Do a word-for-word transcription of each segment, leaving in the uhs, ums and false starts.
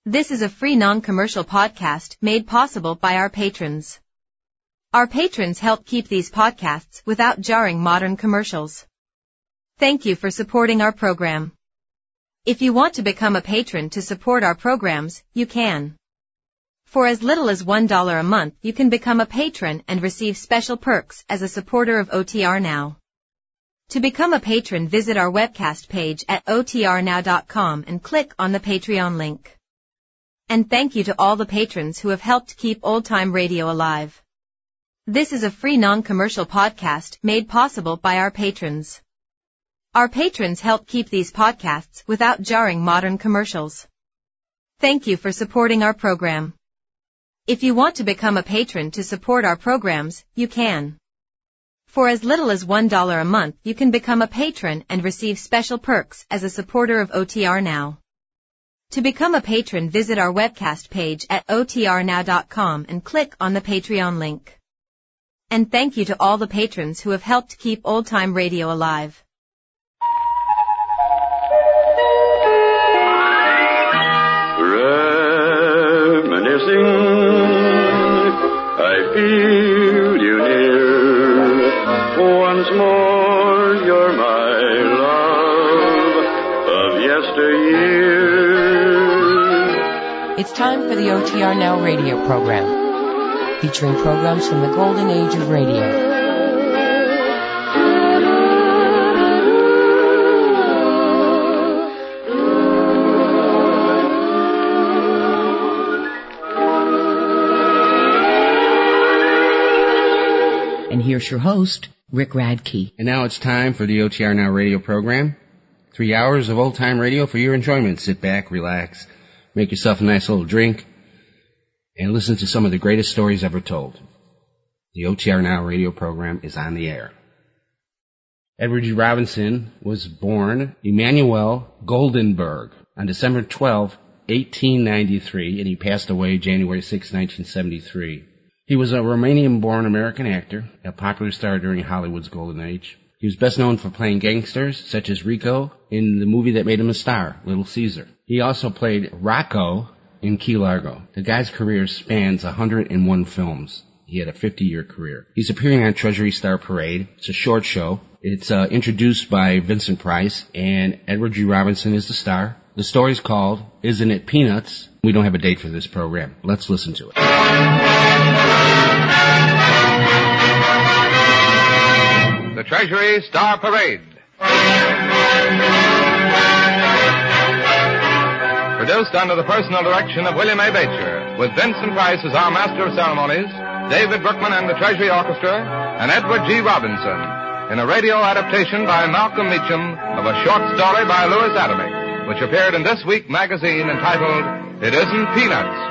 This is a free non-commercial podcast made possible by our patrons. Our patrons help keep these podcasts without jarring modern commercials. Thank you for supporting our program. If you want to become a patron to support our programs, you can. For as little as one dollar a month, you can become a patron and receive special perks as a supporter of O T R Now. To become a patron, visit our webcast page at O T R now dot com and click on the Patreon link. And thank you to all the patrons who have helped keep old-time radio alive. This is a free non-commercial podcast made possible by our patrons. Our patrons help keep these podcasts without jarring modern commercials. Thank you for supporting our program. If you want to become a patron to support our programs, you can. For as little as one dollar a month, you can become a patron and receive special perks as a supporter of O T R Now. To become a patron, visit our webcast page at O T R now dot com and click on the Patreon link. And thank you to all the patrons who have helped keep old-time radio alive. Reminiscing, I feel you near. Once more, you're my love of yesteryear. It's time for the O T R Now radio program, featuring programs from the golden age of radio. And here's your host, Rick Radke. And now it's time for the O T R Now radio program. Three hours of old-time radio for your enjoyment. Sit back, relax, make yourself a nice little drink, and listen to some of the greatest stories ever told. The O T R Now radio program is on the air. Edward G. Robinson was born Emanuel Goldenberg on December twelfth, eighteen ninety-three, and he passed away January sixth, nineteen seventy-three. He was a Romanian-born American actor, a popular star during Hollywood's golden age. He was best known for playing gangsters, such as Rico, in the movie that made him a star, Little Caesar. He also played Rocco in Key Largo. The guy's career spans one hundred one films. He had a fifty-year career. He's appearing on Treasury Star Parade. It's a short show. It's uh, introduced by Vincent Price, and Edward G. Robinson is the star. The story's called Isn't It Peanuts? We don't have a date for this program. Let's listen to it. The Treasury Star Parade. Produced under the personal direction of William A. Beecher, with Vincent Price as our master of ceremonies, David Brookman and the Treasury Orchestra, and Edward G. Robinson, in a radio adaptation by Malcolm Meacham of a short story by Louis Adamick, which appeared in this week's magazine entitled, It Isn't Peanuts.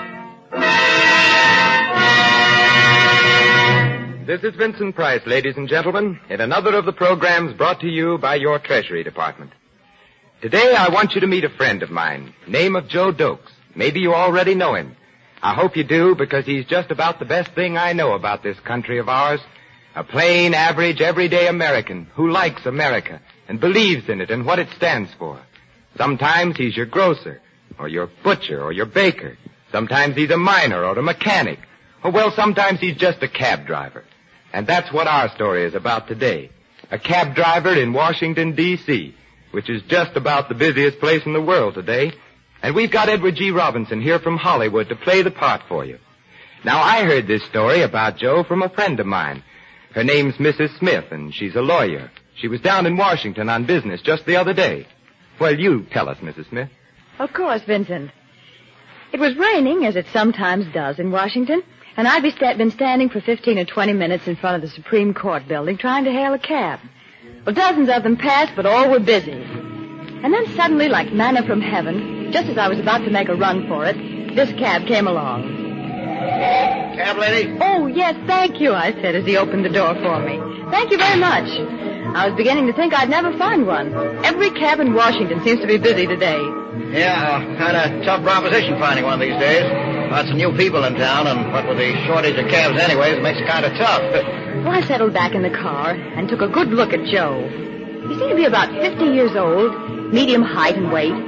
This is Vincent Price, ladies and gentlemen, in another of the programs brought to you by your Treasury Department. Today I want you to meet a friend of mine, name of Joe Dokes. Maybe you already know him. I hope you do, because he's just about the best thing I know about this country of ours. A plain, average, everyday American who likes America and believes in it and what it stands for. Sometimes he's your grocer, or your butcher, or your baker. Sometimes he's a miner or a mechanic. Or, well, sometimes he's just a cab driver. And that's what our story is about today. A cab driver in Washington, D C, which is just about the busiest place in the world today. And we've got Edward G. Robinson here from Hollywood to play the part for you. Now, I heard this story about Joe from a friend of mine. Her name's Missus Smith, and she's a lawyer. She was down in Washington on business just the other day. Well, you tell us, Missus Smith. Of course, Vincent. It was raining, as it sometimes does in Washington, and I'd be sta- been standing for fifteen or twenty minutes in front of the Supreme Court building trying to hail a cab. Well, dozens of them passed, but all were busy. And then suddenly, like manna from heaven, just as I was about to make a run for it, this cab came along. Cab lady? Oh, yes, thank you, I said as he opened the door for me. Thank you very much. I was beginning to think I'd never find one. Every cab in Washington seems to be busy today. Yeah, uh, kind of tough proposition finding one these days. Lots of new people in town, and what with the shortage of cabs anyways, it makes it kind of tough. Well, I settled back in the car and took a good look at Joe. He seemed to be about fifty years old, medium height and weight,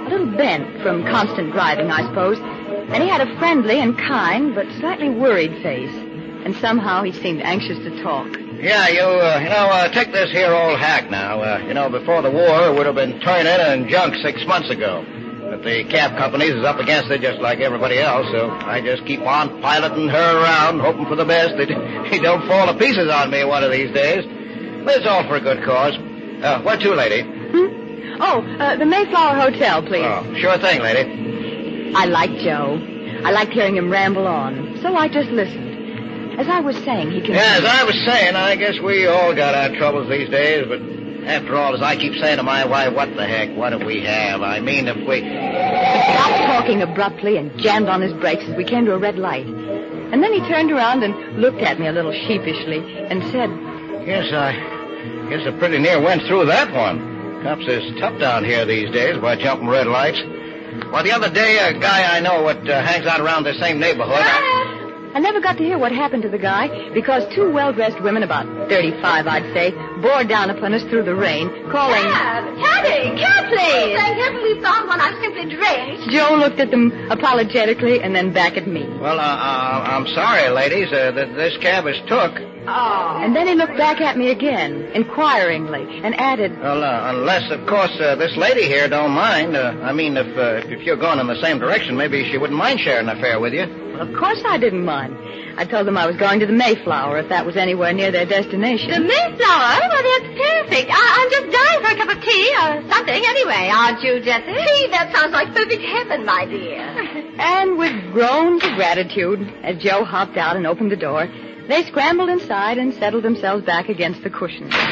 a little bent from constant driving, I suppose. And he had a friendly and kind but slightly worried face. And somehow he seemed anxious to talk. Yeah, you, uh, you know, uh, take this here old hack now. Uh, you know, before the war, it would have been turned in and junk six months ago. But the cab companies is up against it just like everybody else, so I just keep on piloting her around, hoping for the best that he don't fall to pieces on me one of these days. But it's all for a good cause. Uh, where to, lady? Hmm? Oh, uh, the Mayflower Hotel, please. Oh, sure thing, lady. I liked Joe. I liked hearing him ramble on, so I just listened. As I was saying, he can... Yeah, as I was saying, I guess we all got our troubles these days, but after all, as I keep saying to my wife, what the heck, what do we have? I mean, if we... He stopped talking abruptly and jammed on his brakes as we came to a red light. And then he turned around and looked at me a little sheepishly and said... Yes, I guess I pretty near went through that one. Cops is tough down here these days by jumping red lights. Well, the other day, a guy I know what uh, hangs out around the same neighborhood... I... I never got to hear what happened to the guy because two well-dressed women, about thirty-five, I'd say, bore down upon us through the rain, calling... Cab! Cabby! Cab, please! Thank heaven we found one. I'm simply drenched. Joe looked at them apologetically and then back at me. Well, uh, uh, I'm sorry, ladies. Uh, th- this cab is took. Oh. And then he looked back at me again, inquiringly, and added... Well, uh, unless, of course, uh, this lady here don't mind. Uh, I mean, if uh, if you're going in the same direction, maybe she wouldn't mind sharing a fare with you. Well, of course I didn't mind. I told them I was going to the Mayflower if that was anywhere near their destination. The Mayflower? Well, that's perfect. I- I'm just dying for a cup of tea or something anyway, aren't you, Jessie? Tea? That sounds like perfect heaven, my dear. And with groans of gratitude, as Joe hopped out and opened the door, they scrambled inside and settled themselves back against the cushions. Oh,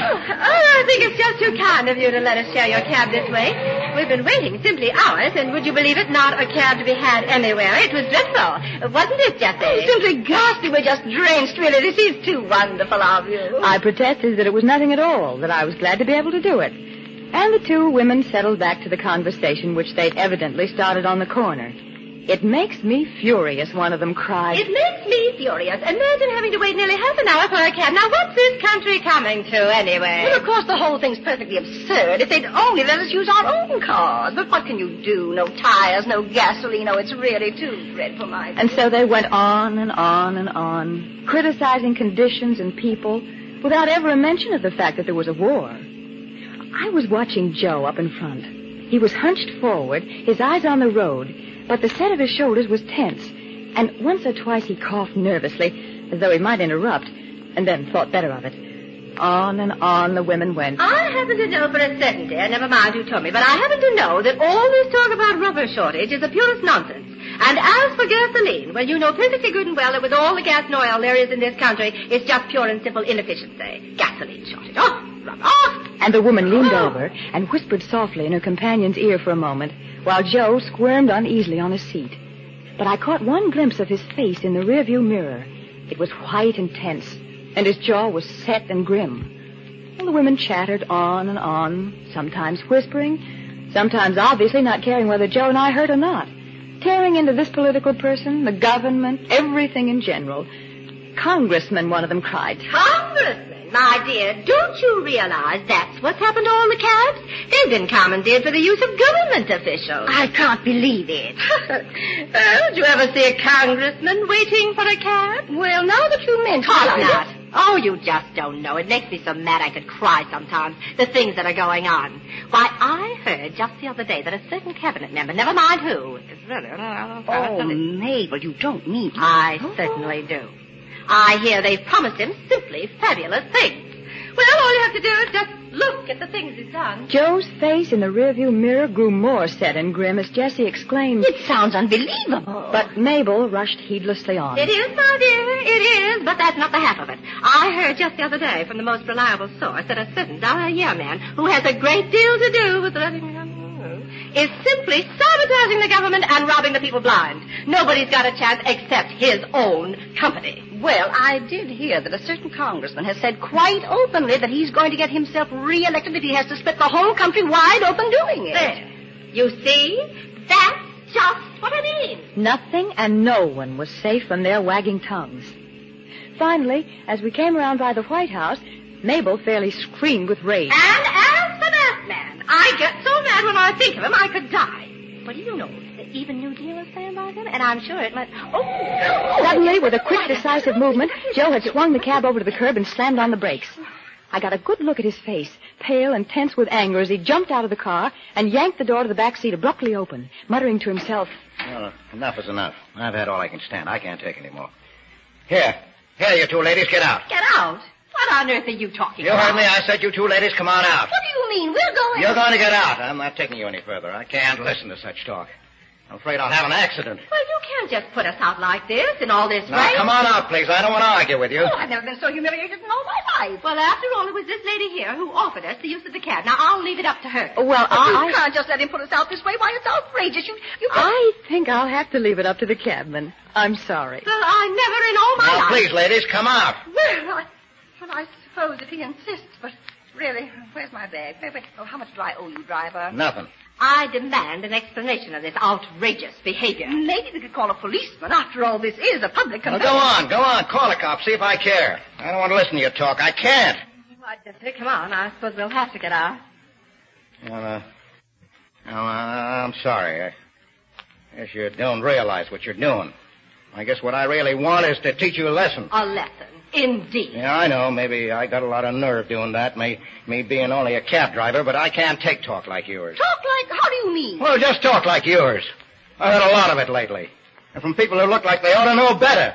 I think it's just too kind of you to let us share your cab this way. We've been waiting simply hours, and would you believe it, not a cab to be had anywhere. It was dreadful. Wasn't it, Jessie? Oh, simply ghastly. We're just drenched, really. This is too wonderful of you. I protested that it was nothing at all, that I was glad to be able to do it. And the two women settled back to the conversation which they'd evidently started on the corner. It makes me furious, one of them cried. It makes me furious. Imagine having to wait nearly half an hour for a cab. Now, what's this country coming to, anyway? Well, of course, the whole thing's perfectly absurd. If they'd only let us use our own cars. But what can you do? No tires, no gasoline. Oh, it's really too dreadful, my dear. And so they went on and on and on, criticizing conditions and people, without ever a mention of the fact that there was a war. I was watching Joe up in front. He was hunched forward, his eyes on the road, but the set of his shoulders was tense, and once or twice he coughed nervously, as though he might interrupt, and then thought better of it. On and on the women went. I happen to know for a certainty, never mind who told me, but I happen to know that all this talk about rubber shortage is the purest nonsense. And as for gasoline, well, you know perfectly good and well that with all the gas and oil there is in this country, it's just pure and simple inefficiency. Gasoline shortage. Oh, rubber. Oh! And the woman leaned oh. over and whispered softly in her companion's ear for a moment, while Joe squirmed uneasily on his seat. But I caught one glimpse of his face in the rearview mirror. It was white and tense, and his jaw was set and grim. And the women chattered on and on, sometimes whispering, sometimes obviously not caring whether Joe and I heard or not, tearing into this political person, the government, everything in general. Congressman, one of them cried. Congressman? My dear, don't you realize that's what's happened to all the cabs? They've been commandeered for the use of government officials. I can't believe it. Oh, did you ever see a congressman waiting for a cab? Well, now that you mention Talk it... not. Oh, you just don't know. It makes me so mad I could cry sometimes, the things that are going on. Why, I heard just the other day that a certain cabinet member, never mind who... It's really, oh, Mabel, you don't mean... I oh. certainly do. I hear they've promised him simply fabulous things. Well, all you have to do is just look at the things he's done. Joe's face in the rearview mirror grew more set and grim as Jessie exclaimed, "It sounds unbelievable." But Mabel rushed heedlessly on. It is, my dear, it is, but that's not the half of it. I heard just the other day from the most reliable source that a certain dollar-a-year man who has a great deal to do with letting is simply sabotaging the government and robbing the people blind. Nobody's got a chance except his own company. Well, I did hear that a certain congressman has said quite openly that he's going to get himself reelected if he has to split the whole country wide open doing it. There. You see? That's just what I mean. Nothing and no one was safe from their wagging tongues. Finally, as we came around by the White House, Mabel fairly screamed with rage. And as for that man, I get so mad when I think of him I could die. But you know, even New Deal is saying about him, and I'm sure it must... Oh! Suddenly, with a quick, decisive movement, Joe had swung the cab over to the curb and slammed on the brakes. I got a good look at his face, pale and tense with anger, as he jumped out of the car and yanked the door to the back seat abruptly open, muttering to himself, Well, enough is enough. I've had all I can stand. I can't take any more. Here. Here, you two ladies, get out. Get out? What on earth are you talking You about? heard me. I said you two ladies, come on out. What do you mean? We're going... You're going to get out. I'm not taking you any further. I can't listen to such talk. I'm afraid I'll have an accident. Well, you can't just put us out like this in all this Now, rain. come on out, please. I don't want to argue with you. Oh, I've never been so humiliated in all my life. Well, after all, it was this lady here who offered us the use of the cab. Now, I'll leave it up to her. Well, But I... you can't just let him put us out this way. Why, it's outrageous. You, you can't... I think I'll have to leave it up to the cabman. I'm sorry. Well, I never in all my Now, life... please, ladies, come out. Well, I, well, I suppose if he insists, but really, where's my bag? Wait, wait. Oh, how much do I owe you, driver? Nothing. I demand an explanation of this outrageous behavior. Maybe we could call a policeman. After all, this is a public Now, conveyance. go on, go on. Call a cop. See if I care. I don't want to listen to your talk. I can't. Why, Jessica, come on. I suppose we'll have to get out. Well, uh, well, uh, I'm sorry. I guess you don't realize what you're doing. I guess what I really want is to teach you a lesson. A lesson, indeed. Yeah, I know. Maybe I got a lot of nerve doing that, me, me being only a cab driver, but I can't take talk like yours. Talk like... How do you mean? Well, just talk like yours. I've had a lot of it lately. And from people who look like they ought to know better.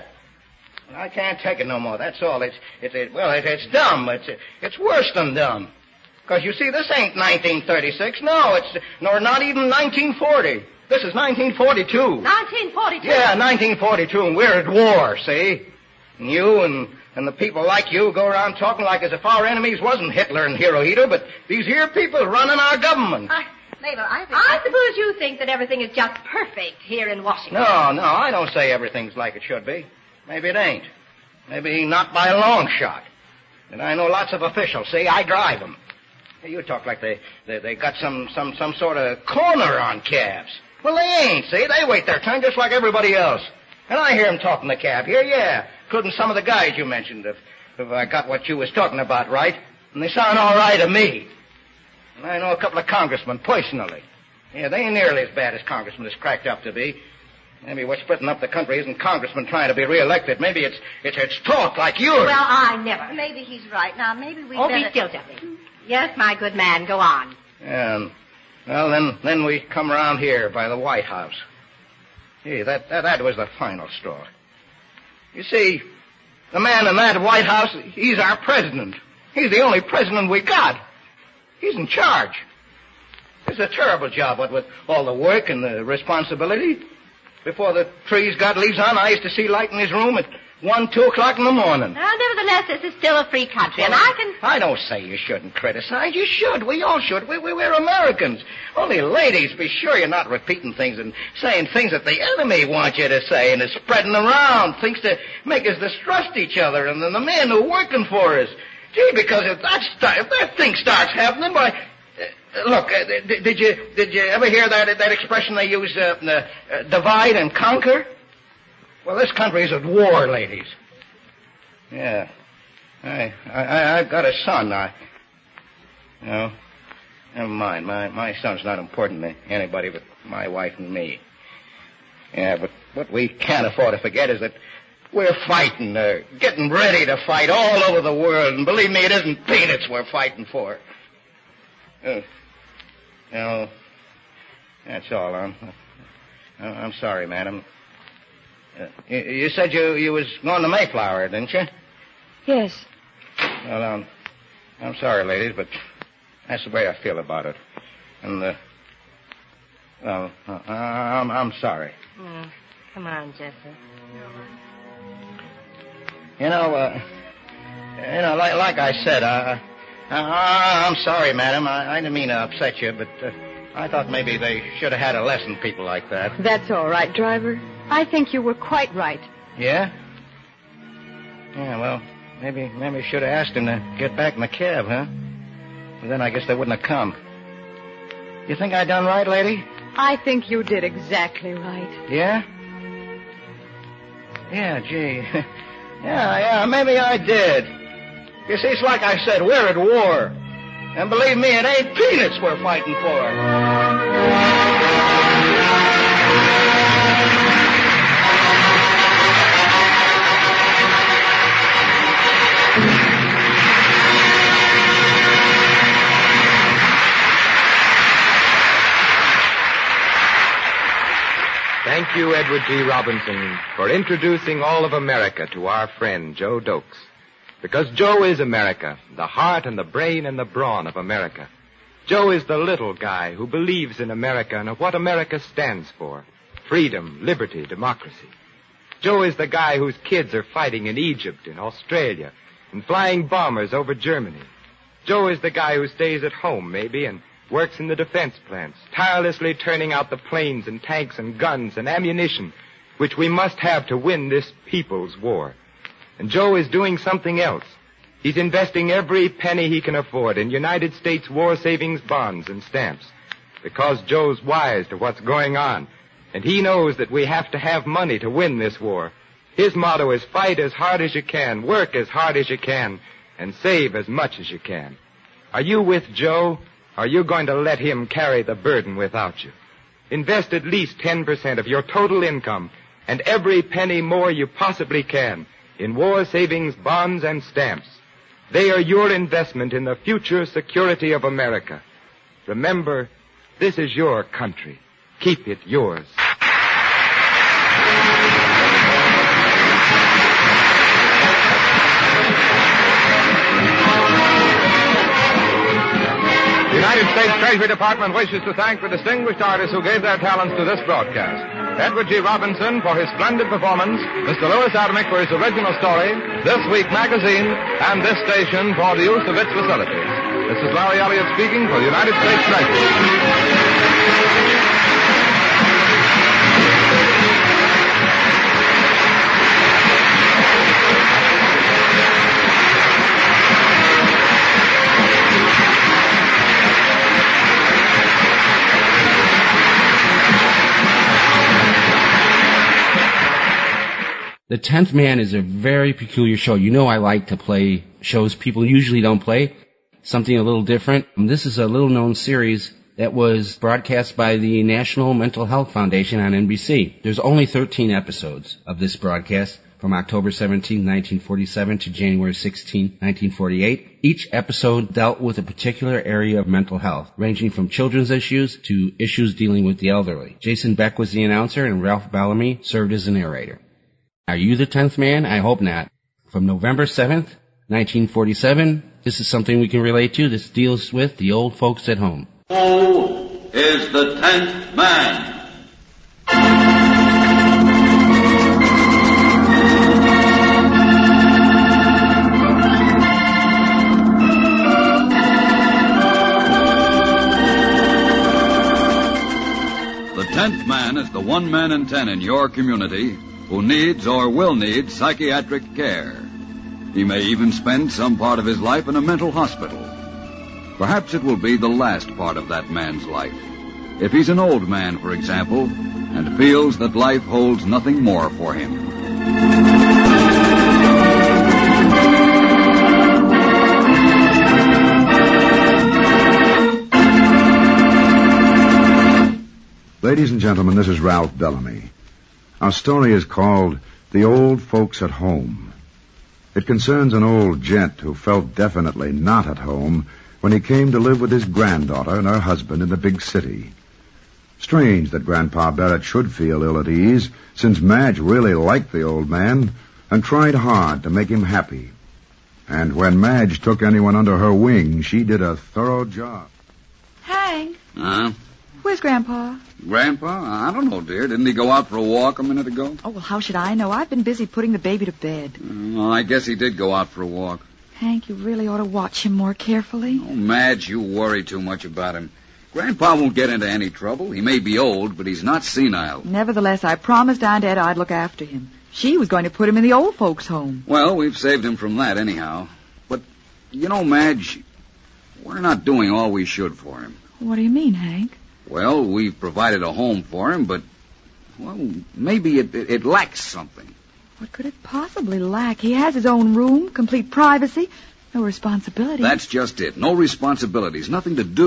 I can't take it no more, that's all. It's, it's, it, well, it, it's dumb. It's, it's worse than dumb. Because, you see, this ain't nineteen thirty-six. No, it's, nor not even nineteen forty. This is nineteen forty-two. nineteen forty-two? Yeah, nineteen forty-two, and we're at war, see? And you and, and the people like you go around talking like as if our enemies wasn't Hitler and Hirohito, but these here people running our government. I, Mabel, I think... I suppose you think that everything is just perfect here in Washington. No, no, I don't say everything's like it should be. Maybe it ain't. Maybe not by a long shot. And I know lots of officials. See, I drive them. Hey, you talk like they, they, they got some, some, some sort of corner on cabs. Well, they ain't, see? They wait their turn just like everybody else. And I hear them talking the cab here, yeah. Including some of the guys you mentioned, if, if I got what you was talking about right. And they sound all right to me. And I know a couple of congressmen personally. Yeah, they ain't nearly as bad as congressmen is cracked up to be. Maybe what's splitting up the country isn't congressmen trying to be reelected. Maybe it's it's, it's talk like yours. Well, I never. Maybe he's right. Now, maybe we Oh, better... be still, Jeffrey. Yes, my good man, go on. And, well, then then we come around here by the White House. Gee, that, that, that was the final straw. You see, the man in that White House, he's our president. He's the only president we got. He's in charge. It's a terrible job, what with all the work and the responsibility. Before the trees got leaves on, I used to see light in his room at one, two o'clock in the morning. Well, nevertheless, this is still a free country, and I can... I don't say you shouldn't criticize. You should. We all should. We, we, we're Americans. Only ladies, be sure you're not repeating things and saying things that the enemy wants you to say and is spreading around, things to make us distrust each other and then the men who are working for us. Gee, because if that, start, if that thing starts happening, why... Uh, look, uh, did, did you did you ever hear that that expression they use, uh, uh, divide and conquer? Well, this country is at war, ladies. Yeah. I, I, I've got a son. I, no, never mind. My, my son's not important to anybody but my wife and me. Yeah, but what we can't afford to forget is that we're fighting, uh, getting ready to fight all over the world. And believe me, it isn't peanuts we're fighting for. Uh, you know, that's all. I'm, I'm sorry, madam. Uh, you, you said you, you was going to Mayflower, didn't you? Yes. Well, um, I'm sorry, ladies, but that's the way I feel about it. And, uh, well, uh, I'm, I'm sorry. Mm, come on, Jesse. You know, uh, you know, like, like I said, uh, uh, I'm sorry, madam. I, I didn't mean to upset you, but uh, I thought maybe they should have had a lesson, people like that. That's all right, driver. I think you were quite right. Yeah? Yeah, well, maybe maybe should have asked him to get back in the cab, huh? But then I guess they wouldn't have come. You think I done right, lady? I think you did exactly right. Yeah? Yeah, gee. yeah, yeah, maybe I did. You see, it's like I said, we're at war. And believe me, it ain't peanuts we're fighting for. Thank you, Edward G. Robinson, for introducing all of America to our friend, Joe Dokes. Because Joe is America, the heart and the brain and the brawn of America. Joe is the little guy who believes in America and what America stands for. Freedom, liberty, democracy. Joe is the guy whose kids are fighting in Egypt, in Australia, and flying bombers over Germany. Joe is the guy who stays at home, maybe, and works in the defense plants, tirelessly turning out the planes and tanks and guns and ammunition which we must have to win this people's war. And Joe is doing something else. He's investing every penny he can afford in United States war savings bonds and stamps because Joe's wise to what's going on, and he knows that we have to have money to win this war. His motto is fight as hard as you can, work as hard as you can, and save as much as you can. Are you with Joe? Are you going to let him carry the burden without you? Invest at least ten percent of your total income and every penny more you possibly can in war savings bonds and stamps. They are your investment in the future security of America. Remember, this is your country. Keep it yours. The United States Treasury Department wishes to thank the distinguished artists who gave their talents to this broadcast. Edward G. Robinson for his splendid performance, Mister Louis Atomic for his original story, This Week magazine, and this station for the use of its facilities. This is Larry Elliott speaking for the United States Treasury. The Tenth Man is a very peculiar show. You know I like to play shows people usually don't play, something a little different. This is a little-known series that was broadcast by the National Mental Health Foundation on N B C. There's only thirteen episodes of this broadcast from October seventeenth, nineteen forty-seven to January sixteenth, nineteen forty-eight. Each episode dealt with a particular area of mental health, ranging from children's issues to issues dealing with the elderly. Jason Beck was the announcer and Ralph Bellamy served as the narrator. Are you the tenth man? I hope not. From November seventh, nineteen forty-seven, this is something we can relate to. This deals with the old folks at home. Who is the tenth man? The tenth man is the one man in ten in your community who needs or will need psychiatric care. He may even spend some part of his life in a mental hospital. Perhaps it will be the last part of that man's life. If he's an old man, for example, and feels that life holds nothing more for him. Ladies and gentlemen, this is Ralph Bellamy. Our story is called The Old Folks at Home. It concerns an old gent who felt definitely not at home when he came to live with his granddaughter and her husband in the big city. Strange that Grandpa Barrett should feel ill at ease, since Madge really liked the old man and tried hard to make him happy. And when Madge took anyone under her wing, she did a thorough job. Hank. Huh? Where's Grandpa? Grandpa? I don't know, dear. Didn't he go out for a walk a minute ago? Oh, well, how should I know? I've been busy putting the baby to bed. Well, I guess he did go out for a walk. Hank, you really ought to watch him more carefully. Oh, Madge, you worry too much about him. Grandpa won't get into any trouble. He may be old, but he's not senile. Nevertheless, I promised Aunt Etta I'd look after him. She was going to put him in the old folks' home. Well, we've saved him from that anyhow. But, you know, Madge, we're not doing all we should for him. What do you mean, Hank? Well, we've provided a home for him, but, well, maybe it, it, it lacks something. What could it possibly lack? He has his own room, complete privacy, no responsibility. That's just it. No responsibilities, nothing to do.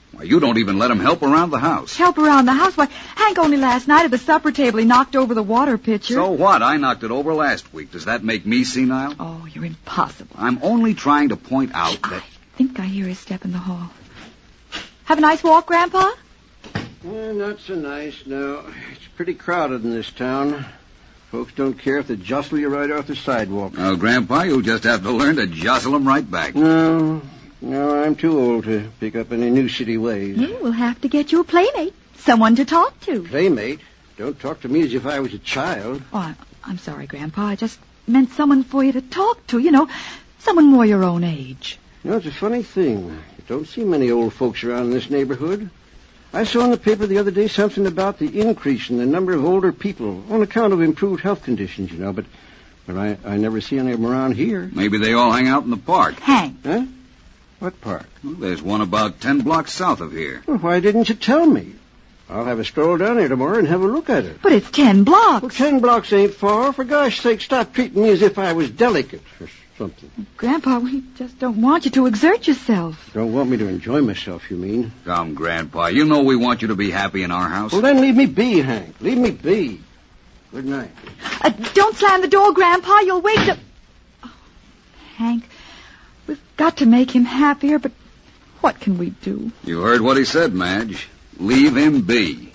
Why, you don't even let him help around the house. Help around the house? Why, Hank only last night at the supper table he knocked over the water pitcher. So what? I knocked it over last week. Does that make me senile? Oh, you're impossible. I'm only trying to point out that... I think I hear his step in the hall. Have a nice walk, Grandpa? Well, not so nice, no. It's pretty crowded in this town. Folks don't care if they jostle you right off the sidewalk. Oh, Grandpa, you'll just have to learn to jostle them right back. No, no, I'm too old to pick up any new city ways. Yeah, we'll have to get you a playmate. Someone to talk to. Playmate? Don't talk to me as if I was a child. Oh, I'm, I'm sorry, Grandpa. I just meant someone for you to talk to, you know. Someone more your own age. You know, it's a funny thing. You don't see many old folks around in this neighborhood. I saw in the paper the other day something about the increase in the number of older people on account of improved health conditions, you know, but but I, I never see any of them around here. Maybe they all hang out in the park. Hank. Huh? What park? Well, there's one about ten blocks south of here. Well, why didn't you tell me? I'll have a stroll down there tomorrow and have a look at it. But it's ten blocks. Well, ten blocks ain't far. For gosh sake, stop treating me as if I was delicate or something. Grandpa, we just don't want you to exert yourself. Don't want me to enjoy myself, you mean? Come, Grandpa, you know we want you to be happy in our house. Well, then leave me be, Hank. Leave me be. Good night. Uh, don't slam the door, Grandpa. You'll wake the... Oh, Hank, we've got to make him happier, but what can we do? You heard what he said, Madge. Leave him be.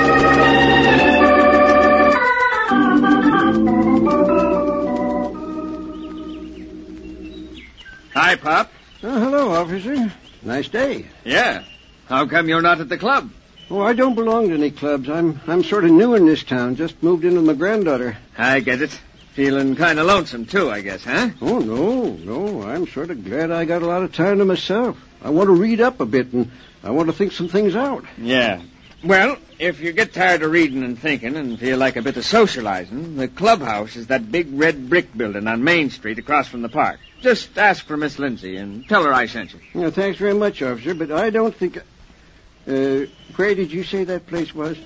Hi, Pop. Oh, hello, officer. Nice day. Yeah. How come you're not at the club? Oh, I don't belong to any clubs. I'm I'm sort of new in this town. Just moved in with my granddaughter. I get it. Feeling kind of lonesome, too, I guess, huh? Oh, no, no. I'm sort of glad I got a lot of time to myself. I want to read up a bit, and I want to think some things out. Yeah. Well, if you get tired of reading and thinking and feel like a bit of socializing, the clubhouse is that big red brick building on Main Street across from the park. Just ask for Miss Lindsay and tell her I sent you. Yeah, thanks very much, officer, but I don't think... Uh, where did you say that place was?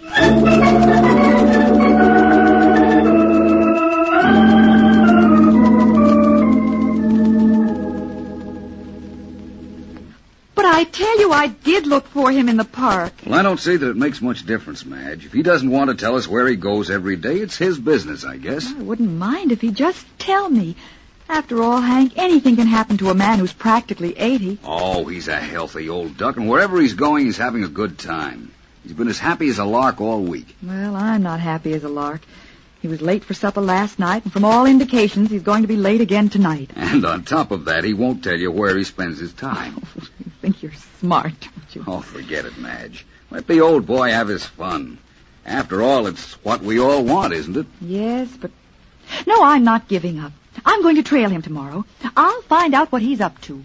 But I tell you, I did look for him in the park. Well, I don't see that it makes much difference, Madge. If he doesn't want to tell us where he goes every day, it's his business, I guess. I wouldn't mind if he'd just tell me. After all, Hank, anything can happen to a man who's practically eighty. Oh, he's a healthy old duck, and wherever he's going, he's having a good time. He's been as happy as a lark all week. Well, I'm not happy as a lark. He was late for supper last night, and from all indications, he's going to be late again tonight. And on top of that, he won't tell you where he spends his time. Oh, you think you're smart, don't you? Oh, forget it, Madge. Let the old boy have his fun. After all, it's what we all want, isn't it? Yes, but... No, I'm not giving up. I'm going to trail him tomorrow. I'll find out what he's up to.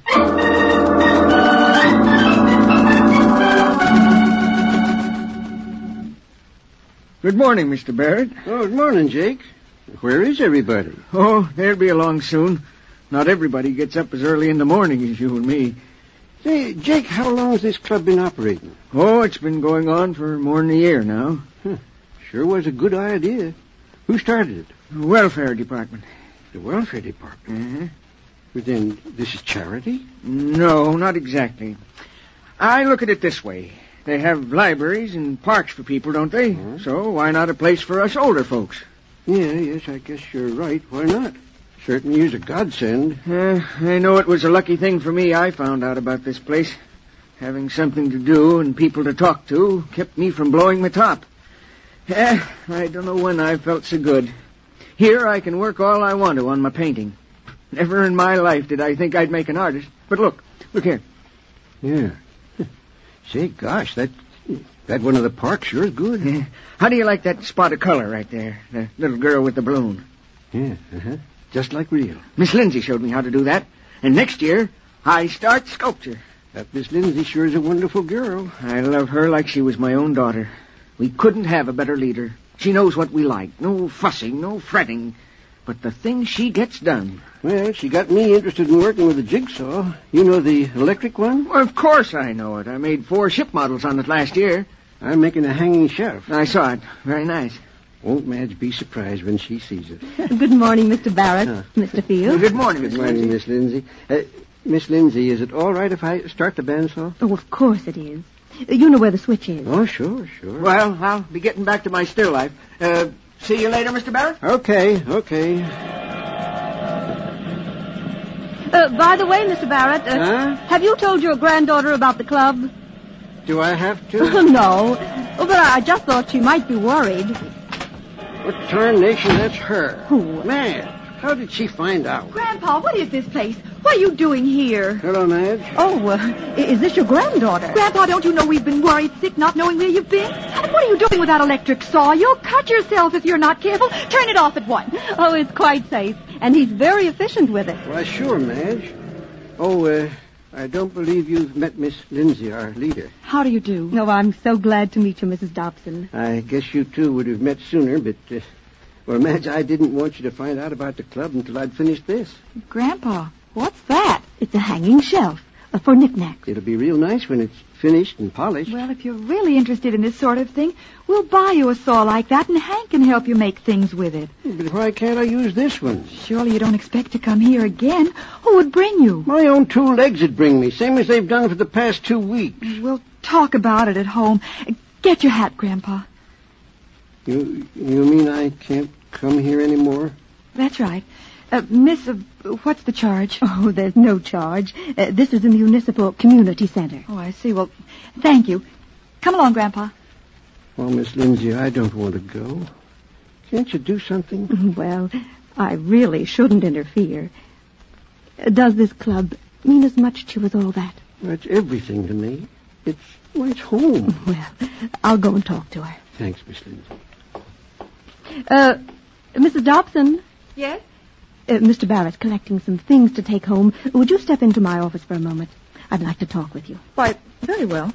Good morning, Mister Barrett. Oh, good morning, Jake. Where is everybody? Oh, they'll be along soon. Not everybody gets up as early in the morning as you and me. Say, Jake, how long has this club been operating? Oh, it's been going on for more than a year now. Huh. Sure was a good idea. Who started it? The welfare department. The welfare department? Mm-hmm. But then, this is charity? No, not exactly. I look at it this way. They have libraries and parks for people, don't they? Uh-huh. So why not a place for us older folks? Yeah, yes, I guess you're right. Why not? Certainly is a godsend. Uh, I know it was a lucky thing for me I found out about this place. Having something to do and people to talk to kept me from blowing my top. Eh, I don't know when I felt so good. Here I can work all I want to on my painting. Never in my life did I think I'd make an artist. But look, look here. Yeah. Say, gosh, that that one of the parks sure is good. Yeah. How do you like that spot of color right there? The little girl with the balloon. Yeah, uh-huh. Just like real. Miss Lindsay showed me how to do that. And next year, I start sculpture. That Miss Lindsay sure is a wonderful girl. I love her like she was my own daughter. We couldn't have a better leader. She knows what we like. No fussing, no fretting. But the thing she gets done. Well, she got me interested in working with a jigsaw. You know the electric one? Well, of course I know it. I made four ship models on it last year. I'm making a hanging shelf. I saw it. Very nice. Won't Madge be surprised when she sees it? Good morning, Mister Barrett, uh, Mister Field. Good morning, Miss Lindsay. Good morning, Miss Lindsay. Uh, Miss Lindsay, is it all right if I start the bandsaw? Oh, of course it is. You know where the switch is. Oh, sure, sure. Well, I'll be getting back to my still life. Uh, see you later, Mister Barrett? Okay, okay. Uh, by the way, Mister Barrett, uh, Huh? have you told your granddaughter about the club? Do I have to? No. Oh, but I just thought she might be worried. What tarnation, that's her. Who? Man, how did she find out? Grandpa, what is this place? What are you doing here? Hello, Madge. Oh, uh, is this your granddaughter? Grandpa, don't you know we've been worried sick not knowing where you've been? And what are you doing with that electric saw? You'll cut yourself if you're not careful. Turn it off at once. Oh, it's quite safe. And he's very efficient with it. Why, sure, Madge. Oh, uh, I don't believe you've met Miss Lindsay, our leader. How do you do? No, I'm so glad to meet you, Missus Dobson. I guess you two would have met sooner, but, uh, well, Madge, I didn't want you to find out about the club until I'd finished this. Grandpa, what's that? It's a hanging shelf uh, for knickknacks. It'll be real nice when it's finished and polished. Well, if you're really interested in this sort of thing, we'll buy you a saw like that, and Hank can help you make things with it. But why can't I use this one? Surely you don't expect to come here again. Who would bring you? My own two legs would bring me, same as they've done for the past two weeks. We'll talk about it at home. Get your hat, Grandpa. You you mean I can't come here anymore? That's right. Uh, miss, uh, what's the charge? Oh, there's no charge. Uh, this is the Municipal Community Center. Oh, I see. Well, thank you. Come along, Grandpa. Well, Miss Lindsay, I don't want to go. Can't you do something? Well, I really shouldn't interfere. Uh, Does this club mean as much to you as all that? Well, it's everything to me. It's, well, it's home. Well, I'll go and talk to her. Thanks, Miss Lindsay. Uh, Missus Dobson? Yes? Uh, Mister Barrett's collecting some things to take home. Would you step into my office for a moment? I'd like to talk with you. Why, very well.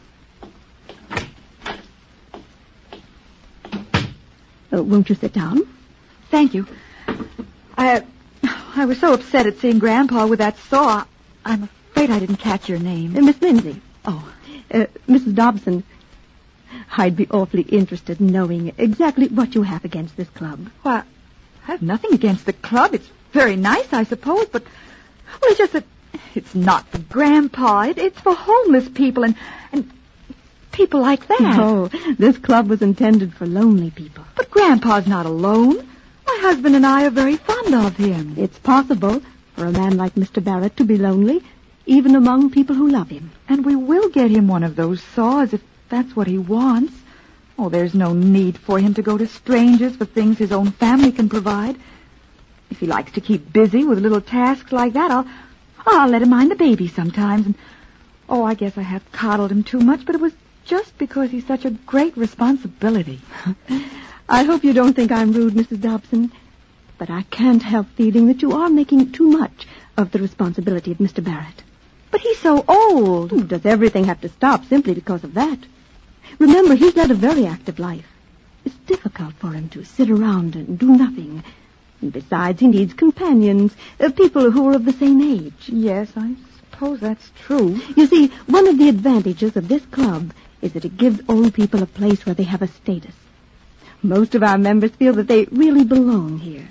Uh, won't you sit down? Thank you. I, I was so upset at seeing Grandpa with that saw. I'm afraid I didn't catch your name. Uh, Miss Lindsay. Oh. Uh, Missus Dobson, I'd be awfully interested in knowing exactly what you have against this club. Why, I have nothing against the club. It's very nice, I suppose, but, well, it's just that it's not for Grandpa. It, it's for homeless people and, and people like that. No, this club was intended for lonely people. But Grandpa's not alone. My husband and I are very fond of him. It's possible for a man like Mister Barrett to be lonely, even among people who love him. And we will get him one of those saws if that's what he wants. Oh, there's no need for him to go to strangers for things his own family can provide. If he likes to keep busy with little tasks like that, I'll, I'll let him mind the baby sometimes. And, oh, I guess I have coddled him too much, but it was just because he's such a great responsibility. I hope you don't think I'm rude, Missus Dobson, but I can't help feeling that you are making too much of the responsibility of Mister Barrett. But he's so old. Does everything have to stop simply because of that? Remember, he's led a very active life. It's difficult for him to sit around and do nothing. And besides, he needs companions, uh, people who are of the same age. Yes, I suppose that's true. You see, one of the advantages of this club is that it gives old people a place where they have a status. Most of our members feel that they really belong here.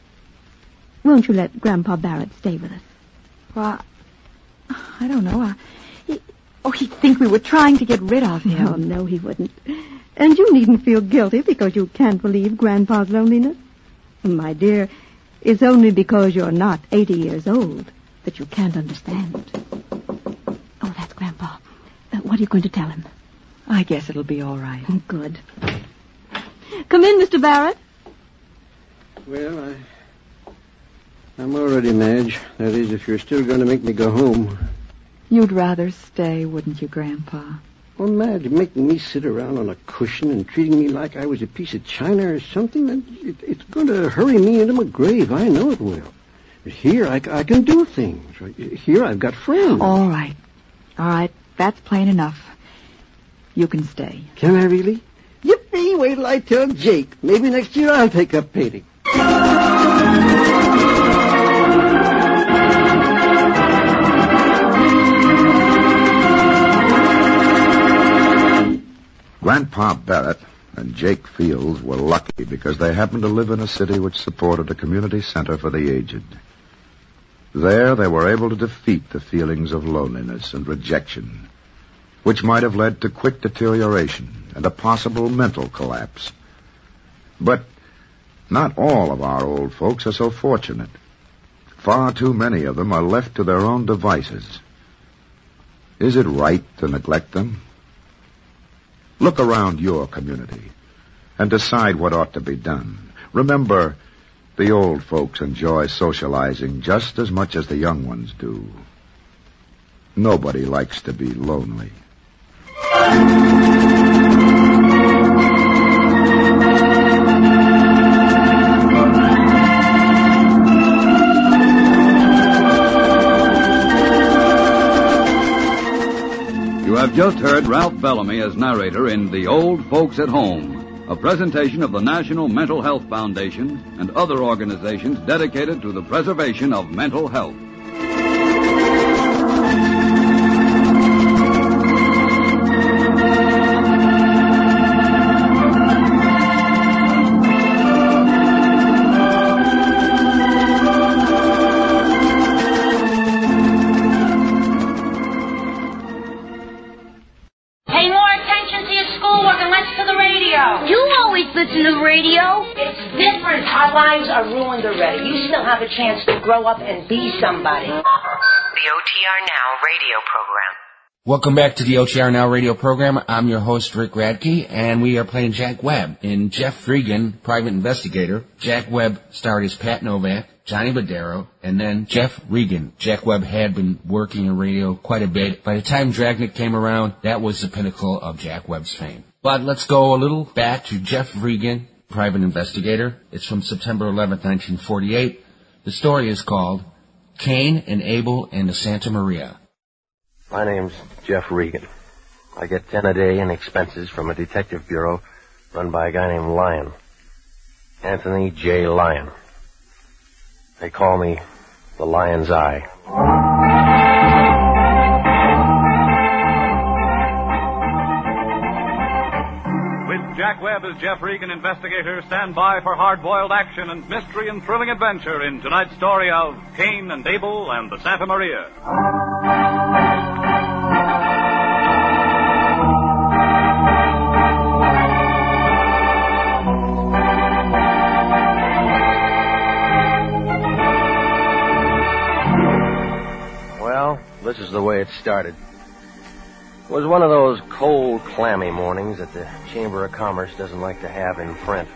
Won't you let Grandpa Barrett stay with us? Well, I don't know. I, he, oh, he'd think we were trying to get rid of him. Oh, no, he wouldn't. And you needn't feel guilty because you can't believe Grandpa's loneliness. My dear, it's only because you're not eighty years old that you can't understand. Oh, that's Grandpa. Uh, what are you going to tell him? I guess it'll be all right. Oh, good. Come in, Mister Barrett. Well, I... I'm all ready, Madge. That is, if you're still going to make me go home. You'd rather stay, wouldn't you, Grandpa? Well, Madge, making me sit around on a cushion and treating me like I was a piece of china or something, that it, it's going to hurry me into my grave. I know it will. But here, I, I can do things. Here, I've got friends. All right. All right. That's plain enough. You can stay. Can I really? Yippee, wait till I tell Jake. Maybe next year I'll take up painting. Grandpa Barrett and Jake Fields were lucky because they happened to live in a city which supported a community center for the aged. There they were able to defeat the feelings of loneliness and rejection. which might have led to quick deterioration and a possible mental collapse. But not all of our old folks are so fortunate. Far too many of them are left to their own devices. Is it right to neglect them? Look around your community and decide what ought to be done. Remember, the old folks enjoy socializing just as much as the young ones do. Nobody likes to be lonely. You have just heard Ralph Bellamy as narrator in The Old Folks at Home, a presentation of the National Mental Health Foundation and other organizations dedicated to the preservation of mental health. Are ruined already. You still have a chance to grow up and be somebody. The O T R Now radio program. Welcome back to the O T R Now radio program. I'm your host, Rick Radke, and we are playing Jack Webb in Jeff Regan, Private Investigator. Jack Webb starred as Pat Novak, Johnny Badero, and then Jeff Regan. Jack Webb had been working in radio quite a bit. By the time Dragnet came around, that was the pinnacle of Jack Webb's fame. But let's go a little back to Jeff Regan, Private Investigator. It's from September eleventh, nineteen forty-eight. The story is called Cain and Abel and the Santa Maria. My name's Jeff Regan. I get ten a day in expenses from a detective bureau run by a guy named Lyon. Anthony J. Lyon. They call me the Lion's Eye. Jack Webb as Jeff Regan, investigator. Stand by for hard-boiled action and mystery and thrilling adventure in tonight's story of Cain and Abel and the Santa Maria. Well, this is the way it started. It was one of those cold, clammy mornings that the Chamber of Commerce doesn't like to have in print.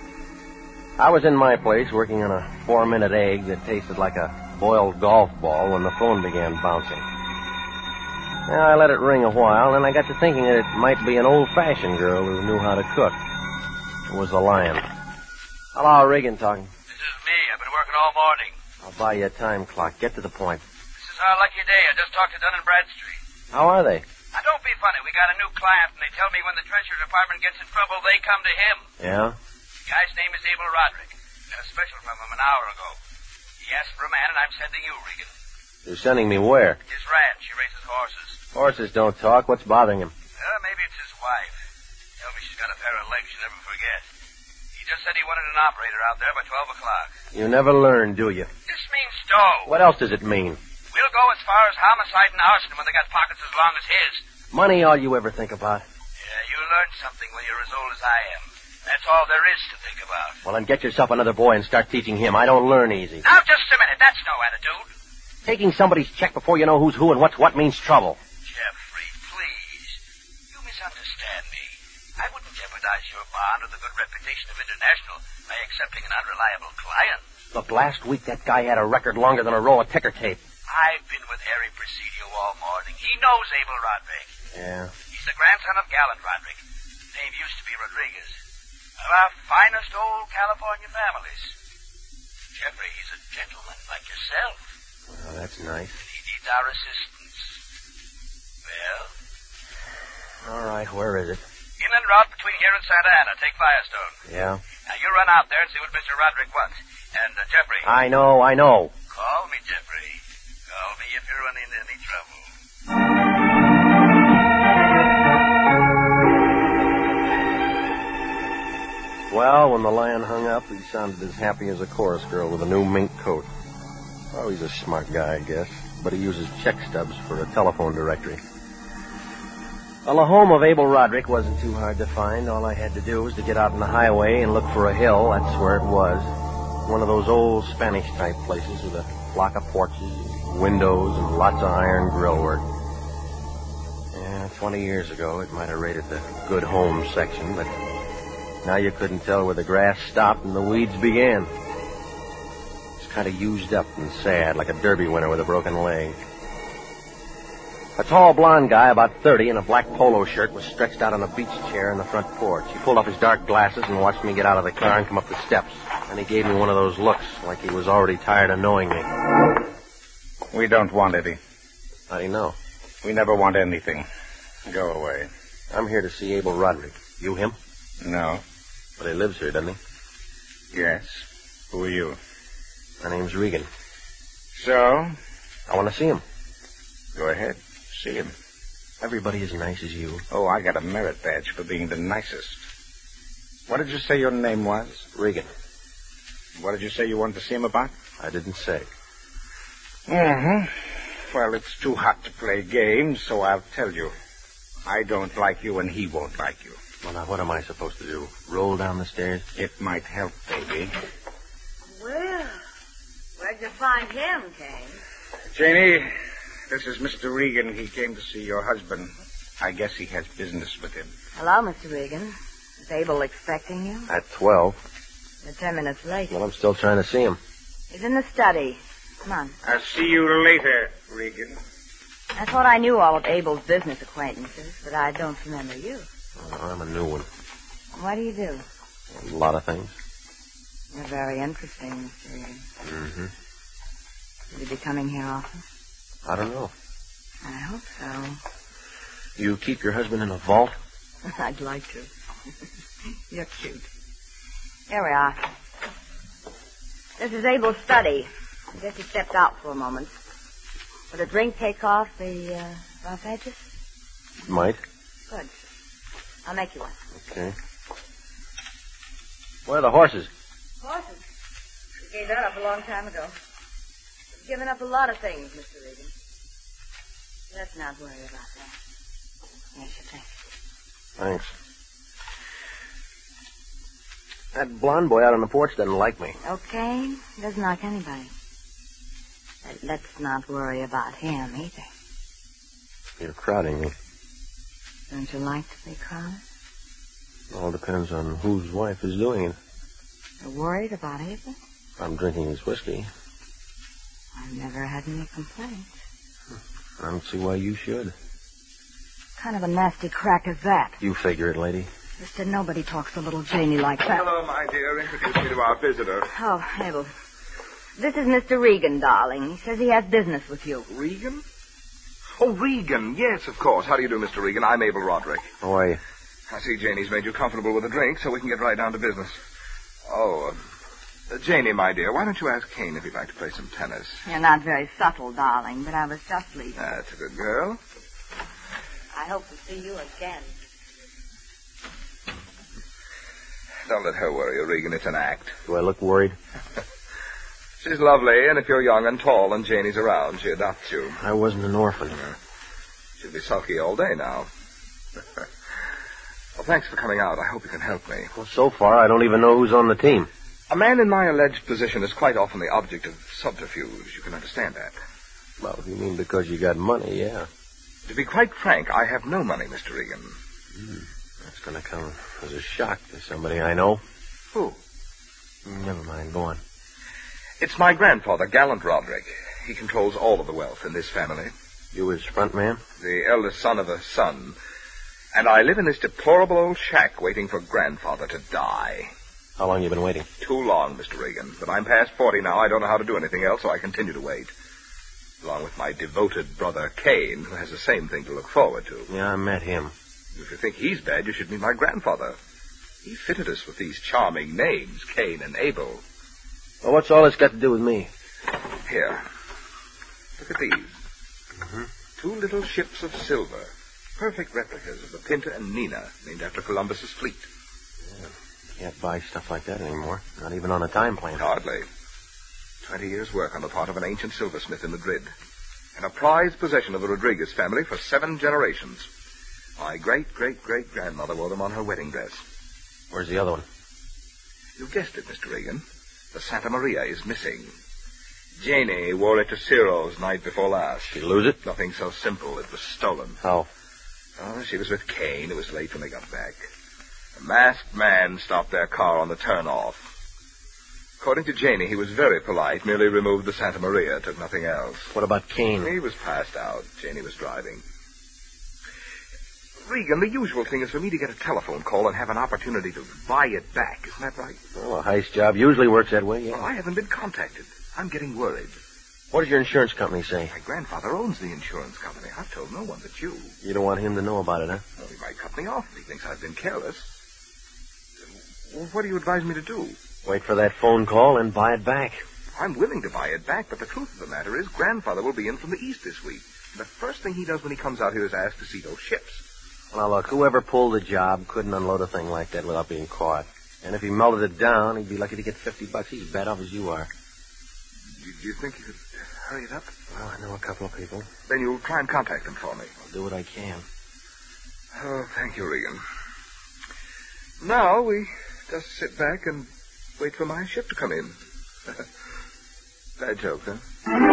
I was in my place working on a four-minute egg that tasted like a boiled golf ball when the phone began bouncing. Well, I let it ring a while, and I got to thinking that it might be an old-fashioned girl who knew how to cook. It was the Lion. Hello, Regan talking. This is me. I've been working all morning. I'll buy you a time clock. Get to the point. This is our lucky day. I just talked to Dun and Bradstreet. How are they? Now, don't be funny. We got a new client, and they tell me when the Treasury Department gets in trouble, they come to him. Yeah? The guy's name is Abel Roderick. Got a special from him an hour ago. He asked for a man, and I'm sending you, Regan. You're sending me where? His ranch. He raises horses. Horses don't talk. What's bothering him? Uh, maybe it's his wife. Tell me she's got a pair of legs she'll never forget. He just said he wanted an operator out there by twelve o'clock. You never learn, do you? This means dough. What else does it mean? We'll go as far as homicide and arson when they got pockets as long as his. Money all you ever think about? Yeah, you learn something when you're as old as I am. That's all there is to think about. Well, then get yourself another boy and start teaching him. I don't learn easy. Now, just a minute. That's no attitude. Taking somebody's check before you know who's who and what's what means trouble. Jeffrey, please. You misunderstand me. I wouldn't jeopardize your bond or the good reputation of International by accepting an unreliable client. Look, last week that guy had a record longer than a roll of ticker tape. I've been with Harry Presidio all morning. He knows Abel Roderick. Yeah? He's the grandson of Gallant Roderick. His name used to be Rodriguez. One of our finest old California families. Jeffrey, he's a gentleman like yourself. Well, that's nice. And he needs our assistance. Well? All right, where is it? Inland route between here and Santa Ana. Take Firestone. Yeah? Now, you run out there and see what Mister Roderick wants. And, uh, Jeffrey. I know, I know. Call me, Jeffrey. Call me if you run into any trouble. Well, when the Lion hung up, he sounded as happy as a chorus girl with a new mink coat. Oh, he's a smart guy, I guess, but he uses check stubs for a telephone directory. Well, the home of Abel Roderick wasn't too hard to find. All I had to do was to get out on the highway and look for a hill. That's where it was. One of those old Spanish-type places with a block of porches, windows, and lots of iron grill work. Yeah, twenty years ago, it might have rated the good home section, but now you couldn't tell where the grass stopped and the weeds began. It's kind of used up and sad, like a derby winner with a broken leg. A tall blonde guy, about thirty, in a black polo shirt, was stretched out on a beach chair in the front porch. He pulled up his dark glasses and watched me get out of the car and come up the steps. And he gave me one of those looks, like he was already tired of knowing me. We don't want any. How do you know? We never want anything. Go away. I'm here to see Abel Roderick. You him? No. But he lives here, doesn't he? Yes. Who are you? My name's Regan. So? I want to see him. Go ahead. See him. Everybody as nice as you. Oh, I got a merit badge for being the nicest. What did you say your name was? Regan. What did you say you wanted to see him about? I didn't say. Mm-hmm. Well, it's too hot to play games, so I'll tell you. I don't like you, and he won't like you. Well, now, what am I supposed to do? Roll down the stairs? It might help, baby. Well, where'd you find him, Kane? Janie, this is Mister Regan. He came to see your husband. I guess he has business with him. Hello, Mister Regan. Is Abel expecting you? At twelve. You're ten minutes late. Well, I'm still trying to see him. He's in the study. Come on. I'll see you later, Regan. I thought I knew all of Abel's business acquaintances, but I don't remember you. Oh, I'm a new one. What do you do? A lot of things. You're very interesting, Mister Regan. Mm-hmm. Will you be coming here often? I don't know. I hope so. You keep your husband in a vault? I'd like to. You're cute. Here we are. This is Abel's study. I guess he stepped out for a moment. Would a drink take off the uh, rough edges? Might. Good. I'll make you one. Okay. Where are the horses? Horses? We gave that up a long time ago. We've given up a lot of things, Mister Regan. Let's not worry about that. Here's your drink. Thanks. That blonde boy out on the porch doesn't like me. Okay. He doesn't like anybody. But let's not worry about him either. You're crowding me. Don't you like to be crowded? All depends on whose wife is doing it. You're worried about Abel? I'm drinking his whiskey. I've never had any complaints. I don't see why you should. What kind of a nasty crack is that? You figure it, lady. Mister Nobody talks to little Janie like that. Hello, my dear. Introduce me to our visitor. Oh, Abel. This is Mister Regan, darling. He says he has business with you. Regan? Oh, Regan. Yes, of course. How do you do, Mister Regan? I'm Abel Roderick. How are you? I see Janie's made you comfortable with a drink, so we can get right down to business. Oh, uh, Janie, my dear, why don't you ask Kane if he'd like to play some tennis? You're not very subtle, darling, but I was just leaving. That's a good girl. I hope to see you again. Don't let her worry you, Regan. It's an act. Do I look worried? She's lovely, and if you're young and tall and Janie's around, she adopts you. I wasn't an orphan. She'll be sulky all day now. Well, thanks for coming out. I hope you can help me. Well, so far, I don't even know who's on the team. A man in my alleged position is quite often the object of subterfuge. You can understand that. Well, if you mean because you got money, yeah. To be quite frank, I have no money, Mister Regan. Mm, that's going to come as a shock to somebody I know. Who? Never mind. Go on. It's my grandfather, Gallant Roderick. He controls all of the wealth in this family. You his front man? The eldest son of a son. And I live in this deplorable old shack waiting for grandfather to die. How long you been waiting? Too long, Mister Regan. But I'm past forty now. I don't know how to do anything else, so I continue to wait. Along with my devoted brother, Kane, who has the same thing to look forward to. Yeah, I met him. If you think he's bad, you should meet my grandfather. He fitted us with these charming names, Kane and Abel. Well, what's all this got to do with me? Here. Look at these. Mm-hmm. Two little ships of silver. Perfect replicas of the Pinta and Nina, named after Columbus's fleet. Yeah, can't buy stuff like that anymore. Not even on a time plan. Hardly. Twenty years' work on the part of an ancient silversmith in Madrid. And a prized possession of the Rodriguez family for seven generations. My great-great-great-grandmother wore them on her wedding dress. Where's the other one? You guessed it, Mister Regan. The Santa Maria is missing. Janie wore it to Ciro's night before last. Did she lose it? Nothing so simple. It was stolen. How? Oh, she was with Kane. It was late when they got back. A masked man stopped their car on the turnoff. According to Janie, he was very polite, merely removed the Santa Maria, took nothing else. What about Kane? He was passed out. Janie was driving. Regan, the usual thing is for me to get a telephone call and have an opportunity to buy it back. Isn't that right? Well, a heist job usually works that way, yeah. Well, I haven't been contacted. I'm getting worried. What does your insurance company say? My grandfather owns the insurance company. I've told no one but you. You don't want him to know about it, huh? Well, he might cut me off if he thinks I've been careless. Well, what do you advise me to do? Wait for that phone call and buy it back. I'm willing to buy it back, but the truth of the matter is Grandfather will be in from the east this week. The first thing he does when he comes out here is ask to see those ships. Well, now, look, whoever pulled the job couldn't unload a thing like that without being caught. And if he melted it down, he'd be lucky to get fifty bucks. He's as bad off as you are. Do, do you think you could hurry it up? Well, I know a couple of people. Then you'll try and contact them for me. I'll do what I can. Oh, thank you, Regan. Now we just sit back and wait for my ship to come in. Bad joke, huh?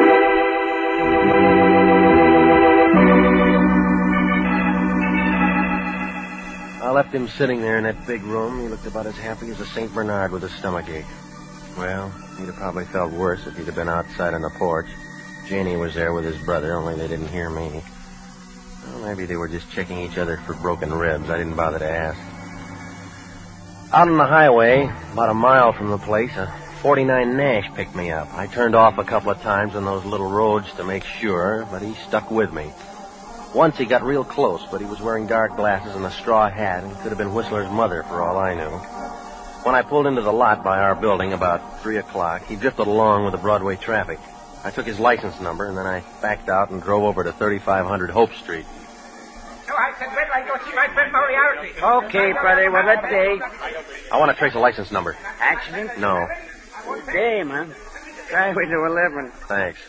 I left him sitting there in that big room. He looked about as happy as a Saint Bernard with a stomachache. Well, he'd have probably felt worse if he'd have been outside on the porch. Janie was there with his brother, only they didn't hear me. Well, maybe they were just checking each other for broken ribs. I didn't bother to ask. Out on the highway, about a mile from the place, a forty-nine Nash picked me up. I turned off a couple of times on those little roads to make sure, but he stuck with me. Once he got real close, but he was wearing dark glasses and a straw hat, and could have been Whistler's mother for all I knew. When I pulled into the lot by our building about three o'clock, he drifted along with the Broadway traffic. I took his license number, and then I backed out and drove over to thirty-five hundred Hope Street. So I said, wait till I go see my friend Moriarty. Okay, brother, well, let's see. I want to trace a license number. Accident? No. Okay, man. Try with the eleven. Thanks.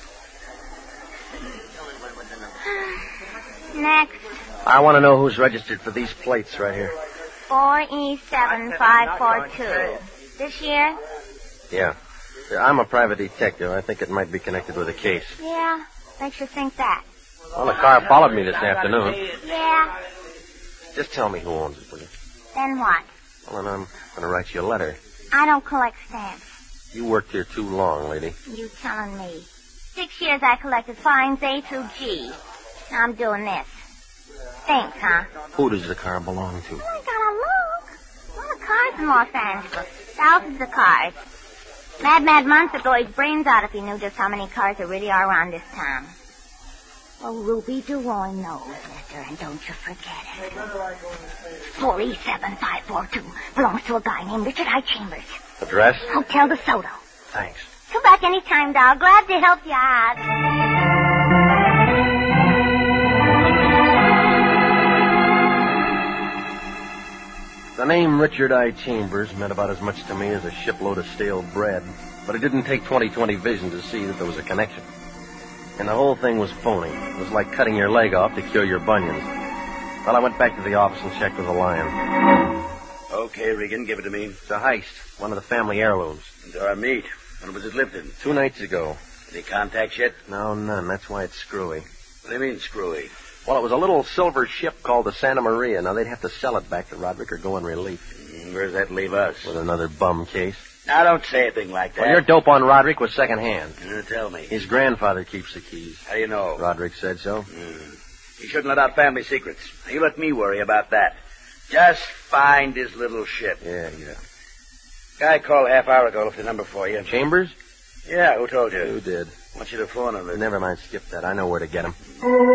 Next. I want to know who's registered for these plates right here. four E seven five four two. This year? Yeah. I'm a private detective. I think it might be connected with a case. Yeah. Makes you think that. Well, the car followed me this afternoon. Yeah. Just tell me who owns it, will you? Then what? Well, then I'm going to write you a letter. I don't collect stamps. You worked here too long, lady. You telling me. Six years I collected fines A through G. Now I'm doing this. Thanks, huh? Who does the car belong to? I gotta look. A lot of cars in Los Angeles. Thousands of cars. Mad Mad Month would blow his brains out if he knew just how many cars there really are around this town. Well, Ruby DeRoy knows, mister, and don't you forget it. four E seven five four two belongs to a guy named Richard I. Chambers. Address? Hotel DeSoto. Thanks. Come back anytime, doll. Glad to help you out. The name Richard I. Chambers meant about as much to me as a shipload of stale bread, but it didn't take twenty twenty vision to see that there was a connection. And the whole thing was phony. It was like cutting your leg off to cure your bunions. Well, I went back to the office and checked with the lion. Okay, Regan, give it to me. It's a heist, one of the family heirlooms. And our meat. When was it lifted? Two nights ago. Any contacts yet? No, none. That's why it's screwy. What do you mean, screwy? Well, it was a little silver ship called the Santa Maria. Now, they'd have to sell it back to Roderick or go on relief. Mm, where does that leave us? With another bum case. Now, don't say a thing like that. Well, your dope on Roderick was secondhand. Uh, tell me. His grandfather keeps the keys. How do you know? Roderick said so. Mm. He shouldn't let out family secrets. You let me worry about that. Just find his little ship. Yeah, yeah. Guy called a half hour ago, left a number for you. Chambers? Yeah, who told you? Who did? I want you to phone him. Never mind, skip that. I know where to get him.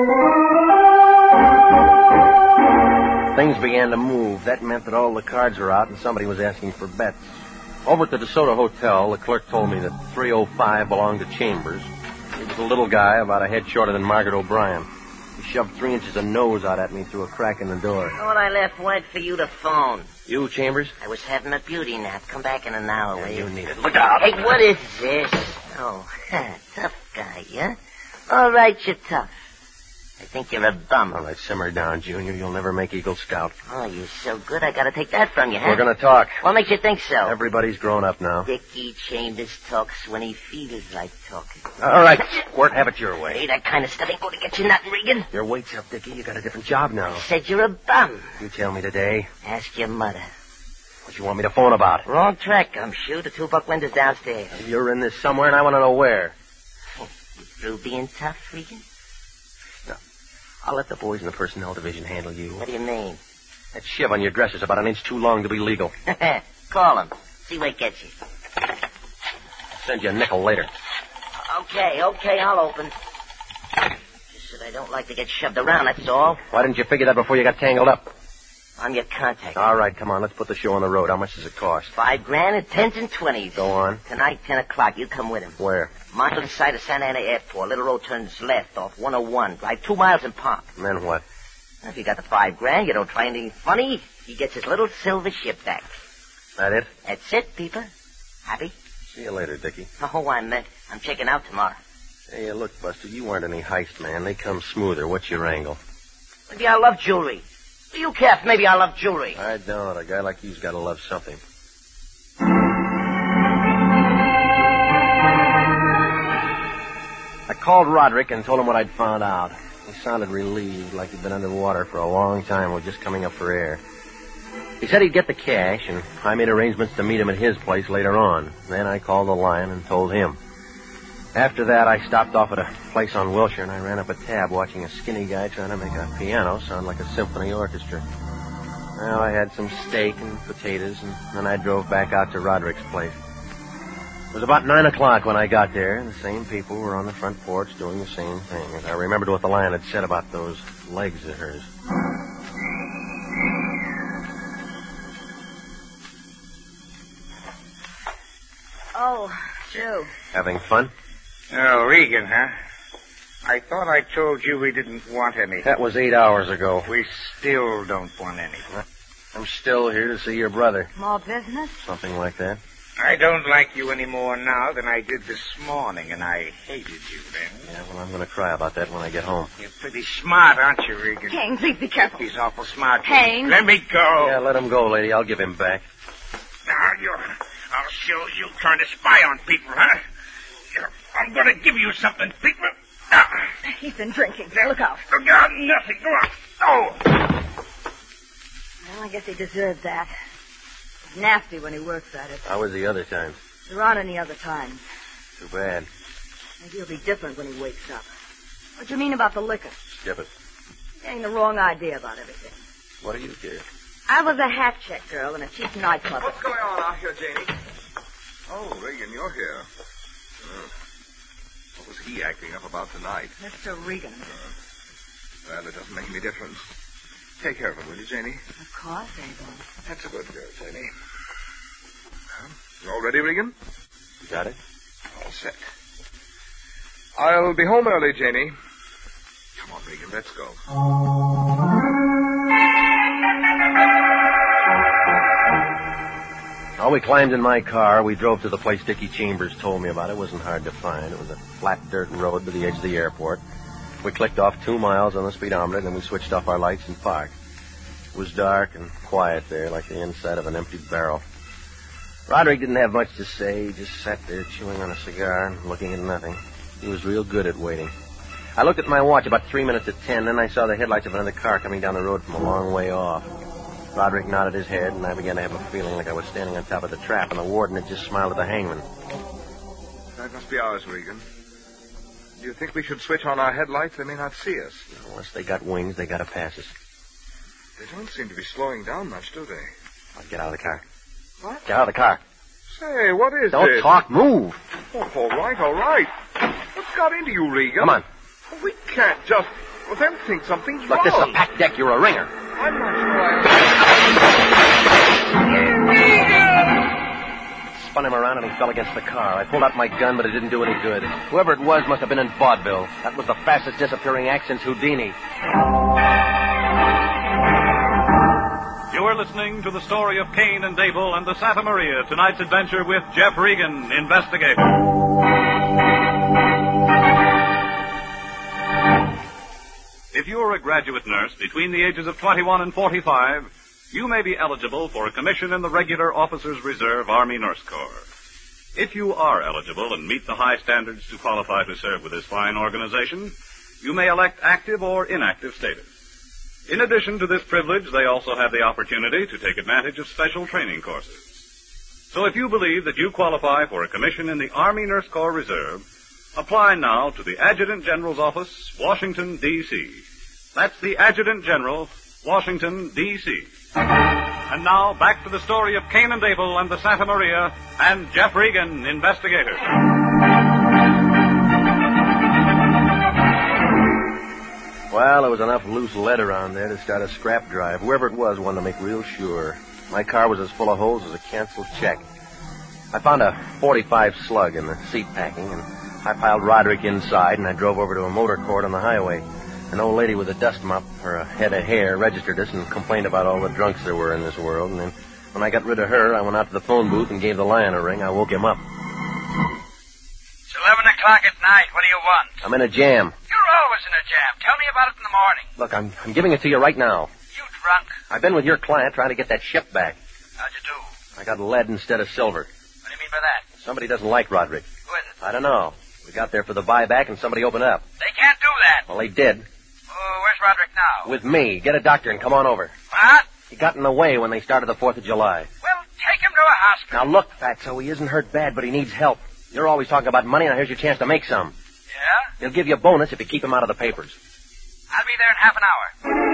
Things began to move. That meant that all the cards were out and somebody was asking for bets. Over at the DeSoto Hotel, the clerk told me that three oh five belonged to Chambers. He was a little guy, about a head shorter than Margaret O'Brien. He shoved three inches of nose out at me through a crack in the door. All I left went for you to phone. You, Chambers? I was having a beauty nap. Come back in an hour, will Yeah, you? you need it. Look out! Hey, what is this? Oh, tough guy, yeah? All right, you're tough. I think you're a bum. All right, simmer down, Junior. You'll never make Eagle Scout. Oh, you're so good, I gotta take that from you, huh? We're gonna talk. What makes you think so? Everybody's grown up now. Dickie Chambers talks when he feels like talking. All right, Squirt, have it your way. Hey, that kind of stuff ain't gonna get you nothing, Regan. Your weight's up, Dickie. You got a different job now. I said you're a bum. You tell me today. Ask your mother. What you want me to phone about? Wrong track, I'm sure. The two buck windows downstairs. You're in this somewhere, and I want to know where. You through being tough, Regan? No. I'll let the boys in the personnel division handle you. What do you mean? That shiv on your dress is about an inch too long to be legal. Call him. See where it gets you. I'll send you a nickel later. Okay, okay, I'll open. Just that I don't like to get shoved around, that's all. Why didn't you figure that before you got tangled up? I'm your contact. All right, come on, let's put the show on the road. How much does it cost? Five grand and tens and twenties. Go on. Tonight, ten o'clock. You come with him. Where? Mile to the side of Santa Ana Airport. Little road turns left off one oh one. Drive two miles and park. And then what? If you got the five grand, you don't try anything funny, he gets his little silver ship back. That it? That's it, Peeper. Happy? See you later, Dickie. Oh, I meant I'm checking out tomorrow. Hey, look, Buster, you weren't any heist man. They come smoother. What's your angle? Maybe I love jewelry. Do you care if maybe I love jewelry? I don't. A guy like you's got to love something. I called Roderick and told him what I'd found out. He sounded relieved, like he'd been underwater for a long time or just coming up for air. He said he'd get the cash, and I made arrangements to meet him at his place later on. Then I called the Lion and told him. After that, I stopped off at a place on Wilshire, and I ran up a tab watching a skinny guy trying to make a piano sound like a symphony orchestra. Well, I had some steak and potatoes, and then I drove back out to Roderick's place. It was about nine o'clock when I got there, and the same people were on the front porch doing the same thing. And I remembered what the Lion had said about those legs of hers. Oh, Joe. Having fun? Oh, Regan, huh? I thought I told you we didn't want any. That was eight hours ago. We still don't want any. I'm still here to see your brother. More business? Something like that. I don't like you any more now than I did this morning, and I hated you then. Yeah, well, I'm going to cry about that when I get home. You're pretty smart, aren't you, Regan? Haynes, please be careful. He's awful smart. Haynes. Let me go. Yeah, let him go, lady. I'll give him back. Now, you're... I'll show you trying to spy on people, huh? I'm going to give you something, people. Now, he's been drinking. Look out. Look out, nothing. Go on. Oh. Well, I guess he deserved that. He's nasty when he works at it. How was the other time? There aren't any other times. Too bad. Maybe he'll be different when he wakes up. What do you mean about the liquor? Skip it. Getting the wrong idea about everything. What do you care? I was a hat check girl in a cheap nightclub. What's going on out here, Janie? Oh, Regan, you're here. Uh, what was he acting up about tonight? Mister Regan. Uh, well, it doesn't make any difference. Take care of him, will you, Janie? Of course, Abel. That's a good girl, Janie. Uh, all ready, Regan? You got it? All set. I'll be home early, Janie. Come on, Regan, let's go. Well, we climbed in my car. We drove to the place Dickie Chambers told me about. It wasn't hard to find. It was a flat dirt road to the edge of the airport. We clicked off two miles on the speedometer, then we switched off our lights and parked. It was dark and quiet there, like the inside of an empty barrel. Roderick didn't have much to say. He just sat there chewing on a cigar and looking at nothing. He was real good at waiting. I looked at my watch about three minutes to ten, then I saw the headlights of another car coming down the road from a long way off. Roderick nodded his head, and I began to have a feeling like I was standing on top of the trap, and the warden had just smiled at the hangman. That must be ours, Regan. Do you think we should switch on our headlights? They may not see us. Unless they got wings, they got to pass us. They don't seem to be slowing down much, do they? I'll get out of the car. What? Get out of the car. Say, what is Don't this? talk. Move. Oh, all right, all right. What's got into you, Regan? Come on. Well, we can't just... Well, then think something's Look, wrong. this is a packed deck. You're a ringer. I'm not sure I... Spun him around and he fell against the car. I pulled out my gun, but it didn't do any good. Whoever it was must have been in vaudeville. That was the fastest disappearing act since Houdini. You are listening to the story of Cain and Abel and the Santa Maria, tonight's adventure with Jeff Regan, investigator. If you are a graduate nurse between the ages of twenty-one and forty-five, you may be eligible for a commission in the regular Officers Reserve Army Nurse Corps. If you are eligible and meet the high standards to qualify to serve with this fine organization, you may elect active or inactive status. In addition to this privilege, they also have the opportunity to take advantage of special training courses. So if you believe that you qualify for a commission in the Army Nurse Corps Reserve, apply now to the Adjutant General's Office, Washington, D C That's the Adjutant General, Washington, D C And now, back to the story of Cain and Abel and the Santa Maria and Jeff Regan, investigator. Well, there was enough loose lead around there to start a scrap drive. Whoever it was wanted to make real sure. My car was as full of holes as a canceled check. I found a forty-five slug in the seat packing, and I piled Roderick inside, and I drove over to a motor court on the highway. An old lady with a dust mop or a head of hair registered us and complained about all the drunks there were in this world. And then when I got rid of her, I went out to the phone booth and gave the lion a ring. I woke him up. It's eleven o'clock at night. What do you want? I'm in a jam. You're always in a jam. Tell me about it in the morning. Look, I'm, I'm giving it to you right now. You drunk? I've been with your client trying to get that ship back. How'd you do? I got lead instead of silver. What do you mean by that? Somebody doesn't like Roderick. Who is it? I don't know. We got there for the buyback and somebody opened up. They can't do that. Well, they did. Oh, where's Roderick now? With me. Get a doctor and come on over. What? He got in the way when they started the fourth of July. Well, take him to a hospital. Now, look, Fatso, he isn't hurt bad, but he needs help. You're always talking about money, now here's your chance to make some. Yeah? He'll give you a bonus if you keep him out of the papers. I'll be there in half an hour.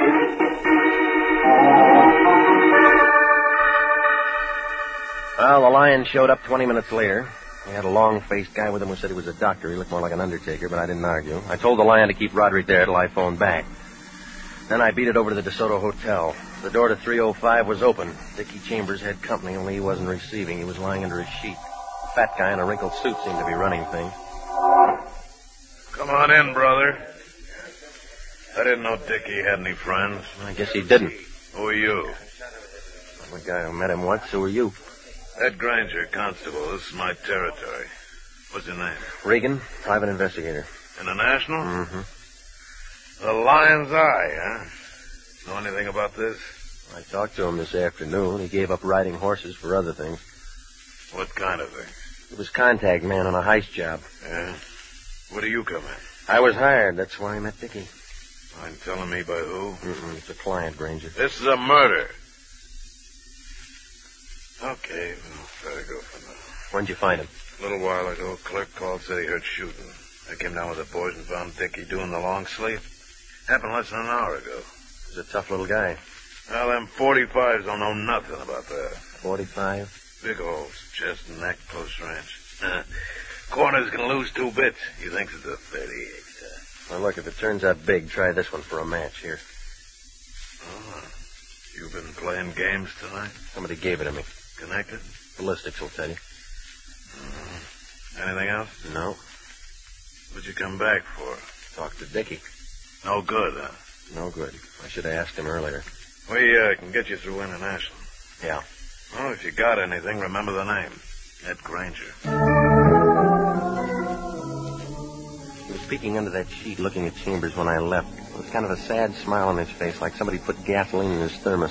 Well, the lion showed up twenty minutes later. He had a long-faced guy with him who said he was a doctor. He looked more like an undertaker, but I didn't argue. I told the lion to keep Roderick there till I phoned back. Then I beat it over to the DeSoto Hotel. The door to three oh five was open. Dickie Chambers had company, only he wasn't receiving. He was lying under his sheet. A fat guy in a wrinkled suit seemed to be running things. Come on in, brother. I didn't know Dickie had any friends. I guess he didn't. Who are you? I'm the guy who met him once. Who are you? Ed Granger, constable. This is my territory. What's your name? Regan, private investigator. International? Mm-hmm. The Lion's Eye, huh? Know anything about this? I talked to him this afternoon. He gave up riding horses for other things. What kind of thing? He was contact man on a heist job. Yeah? Where do you come in? I was hired. That's why I met Dickie. Mind telling me by who? Mm-mm, it's a client, Granger. This is a murder. Okay, we'll try to go for now. When'd you find him? A little while ago, a clerk called, said he heard shooting. I came down with the boys and found Dickie doing the long sleep. Happened less than an hour ago. He's a tough little guy. Well, them forty-fives don't know nothing about that. Forty-five? Big holes, chest and neck, close range. Corner's gonna lose two bits. He thinks it's a thirty-eight. Well, look, if it turns out big, try this one for a match here. Oh, you've been playing games tonight? Somebody gave it to me. Connected? Ballistics will tell you. Mm. Anything else? No. What'd you come back for? Talk to Dickie. No good, huh? No good. I should have asked him earlier. We uh, can get you through international. Yeah. Well, if you got anything, remember the name. Ed Granger. He was peeking under that sheet looking at Chambers when I left. There was kind of a sad smile on his face, like somebody put gasoline in his thermos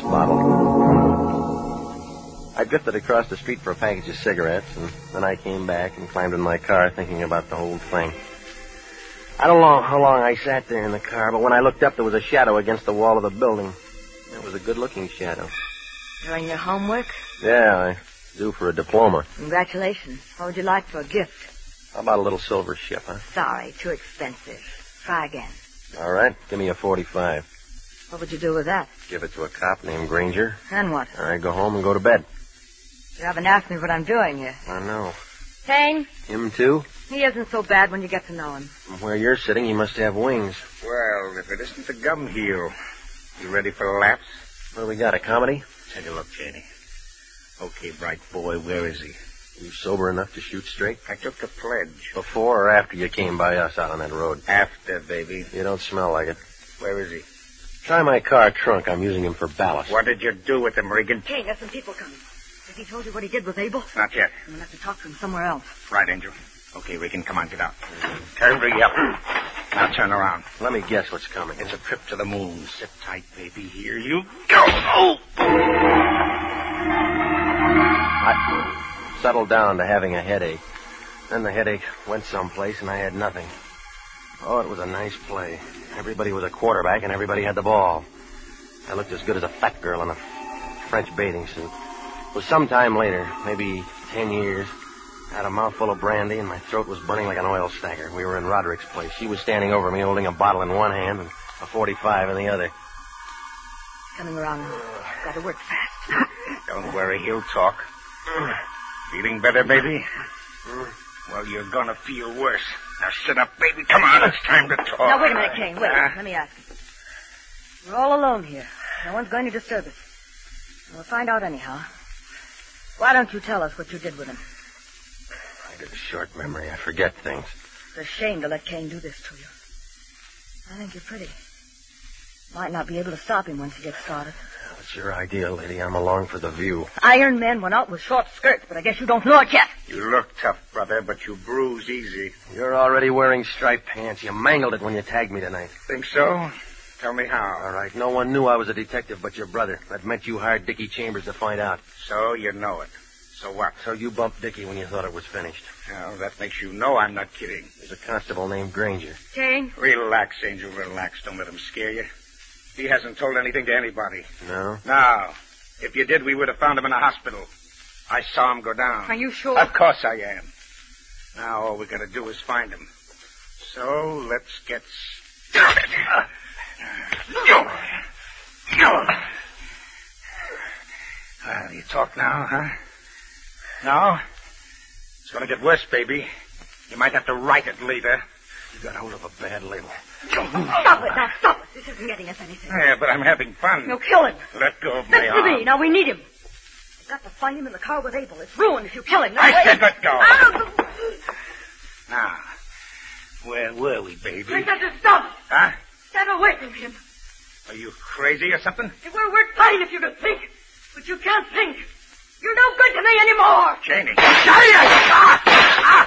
bottle. I drifted across the street for a package of cigarettes, and then I came back and climbed in my car thinking about the whole thing. I don't know how long I sat there in the car, but when I looked up, there was a shadow against the wall of the building. It was a good-looking shadow. Doing your homework? Yeah, I due for a diploma. Congratulations. What would you like for a gift? How about a little silver ship, huh? Sorry, too expensive. Try again. All right, give me a forty-five. What would you do with that? Give it to a cop named Granger. Then what? All right, go home and go to bed. You haven't asked me what I'm doing here. I know. Kane? Him, too? He isn't so bad when you get to know him. From where you're sitting, he must have wings. Well, if it isn't the gum heel. You ready for a lapse? What do we got, a comedy? Take a look, Janie. Okay, bright boy, where is he? You sober enough to shoot straight? I took the pledge. Before or after you came by us out on that road? After, baby. You don't smell like it. Where is he? Try my car trunk. I'm using him for ballast. What did you do with him, Regan? Kane, there's some people coming. Has he told you what he did with Abel? Not yet. I'm going to have to talk to him somewhere else. Right, Angel. Okay, Regan, come on, get out. Turn to yellow. Now turn around. Let me guess what's coming. It's a trip to the moon. Sit tight, baby. Here you go. Oh! I settled down to having a headache. Then the headache went someplace, and I had nothing. Oh, it was a nice play. Everybody was a quarterback, and everybody had the ball. I looked as good as a fat girl in a French bathing suit. It was some time later, maybe ten years. I had a mouthful of brandy, and my throat was burning like an oil stacker. We were in Roderick's place. She was standing over me, holding a bottle in one hand and a forty-five in the other. Coming around. Got to work fast. Don't worry, he'll talk. Feeling better, baby? Well, you're gonna feel worse. Now sit up, baby. Come on, it's time to talk. Now, wait a minute, Kane. Wait. Uh, Let me ask you. We're all alone here. No one's going to disturb us. We'll find out anyhow. Why don't you tell us what you did with him? I got a short memory. I forget things. It's a shame to let Kane do this to you. I think you're pretty. Might not be able to stop him once he gets started. That's your idea, lady. I'm along for the view. Iron Men went out with short skirts, but I guess you don't know it yet. You look tough, brother, but you bruise easy. You're already wearing striped pants. You mangled it when you tagged me tonight. Think so? Tell me how. All right. No one knew I was a detective but your brother. That meant you hired Dickie Chambers to find out. So you know it. So what? So you bumped Dickie when you thought it was finished. Well, that makes you know I'm not kidding. There's a constable named Granger. Kane? Relax, Angel, relax. Don't let him scare you. He hasn't told anything to anybody. No? No. If you did, we would have found him in a hospital. I saw him go down. Are you sure? Of course I am. Now all we gotta do is find him. So let's get started. Go. Go. Well, you talk now, huh? No? It's gonna get worse, baby. You might have to write it later. You got hold of a bad label. Stop it now, stop it. This isn't getting us anything. Yeah, but I'm having fun. You'll kill him. Let go of my Listen arm. to me. Now we need him. We've got to find him in the car with Abel. It's ruined if you kill him. Now, I wait. said let go. Ah! Now, where were we, baby? I said to stop. Huh? Stand away from him. Are you crazy or something? It would work fine if you could think, but you can't think. You're no good to me anymore. Janie. Ah! Ah!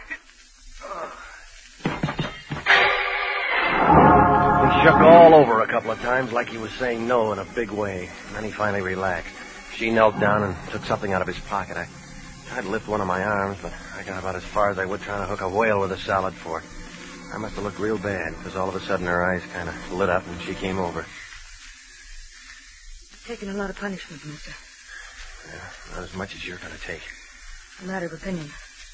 He shook all over a couple of times like he was saying no in a big way. And then he finally relaxed. She knelt down and took something out of his pocket. I tried to lift one of my arms, but I got about as far as I would trying to hook a whale with a salad fork. I must have looked real bad, because all of a sudden her eyes kind of lit up and she came over. You've taken a lot of punishment, mister. Yeah, not as much as you're going to take. A matter of opinion.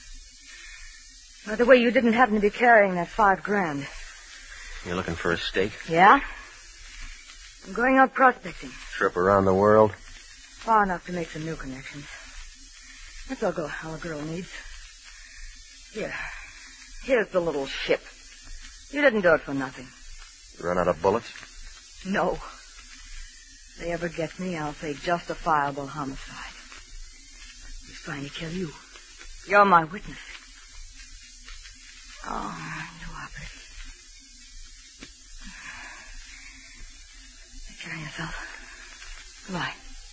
By the way, you didn't happen to be carrying that five grand. You're looking for a steak? Yeah? I'm going out prospecting. Trip around the world? Far enough to make some new connections. That's all, go, all a girl needs. Here. Here's the little ship. You didn't do it for nothing. You run out of bullets? No. If they ever get me, I'll say justifiable homicide. He's trying to kill you. You're my witness. Oh, you are pretty. Take care of yourself. Goodbye.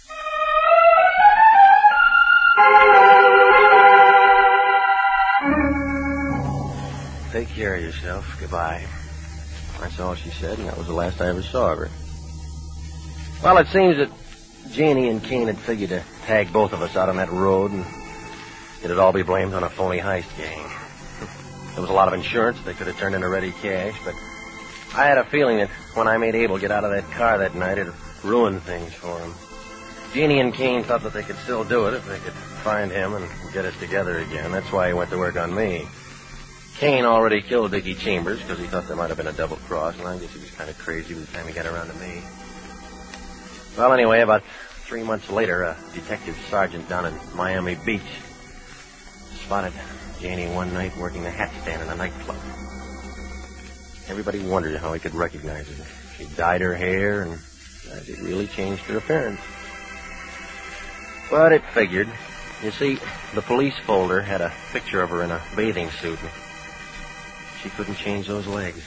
Take care of yourself. Goodbye. That's all she said, and that was the last I ever saw of her. Well, it seems that Janie and Kane had figured to tag both of us out on that road, and it'd all be blamed on a phony heist gang. There was a lot of insurance they could have turned into ready cash, but I had a feeling that when I made Abel get out of that car that night, it'd ruin things for him. Janie and Kane thought that they could still do it if they could find him and get us together again. That's why he went to work on me. Kane already killed Dickie Chambers because he thought there might have been a double cross, and I guess he was kind of crazy by the time he got around to me. Well, anyway, about three months later, a detective sergeant down in Miami Beach spotted Janie one night working the hat stand in a nightclub. Everybody wondered how he could recognize her. She dyed her hair, and it really changed her appearance. But it figured. You see, the police folder had a picture of her in a bathing suit. And she couldn't change those legs.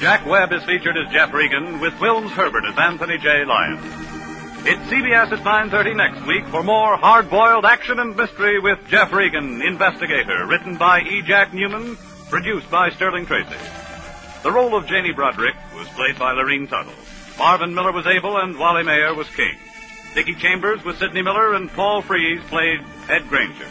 Jack Webb is featured as Jeff Regan, with Wilms Herbert as Anthony J. Lyons. It's C B S at nine thirty next week for more hard-boiled action and mystery with Jeff Regan, Investigator, written by E. Jack Newman, produced by Sterling Tracy. The role of Janie Broderick was played by Lorene Tuttle. Marvin Miller was Abel and Wally Mayer was King. Dickie Chambers was Sidney Miller and Paul Frees played Ed Granger.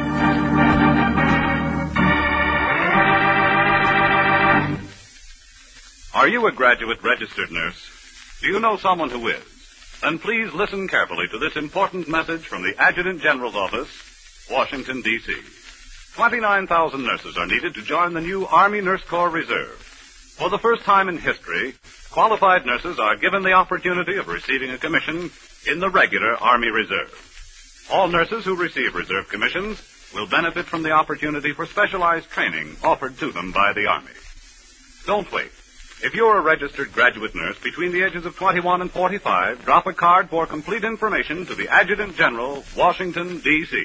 Are you a graduate registered nurse? Do you know someone who is? Then please listen carefully to this important message from the Adjutant General's Office, Washington, D C twenty-nine thousand nurses are needed to join the new Army Nurse Corps Reserve. For the first time in history, qualified nurses are given the opportunity of receiving a commission in the regular Army Reserve. All nurses who receive reserve commissions will benefit from the opportunity for specialized training offered to them by the Army. Don't wait. If you're a registered graduate nurse between the ages of twenty-one and forty-five, drop a card for complete information to the Adjutant General, Washington, D C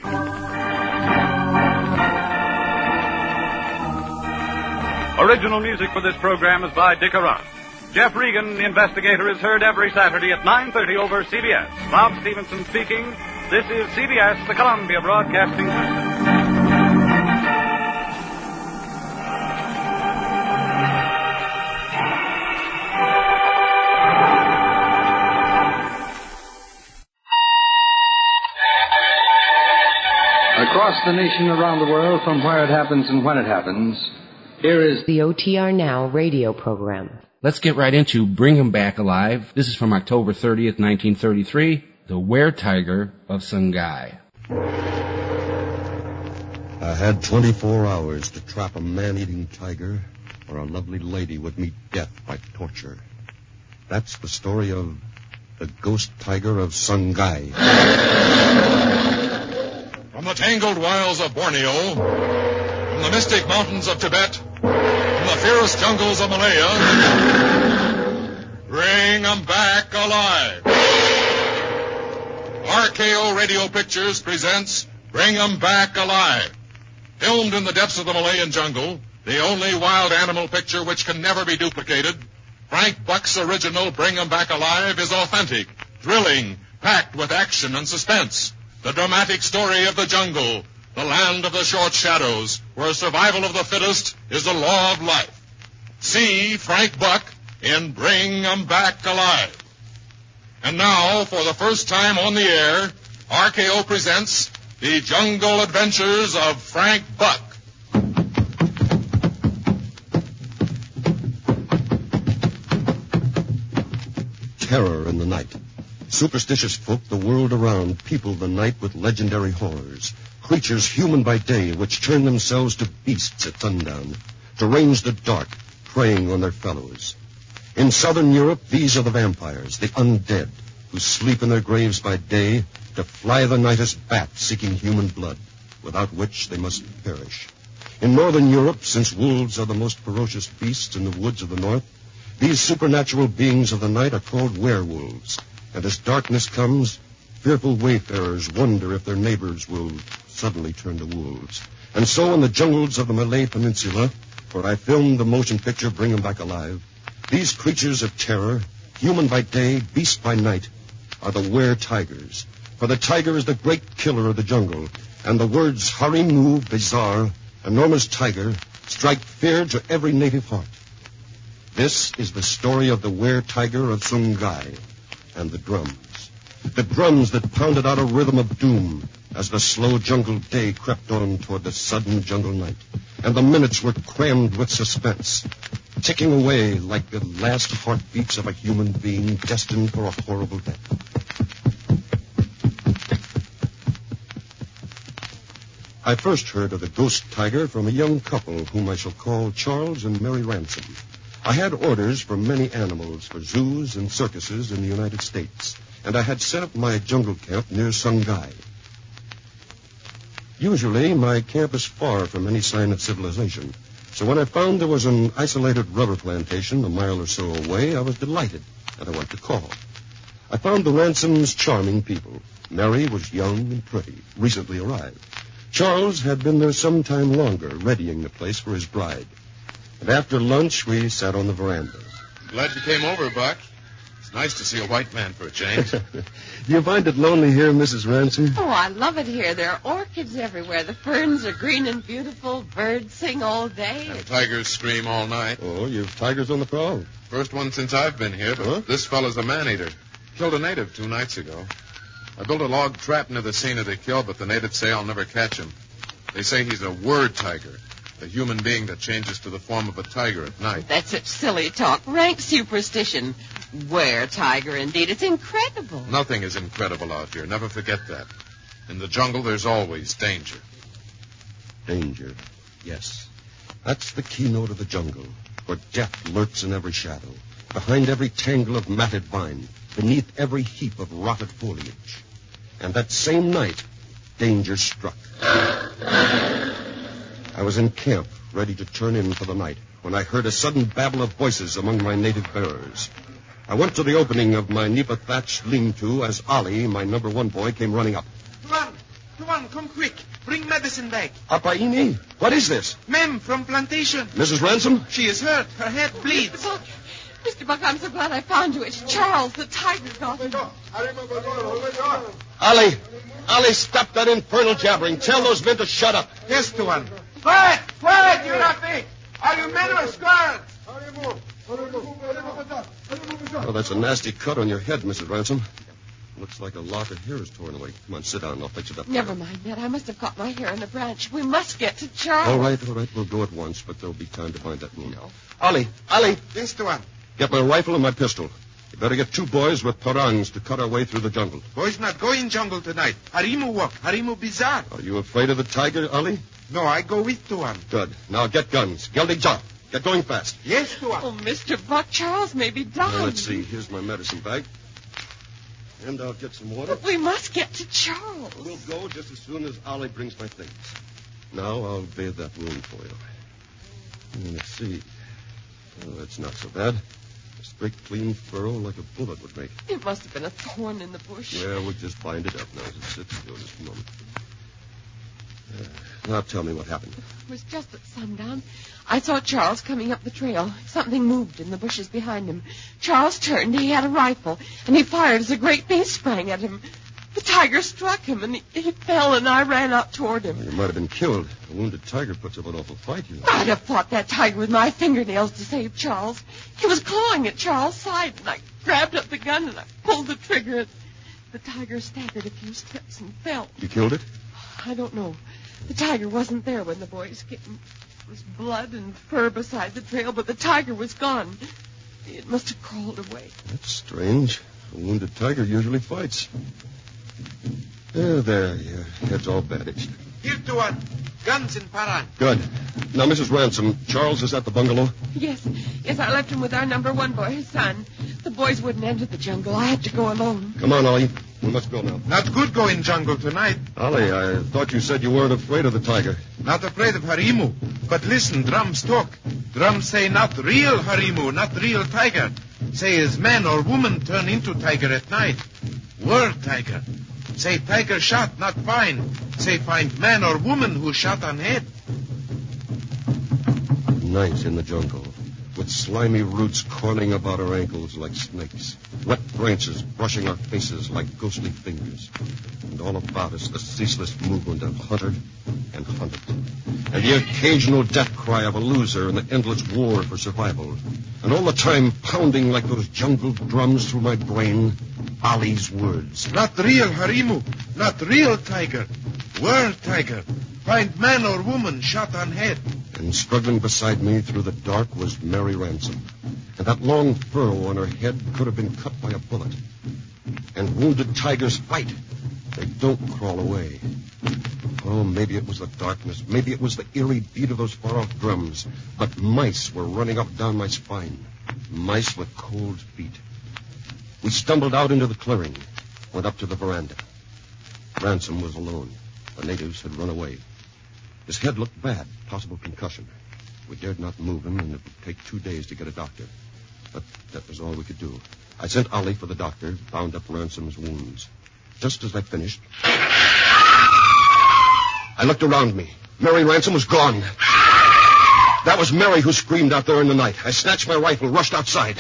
Original music for this program is by Dick Arant. Jeff Regan, the Investigator, is heard every Saturday at nine thirty over C B S. Bob Stevenson speaking. This is C B S, the Columbia Broadcasting System. Across the nation, around the world, from where it happens and when it happens, here is the O T R Now radio program. Let's get right into Bring 'em Back Alive. This is from October thirtieth, nineteen thirty-three, The Were-Tiger of Sungai. I had twenty-four hours to trap a man-eating tiger, or a lovely lady would meet death by torture. That's the story of the ghost tiger of Sungai. From the tangled wilds of Borneo, from the mystic mountains of Tibet, from the fierce jungles of Malaya, bring 'em back alive. R K O Radio Pictures presents Bring 'em Back Alive. Filmed in the depths of the Malayan jungle, the only wild animal picture which can never be duplicated, Frank Buck's original Bring 'em Back Alive is authentic, thrilling, packed with action and suspense. The dramatic story of the jungle, the land of the short shadows, where survival of the fittest is the law of life. See Frank Buck in Bring 'em Back Alive. And now, for the first time on the air, R K O presents The Jungle Adventures of Frank Buck. Terror in the night. Superstitious folk the world around people the night with legendary horrors. Creatures human by day which turn themselves to beasts at sundown, to range the dark, preying on their fellows. In southern Europe, these are the vampires, the undead, who sleep in their graves by day to fly the night as bats seeking human blood, without which they must perish. In northern Europe, since wolves are the most ferocious beasts in the woods of the north, these supernatural beings of the night are called werewolves. And as darkness comes, fearful wayfarers wonder if their neighbors will suddenly turn to wolves. And so in the jungles of the Malay Peninsula, where I filmed the motion picture Bring 'em Back Alive, these creatures of terror, human by day, beast by night, are the were-tigers. For the tiger is the great killer of the jungle, and the words Harimu, bizarre, enormous tiger, strike fear to every native heart. This is the story of the were-tiger of Sungai. And the drums. The drums that pounded out a rhythm of doom as the slow jungle day crept on toward the sudden jungle night. And the minutes were crammed with suspense, ticking away like the last heartbeats of a human being destined for a horrible death. I first heard of the ghost tiger from a young couple whom I shall call Charles and Mary Ransom. I had orders for many animals for zoos and circuses in the United States, and I had set up my jungle camp near Sungai. Usually, my camp is far from any sign of civilization, so when I found there was an isolated rubber plantation a mile or so away, I was delighted, and I went to call. I found the Ransoms charming people. Mary was young and pretty, recently arrived. Charles had been there some time longer, readying the place for his bride. And after lunch, we sat on the veranda. Glad you came over, Buck. It's nice to see a white man for a change. Do you find it lonely here, Missus Ransom? Oh, I love it here. There are orchids everywhere. The ferns are green and beautiful. Birds sing all day. And tigers scream all night. Oh, you've tigers on the prowl. First one since I've been here, but Huh? this fellow's a man-eater. Killed a native two nights ago. I built a log trap near the scene of the kill, but the natives say I'll never catch him. They say he's a word tiger, a human being that changes to the form of a tiger at night. That's such silly talk. Rank superstition. Where tiger, indeed. It's incredible. Nothing is incredible out here. Never forget that. In the jungle, there's always danger. Danger, yes. That's the keynote of the jungle, where death lurks in every shadow, behind every tangle of matted vine, beneath every heap of rotted foliage. And that same night, danger struck. I was in camp, ready to turn in for the night, when I heard a sudden babble of voices among my native bearers. I went to the opening of my nipa-thatched lean-to as Ali, my number one boy, came running up. Tuan, Tuan, come quick. Bring medicine back. Apaini, what is this? Mem, from plantation. Missus Ransom? She is hurt. Her head bleeds. Mister Buck, Mister Buck, I'm so glad I found you. It's Charles, the tiger got him. Ali, Ali, stop that infernal jabbering. Tell those men to shut up. Yes, Tuan. Quiet, quiet, you Rafi. Are you men or squirrels? Oh, that's a nasty cut on your head, Missus Ransom. Looks like a lock of hair is torn away. Come on, sit down. I'll fix it up. Never mind, Ned. I must have caught my hair in the branch. We must get to Charles. All right, all right. We'll go at once, but there'll be time to find that wound. No. Ali, Ali. Yes, Tuan. Get my rifle and my pistol. You better get two boys with parangs to cut our way through the jungle. Boys not go in jungle tonight. Harimu walk. Harimu bizarre. Are you afraid of the tiger, Ali? No, I go with Tuan. Good. Now get guns. Gelding Get going fast. Yes, Tuan. Oh, Mister Buck, Charles may be dying. Now, let's see. Here's my medicine bag. And I'll get some water. But we must get to Charles. We'll go just as soon as Ali brings my things. Now I'll bathe that wound for you. Let's see. Oh, that's not so bad. A straight, clean furrow like a bullet would make. It must have been a thorn in the bush. Well, we'll just bind it up now as it sits still just a moment. Uh, now tell me what happened. It was just at sundown. I saw Charles coming up the trail. Something moved in the bushes behind him. Charles turned. He had a rifle, and he fired as a great beast sprang at him. The tiger struck him, and he, he fell, and I ran out toward him. You might have been killed. A wounded tiger puts up an awful fight, you know. I'd have fought that tiger with my fingernails to save Charles. He was clawing at Charles' side, and I grabbed up the gun, and I pulled the trigger. The tiger staggered a few steps and fell. You killed it? I don't know. The tiger wasn't there when the boys came. There was blood and fur beside the trail, but the tiger was gone. It must have crawled away. That's strange. A wounded tiger usually fights. There, there. Your head's all bandaged. Here, Tuan. Guns in Parang. Good. Now, Missus Ransom, Charles is at the bungalow? Yes. Yes, I left him with our number one boy, his son. The boys wouldn't enter the jungle. I had to go alone. Come on, Ollie. We must go now. Not good go in jungle tonight. Ollie, I thought you said you weren't afraid of the tiger. Not afraid of Harimu. But listen, drums talk. Drums say not real Harimu, not real tiger. Say is man or woman turn into tiger at night. Word tiger. Say tiger shot, not find. Say find man or woman who shot on head. Night in the jungle, with slimy roots coiling about our ankles like snakes, wet branches brushing our faces like ghostly fingers, and all about us the ceaseless movement of hunter and hunted, and the occasional death cry of a loser in the endless war for survival, and all the time pounding like those jungle drums through my brain, Ali's words. Not real Harimu, not real tiger. Word tiger. Find man or woman shot on head. And struggling beside me through the dark was Mary Ransom. And that long furrow on her head could have been cut by a bullet. And wounded tigers fight. They don't crawl away. Oh, maybe it was the darkness. Maybe it was the eerie beat of those far-off drums. But mice were running up down my spine. Mice with cold feet. We stumbled out into the clearing. Went up to the veranda. Ransom was alone. The natives had run away. His head looked bad, possible concussion. We dared not move him, and it would take two days to get a doctor. But that was all we could do. I sent Ali for the doctor, bound up Ransom's wounds. Just as I finished, I looked around me. Mary Ransom was gone. That was Mary who screamed out there in the night. I snatched my rifle, rushed outside.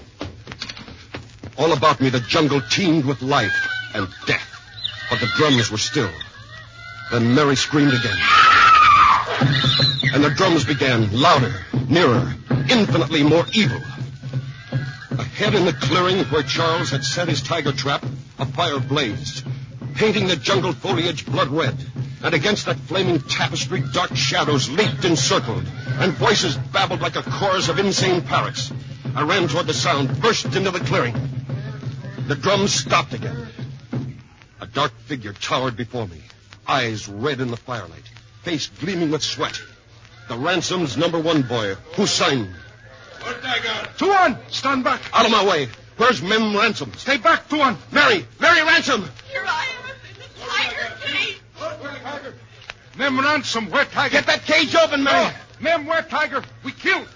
All about me, the jungle teemed with life and death. But the drums were still. Then Mary screamed again. And the drums began, louder, nearer, infinitely more evil. Ahead in the clearing where Charles had set his tiger trap, a fire blazed, painting the jungle foliage blood red. And against that flaming tapestry, dark shadows leaped and circled, and voices babbled like a chorus of insane parrots. I ran toward the sound, burst into the clearing. The drums stopped again. A dark figure towered before me, eyes red in the firelight, face gleaming with sweat. The Ransom's number one boy, Hussein. What I got? Tuan, stand back. Out of my way. Where's Mem Ransom? Stay back, Tuan. Mary, Mary Ransom. Here I am in the tiger cage. Tiger. Mem Ransom, where Tiger? Get that cage open, Mary. Oh, Mem, where Tiger? We killed.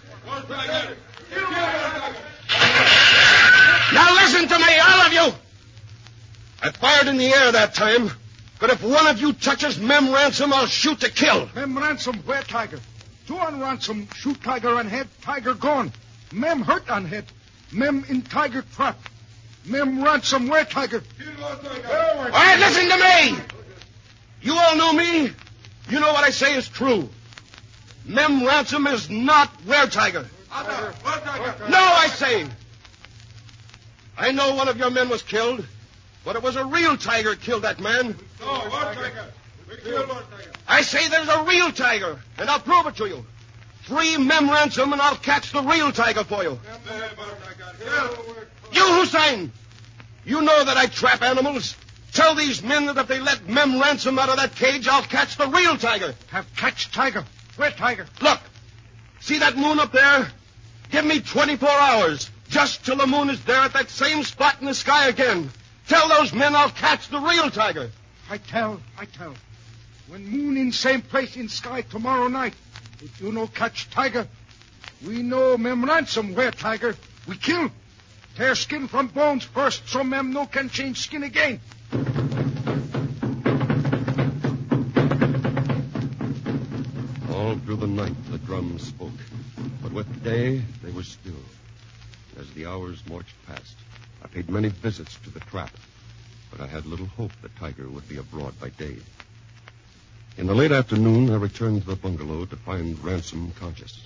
Now listen to me, all of you. I fired in the air that time, but if one of you touches Mem Ransom, I'll shoot to kill. Mem Ransom, where Tiger? Tuan Ransom, shoot Tiger on head, Tiger gone. Mem hurt on head. Mem in Tiger trap. Mem Ransom, where Tiger? All right, listen to me. You all know me. You know what I say is true. Mem Ransom is not where Tiger. No, I say. I know one of your men was killed, but it was a real tiger killed that man. No, what Tiger? We killed one Tiger. I say there's a real tiger, and I'll prove it to you. Free Mem Ransom, and I'll catch the real tiger for you. You, Hussein, you know that I trap animals. Tell these men that if they let Mem Ransom out of that cage, I'll catch the real tiger. Have catch Tiger. Where Tiger? Look, see that moon up there? Give me twenty-four hours, just till the moon is there at that same spot in the sky again. Tell those men I'll catch the real tiger. I tell, I tell. When moon in same place in sky tomorrow night, if you no catch Tiger, we know Mem Ransom where Tiger. We kill. Tear skin from bones first, so Mem no can change skin again. All through the night the drums spoke, but with day they were still. As the hours marched past, I paid many visits to the trap, but I had little hope that Tiger would be abroad by day. In the late afternoon, I returned to the bungalow to find Ransom conscious.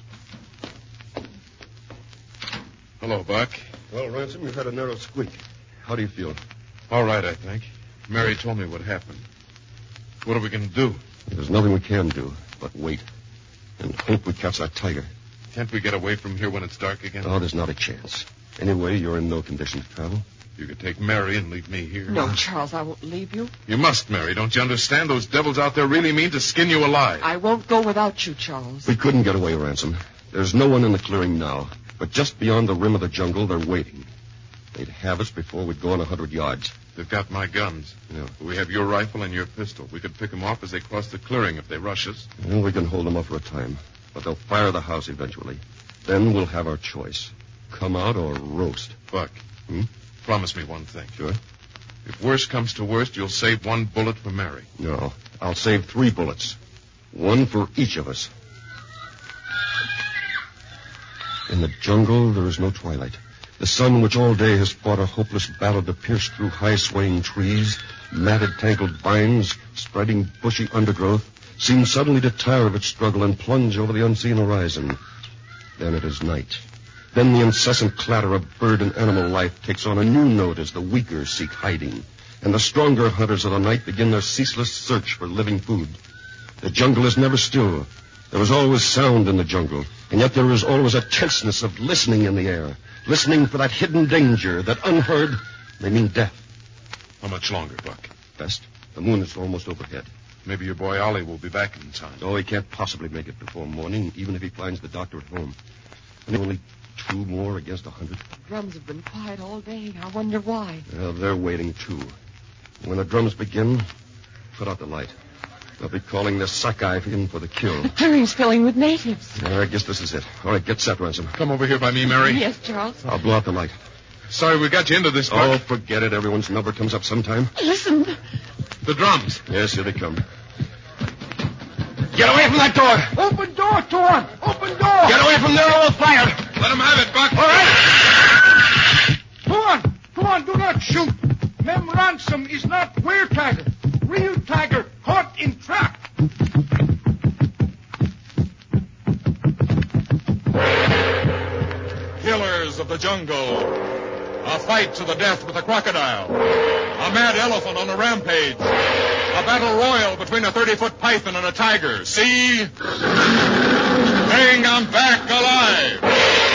Hello, Buck. Well, Ransom, you've had a narrow squeak. How do you feel? All right, I think. Mary told me what happened. What are we going to do? There's nothing we can do but wait and hope we catch that tiger. Can't we get away from here when it's dark again? Oh, there's not a chance. Anyway, you're in no condition to travel. You could take Mary and leave me here. No, Charles, I won't leave you. You must, Mary. Don't you understand? Those devils out there really mean to skin you alive. I won't go without you, Charles. We couldn't get away, Ransom. There's no one in the clearing now. But just beyond the rim of the jungle, they're waiting. They'd have us before we'd go on a hundred yards. They've got my guns. Yeah. We have your rifle and your pistol. We could pick them off as they cross the clearing if they rush us. Well, we can hold them up for a time. But they'll fire the house eventually. Then we'll have our choice. Come out or roast. Buck, hmm? Promise me one thing. Sure. If worst comes to worst, you'll save one bullet for Mary. No, I'll save three bullets. One for each of us. In the jungle, there is no twilight. The sun, which all day has fought a hopeless battle to pierce through high-swaying trees, matted, tangled vines, spreading bushy undergrowth, seems suddenly to tire of its struggle and plunge over the unseen horizon. Then it is night. Then the incessant clatter of bird and animal life takes on a new note as the weaker seek hiding, and the stronger hunters of the night begin their ceaseless search for living food. The jungle is never still. There is always sound in the jungle, and yet there is always a tenseness of listening in the air, listening for that hidden danger that unheard may mean death. How much longer, Buck? Best. The moon is almost overhead. Maybe your boy Ollie will be back in time. Oh, he can't possibly make it before morning, even if he finds the doctor at home. And only two more against a hundred. Drums have been quiet all day. I wonder why. Well, they're waiting, too. When the drums begin, put out the light. They'll be calling the Sakai in for the kill. The clearing's filling with natives. Yeah, I guess this is it. All right, get set, Ransom. Come over here by me, Mary. Yes, Charles. I'll blow out the light. Sorry we got you into this, Buck. Oh, forget it. Everyone's number comes up sometime. Listen. The drums. Yes, here they come. Get away from that door! Open door, Tuan! Open Open door! Get away from there or we'll fire. Let him have it, Buck. All right. Go on. Go on. Do not shoot. Mem Ransom is not were tiger. Real tiger caught in trap. Killers of the jungle. A fight to the death with a crocodile. A mad elephant on a rampage. A battle royal between a thirty-foot python and a tiger. See? Bring 'em back alive.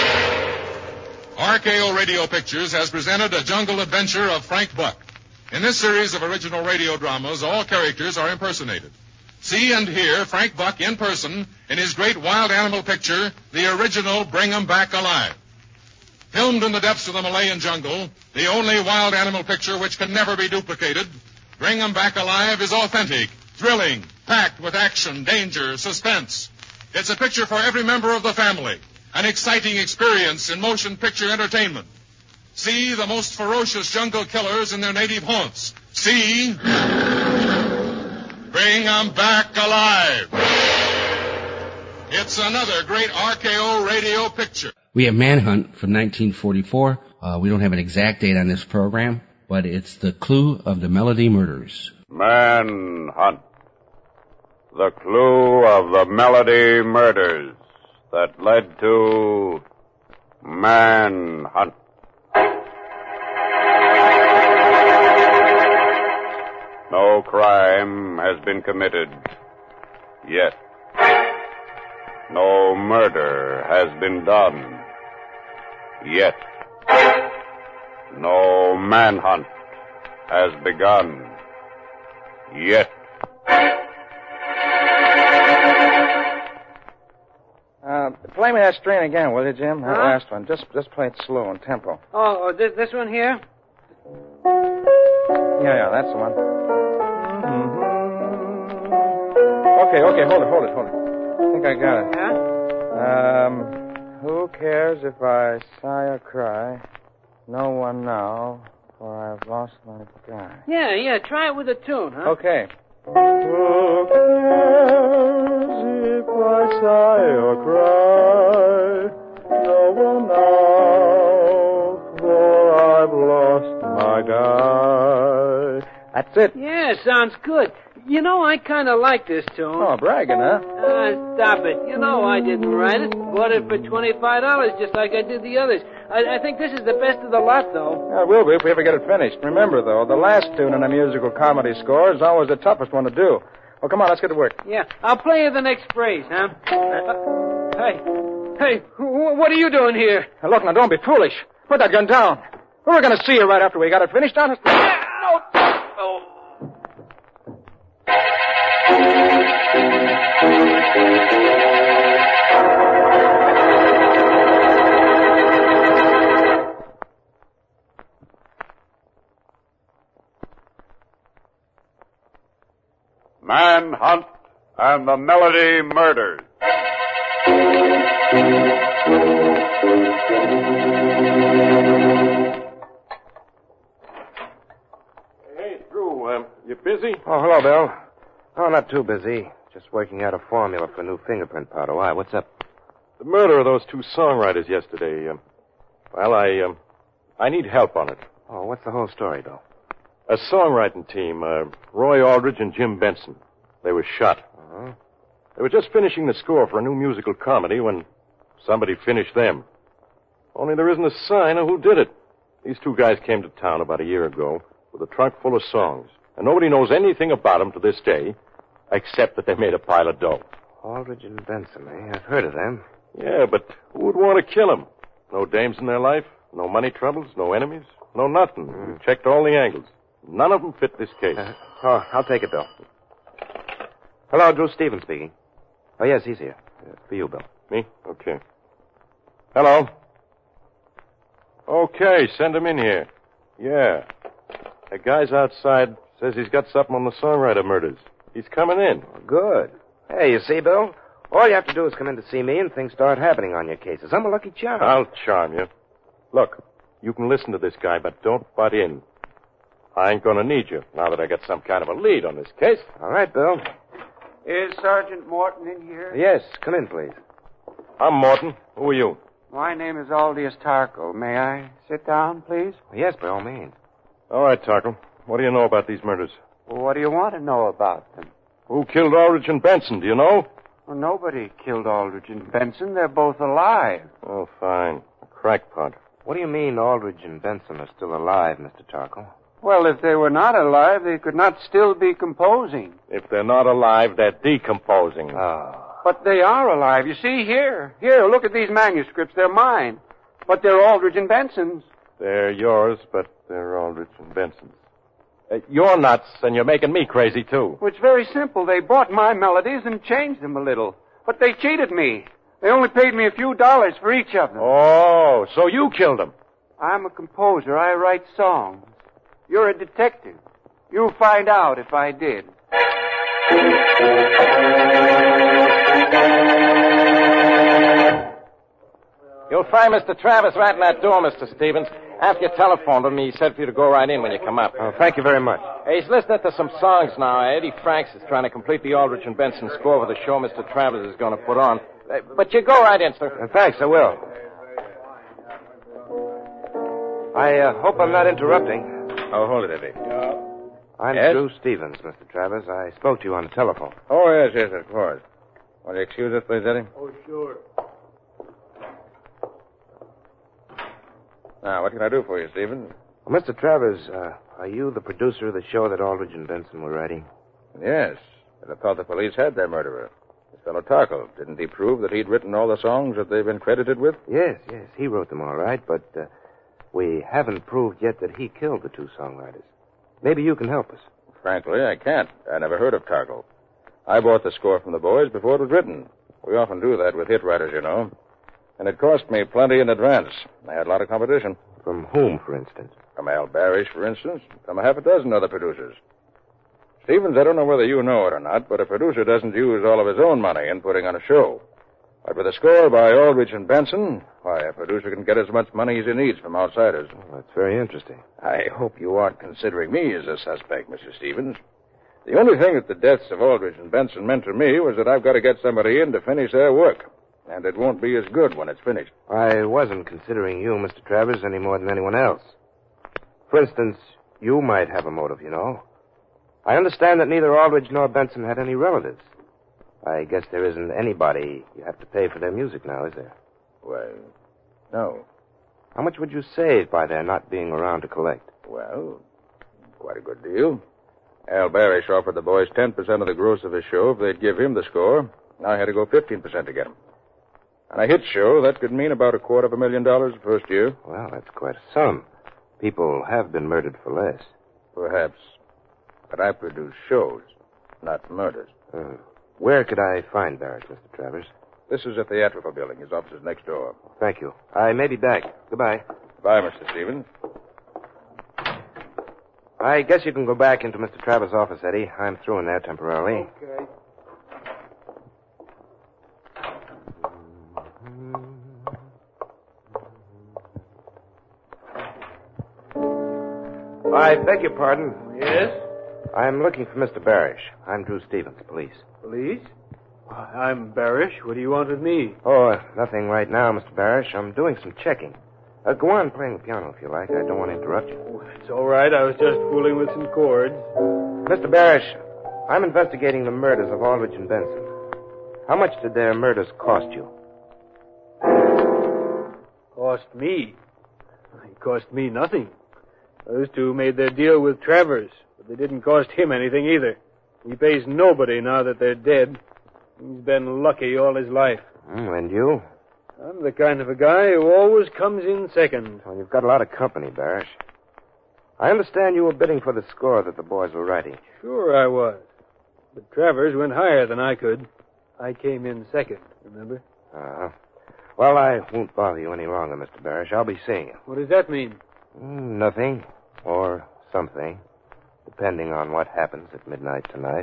R K O Radio Pictures has presented a jungle adventure of Frank Buck. In this series of original radio dramas, all characters are impersonated. See and hear Frank Buck in person in his great wild animal picture, the original Bring 'em Back Alive. Filmed in the depths of the Malayan jungle, the only wild animal picture which can never be duplicated, Bring 'em Back Alive is authentic, thrilling, packed with action, danger, suspense. It's a picture for every member of the family, an exciting experience in motion picture entertainment. See the most ferocious jungle killers in their native haunts. See Bring 'em Back Alive. It's another great R K O radio picture. We have Manhunt from nineteen forty-four. Uh, we don't have an exact date on this program, but it's the clue of the Melody murders. Manhunt. The clue of the Melody murders that led to Manhunt. No crime has been committed yet. No murder has been done yet. No manhunt has begun yet. Uh, play me that strain again, will you, Jim? That Huh? last one. Just just play it slow and tempo. Oh, oh this, this one here? Yeah, yeah, that's the one. Okay, okay, hold it, hold it, hold it. I think I got it. Yeah? Um, who cares if I sigh or cry? No one now, for I've lost my guy. Yeah, yeah, try it with a tune, huh? Okay. Who cares if I sigh or cry? No one now, for I've lost my guy. That's it. Yeah, sounds good. You know, I kind of like this tune. Oh, bragging, huh? Uh, stop it. You know I didn't write it. Bought it for twenty-five dollars, just like I did the others. I, I think this is the best of the lot, though. Yeah, it will be if we ever get it finished. Remember, though, the last tune in a musical comedy score is always the toughest one to do. Well, come on, let's get to work. Yeah, I'll play you the next phrase, huh? Uh, hey, hey, wh- what are you doing here? Now, look, now, don't be foolish. Put that gun down. We were going to see you right after we got it finished, honest. No. Oh. Manhunt and the Melody murders. Hey, Drew, um, you busy? Oh, hello, Bill. Oh, not too busy. Just working out a formula for new fingerprint powder. Why? What's up? The murder of those two songwriters yesterday. Um, well, I um, I need help on it. Oh, what's the whole story, Bill? A songwriting team, uh, Roy Aldridge and Jim Benson. They were shot. Uh-huh. They were just finishing the score for a new musical comedy when somebody finished them. Only there isn't a sign of who did it. These two guys came to town about a year ago with a trunk full of songs, and nobody knows anything about them to this day, except that they made a pile of dough. Aldridge and Benson, eh? I've heard of them. Yeah, but who would want to kill them? No dames in their life, no money troubles, no enemies, no nothing. Mm. We checked all the angles. None of them fit this case. Uh, oh, I'll take it, Bill. Hello, Drew Stevens speaking. Oh, yes, he's here. Uh, for you, Bill. Me? Okay. Hello. Okay, send him in here. Yeah. The guy's outside says he's got something on the songwriter murders. He's coming in. Oh, good. Hey, you see, Bill? All you have to do is come in to see me and things start happening on your cases. I'm a lucky charm. I'll charm you. Look, you can listen to this guy, but don't butt in. I ain't gonna need you now that I got some kind of a lead on this case. All right, Bill. Is Sergeant Morton in here? Yes, come in, please. I'm Morton. Who are you? My name is Aldius Tarkle. May I sit down, please? Yes, by all means. All right, Tarkle. What do you know about these murders? Well, what do you want to know about them? Who killed Aldrich and Benson? Do you know? Well, nobody killed Aldrich and Benson. They're both alive. Oh, fine. A crackpot. What do you mean Aldrich and Benson are still alive, Mister Tarkle? Well, if they were not alive, they could not still be composing. If they're not alive, they're decomposing. Ah. But they are alive. You see, here. Here, look at these manuscripts. They're mine. But they're Aldrich and Benson's. They're yours, but they're Aldrich and Benson's. Uh, you're nuts, and you're making me crazy, too. Well, it's very simple. They bought my melodies and changed them a little. But they cheated me. They only paid me a few dollars for each of them. Oh, so you killed them. I'm a composer. I write songs. You're a detective. You'll find out if I did. You'll find Mister Travis right in that door, Mister Stevens. After you telephoned him, he said for you to go right in when you come up. Oh, thank you very much. Hey, he's listening to some songs now. Eddie Franks is trying to complete the Aldrich and Benson score for the show Mister Travis is going to put on. Uh, but you go right in, sir. Uh, thanks, I will. I uh, hope I'm not interrupting. Oh, hold it, Eddie. I'm Yes? Drew Stevens, Mister Travis. I spoke to you on the telephone. Oh, yes, yes, of course. Will you excuse us, please, Eddie? Oh, sure. Now, what can I do for you, Stephen? Well, Mister Travers, uh, are you the producer of the show that Aldrich and Benson were writing? Yes, but I thought the police had their murderer. This fellow Tarkle. Didn't he prove that he'd written all the songs that they've been credited with? Yes, yes, he wrote them all right, but uh, we haven't proved yet that he killed the two songwriters. Maybe you can help us. Frankly, I can't. I never heard of Tarkle. I bought the score from the boys before it was written. We often do that with hit writers, you know. And it cost me plenty in advance. I had a lot of competition. From whom, for instance? From Al Barish, for instance. From a half a dozen other producers. Stevens, I don't know whether you know it or not, but a producer doesn't use all of his own money in putting on a show. But with a score by Aldrich and Benson, why, a producer can get as much money as he needs from outsiders. Well, that's very interesting. I hope you aren't considering me as a suspect, Mister Stevens. The only thing that the deaths of Aldrich and Benson meant to me was that I've got to get somebody in to finish their work. And it won't be as good when it's finished. I wasn't considering you, Mister Travers, any more than anyone else. For instance, you might have a motive, you know. I understand that neither Aldrich nor Benson had any relatives. I guess there isn't anybody you have to pay for their music now, is there? Well, no. How much would you save by their not being around to collect? Well, quite a good deal. Al Barish offered the boys ten percent of the gross of his show if they'd give him the score. I had to go fifteen percent to get him. On a hit show, that could mean about a quarter of a million dollars the first year. Well, that's quite a sum. People have been murdered for less. Perhaps. But I produce shows, not murders. Uh, where could I find Barish, Mister Travers? This is a theatrical building. His office is next door. Thank you. I may be back. Goodbye. Bye, Mister Stevens. I guess you can go back into Mister Travers' office, Eddie. I'm through in there temporarily. Okay. I beg your pardon. Yes? I'm looking for Mister Barish. I'm Drew Stevens, police. Police? I'm Barish. What do you want with me? Oh, uh, nothing right now, Mister Barish. I'm doing some checking. Uh, go on playing the piano if you like. I don't want to interrupt you. Oh, it's all right. I was just fooling with some chords. Mister Barish, I'm investigating the murders of Aldrich and Benson. How much did their murders cost you? Cost me? It cost me nothing. Those two made their deal with Travers, but they didn't cost him anything either. He pays nobody now that they're dead. He's been lucky all his life. Mm, and you? I'm the kind of a guy who always comes in second. Well, you've got a lot of company, Barish. I understand you were bidding for the score that the boys were writing. Sure I was. But Travers went higher than I could. I came in second, remember? Uh-huh. Well, I won't bother you any longer, Mister Barish. I'll be seeing you. What does that mean? Mm, nothing. Or something. Depending on what happens at midnight tonight.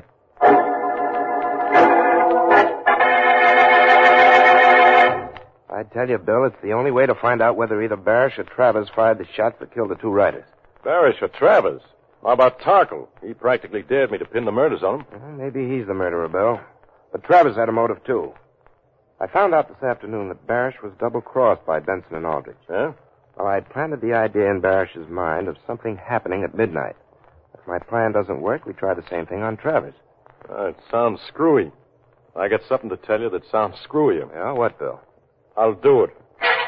I tell you, Bill, it's the only way to find out whether either Barish or Travers fired the shots that killed the two writers. Barish or Travers? How about Tarkle? He practically dared me to pin the murders on him. Well, maybe he's the murderer, Bill. But Travers had a motive, too. I found out this afternoon that Barish was double-crossed by Benson and Aldrich. Yeah? Well, I'd planted the idea in Barish's mind of something happening at midnight. If my plan doesn't work, we try the same thing on Travers. Uh, it sounds screwy. I got something to tell you that sounds screwier. Yeah, what, Bill? I'll do it.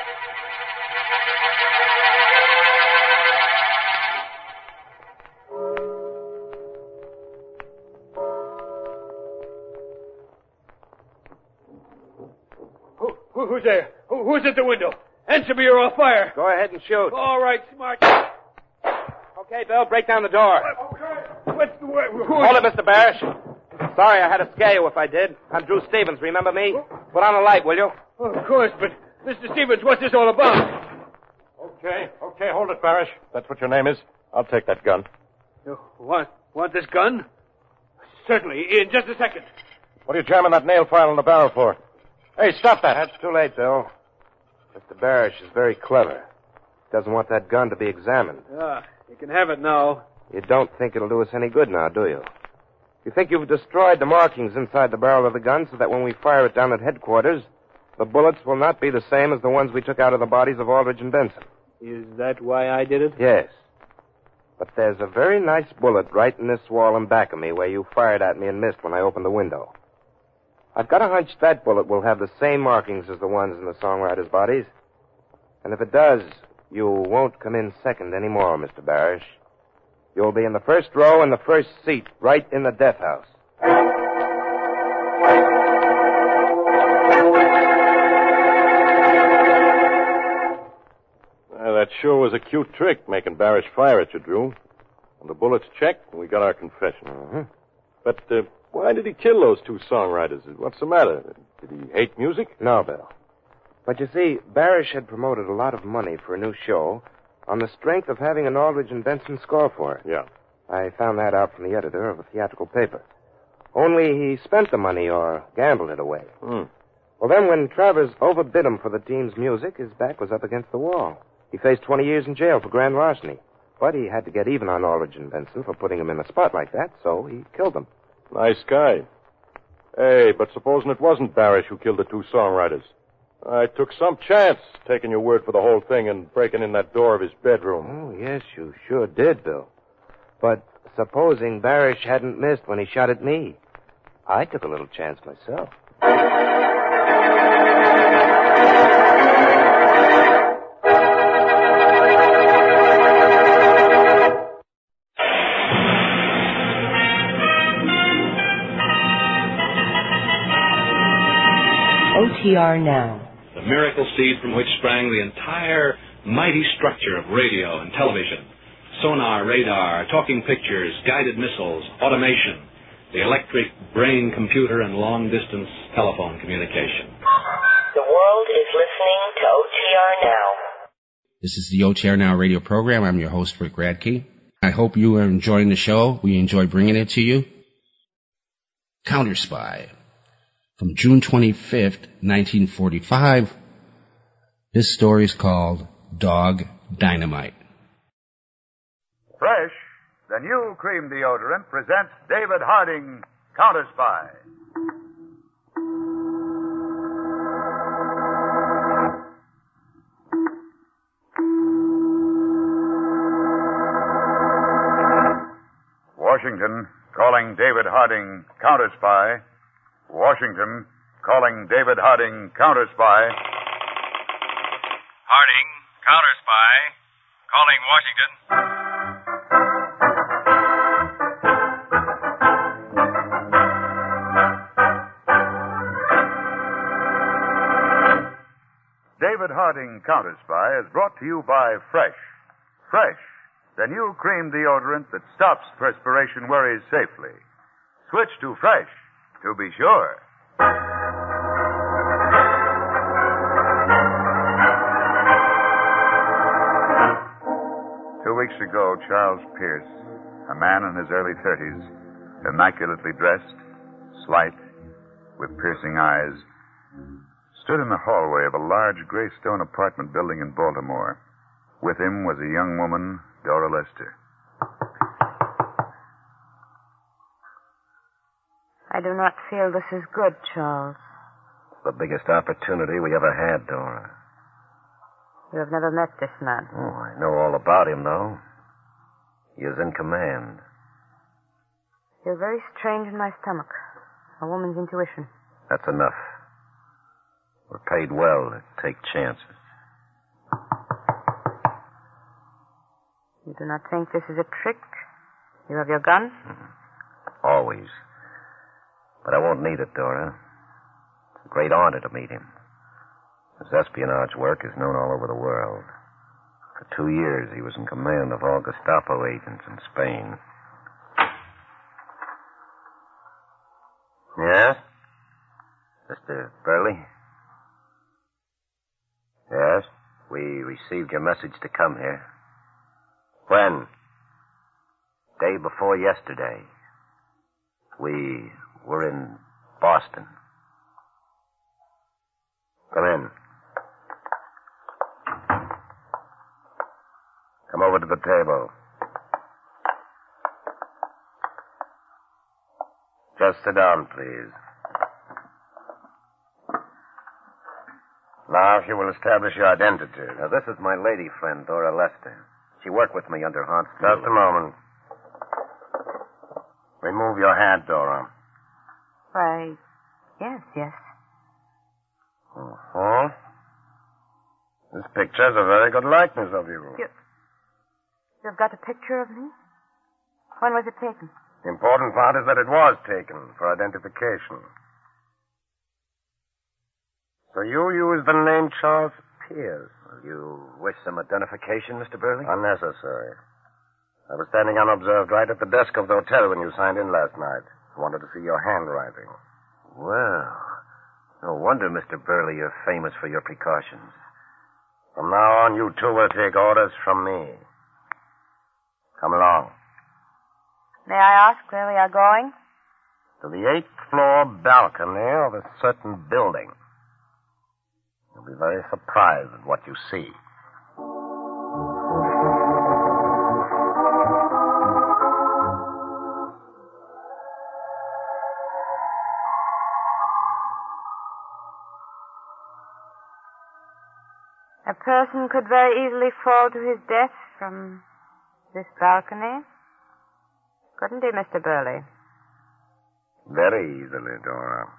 Who, who, who's there? Who, who's at the window? Answer me or I'll fire. Go ahead and shoot. All right, smart. Okay, Bill, break down the door. What, what, who Hold it, Mister Barish. Sorry I had to scare you if I did. I'm Drew Stevens, remember me? Put on a light, will you? Oh, of course, but Mister Stevens, what's this all about? Okay, okay, hold it, Barish. That's what your name is. I'll take that gun. You want, want this gun? Certainly, in just a second. What are you jamming that nail file in the barrel for? Hey, stop that. That's too late, Bill. Mister Barish is very clever. He doesn't want that gun to be examined. Ah, you can have it now. You don't think it'll do us any good now, do you? You think you've destroyed the markings inside the barrel of the gun so that when we fire it down at headquarters, the bullets will not be the same as the ones we took out of the bodies of Aldrich and Benson. Is that why I did it? Yes. But there's a very nice bullet right in this wall in back of me where you fired at me and missed when I opened the window. I've got a hunch that bullet will have the same markings as the ones in the songwriters' bodies. And if it does, you won't come in second anymore, Mister Barish. You'll be in the first row in the first seat, right in the death house. Uh, that sure was a cute trick, making Barish fire at you, Drew. When the bullets checked, we got our confession. Mm-hmm. But uh, why did he kill those two songwriters? What's the matter? Did he hate music? No, Bill. But you see, Barish had promoted a lot of money for a new show on the strength of having an Aldrich and Benson score for it. Yeah. I found that out from the editor of a theatrical paper. Only he spent the money or gambled it away. Hmm. Well, then when Travers overbid him for the team's music, his back was up against the wall. He faced twenty years in jail for grand larceny. But he had to get even on Aldrich and Benson for putting him in a spot like that, so he killed them. Nice guy. Hey, but supposing it wasn't Barish who killed the two songwriters. I took some chance taking your word for the whole thing and breaking in that door of his bedroom. Oh, yes, you sure did, Bill. But supposing Barish hadn't missed when he shot at me, I took a little chance myself. O T R Now. The miracle seed from which sprang the entire mighty structure of radio and television. Sonar, radar, talking pictures, guided missiles, automation, the electric brain computer, and long-distance telephone communication. The world is listening to O T R Now. This is the O T R Now radio program. I'm your host, Rick Radke. I hope you are enjoying the show. We enjoy bringing it to you. Counter Spy. From June twenty-fifth, nineteen forty-five, this story is called Dog Dynamite. Fresh, the new cream deodorant, presents David Harding, Counter Spy. Washington, calling David Harding, Counter Spy. Washington, calling David Harding, Counter Spy. Harding, Counter Spy, calling Washington. David Harding, Counter Spy, is brought to you by Fresh. Fresh, the new cream deodorant that stops perspiration worries safely. Switch to Fresh. To be sure. Two weeks ago, Charles Pierce, a man in his early thirties, immaculately dressed, slight, with piercing eyes, stood in the hallway of a large gray stone apartment building in Baltimore. With him was a young woman, Dora Lester. I do not feel this is good, Charles. the biggest opportunity we ever had, Dora. You have never met this man. Oh, I know all about him, though. He is in command. You're very strange in my stomach. A woman's intuition. That's enough. We're paid well to take chances. You do not think this is a trick? You have your gun? Mm-hmm. Always. But I won't need it, Dora. It's a great honor to meet him. His espionage work is known all over the world. For two years, he was in command of all Gestapo agents in Spain. Yes? Mister Burley? Yes? We received your message to come here. When? Day before yesterday. We were in Boston. Come in. Come over to the table. Just sit down, please. Now, if you will establish your identity. Now, this is my lady friend, Dora Lester. She worked with me under Hans Steele. Just a moment. Remove your hat, Dora. Why, yes, yes. Uh-huh. This picture's a very good likeness of you. you. You've got a picture of me? When was it taken? The important part is that it was taken for identification. So you used the name Charles Pierce. You wish some identification, Mister Burley? Unnecessary. I was standing unobserved right at the desk of the hotel when you signed in last night. I wanted to see your handwriting. Well, no wonder, Mister Burley, you're famous for your precautions. From now on, you two will take orders from me. Come along. May I ask where we are going? To the eighth floor balcony of a certain building. You'll be very surprised at what you see. A person could very easily fall to his death from this balcony. Couldn't he, Mister Burley? Very easily, Dora.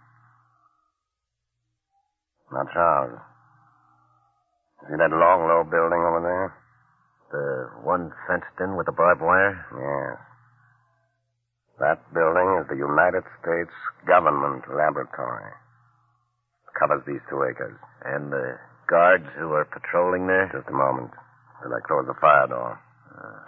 Now, Charles. See that long, low building over there? The one fenced in with the barbed wire? Yes. That building is the United States Government Laboratory. It covers these two acres. And the guards who are patrolling there? Just a moment, till I close the fire door. Uh.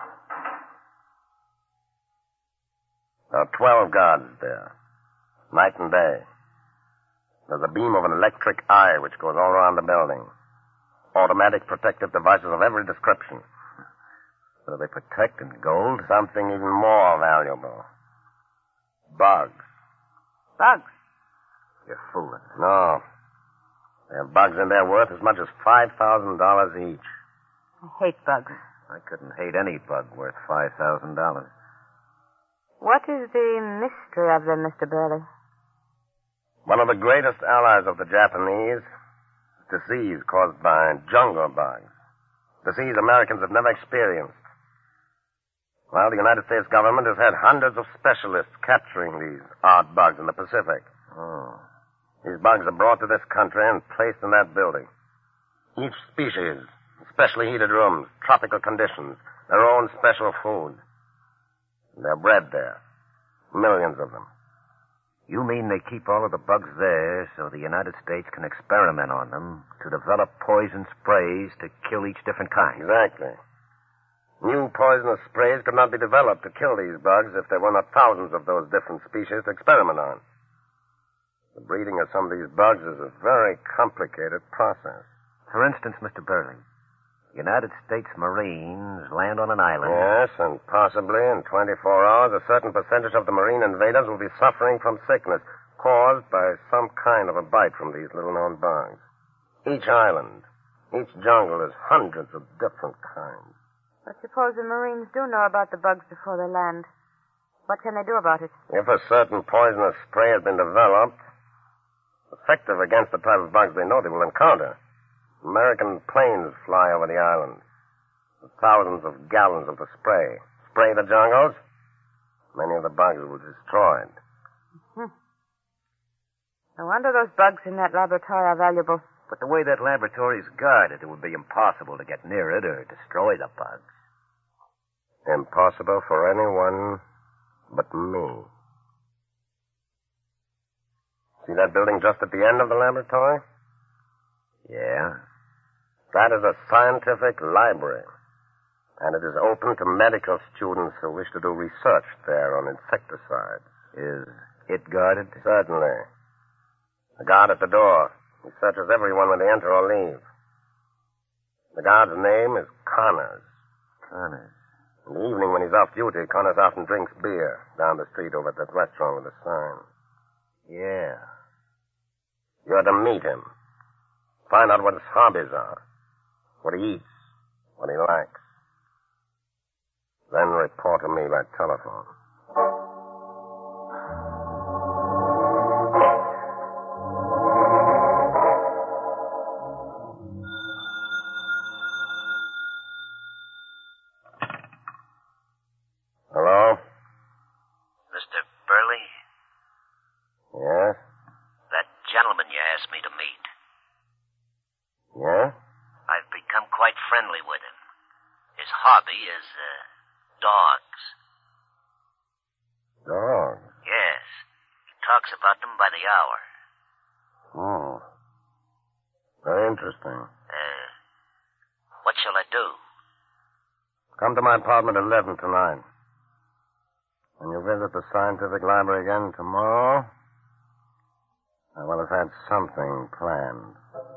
There are twelve guards there, night and day. There's a beam of an electric eye which goes all around the building. Automatic protective devices of every description. So they protect in gold? Something even more valuable. Bugs. Bugs? You're fooling. No. There are bugs in there worth as much as five thousand dollars each. I hate bugs. I couldn't hate any bug worth five thousand dollars. What is the mystery of them, Mister Burley? One of the greatest allies of the Japanese is disease caused by jungle bugs. Disease Americans have never experienced. Well, the United States government has had hundreds of specialists capturing these odd bugs in the Pacific. Oh. These bugs are brought to this country and placed in that building. Each species, specially heated rooms, tropical conditions, their own special food. They're bred there. Millions of them. You mean they keep all of the bugs there so the United States can experiment on them to develop poison sprays to kill each different kind? Exactly. New poisonous sprays could not be developed to kill these bugs if there were not thousands of those different species to experiment on. The breeding of some of these bugs is a very complicated process. For instance, Mister Burley, United States Marines land on an island. Yes, and possibly in twenty-four hours, a certain percentage of the Marine invaders will be suffering from sickness caused by some kind of a bite from these little-known bugs. Each island, each jungle is hundreds of different kinds. But suppose the Marines do know about the bugs before they land. What can they do about it? If a certain poisonous spray has been developed, Effective against the type of bugs they know they will encounter. American planes fly over the island. With thousands of gallons of the spray. Spray the jungles, many of the bugs will be destroyed. Hmm. No wonder those bugs in that laboratory are valuable. But the way that laboratory is guarded, it would be impossible to get near it or destroy the bugs. Impossible for anyone but me. See that building just at the end of the laboratory? Yeah. That is a scientific library. And it is open to medical students who wish to do research there on insecticides. Is it guarded? Certainly. The guard at the door. He searches everyone when they enter or leave. The guard's name is Connors. Connors. In the evening when he's off duty, Connors often drinks beer down the street over at that restaurant with a sign. Yeah. You're to meet him. Find out what his hobbies are. What he eats. What he likes. Then report to me by telephone. Hello? Mister Burley? Yes? That gentleman you asked me to meet. Yeah? I've become quite friendly with him. His hobby is, uh, dogs. Dogs? Yes. He talks about them by the hour. Oh. Very interesting. Uh, what shall I do? Come to my apartment at eleven tonight. When you visit the scientific library again tomorrow, I will have had something planned.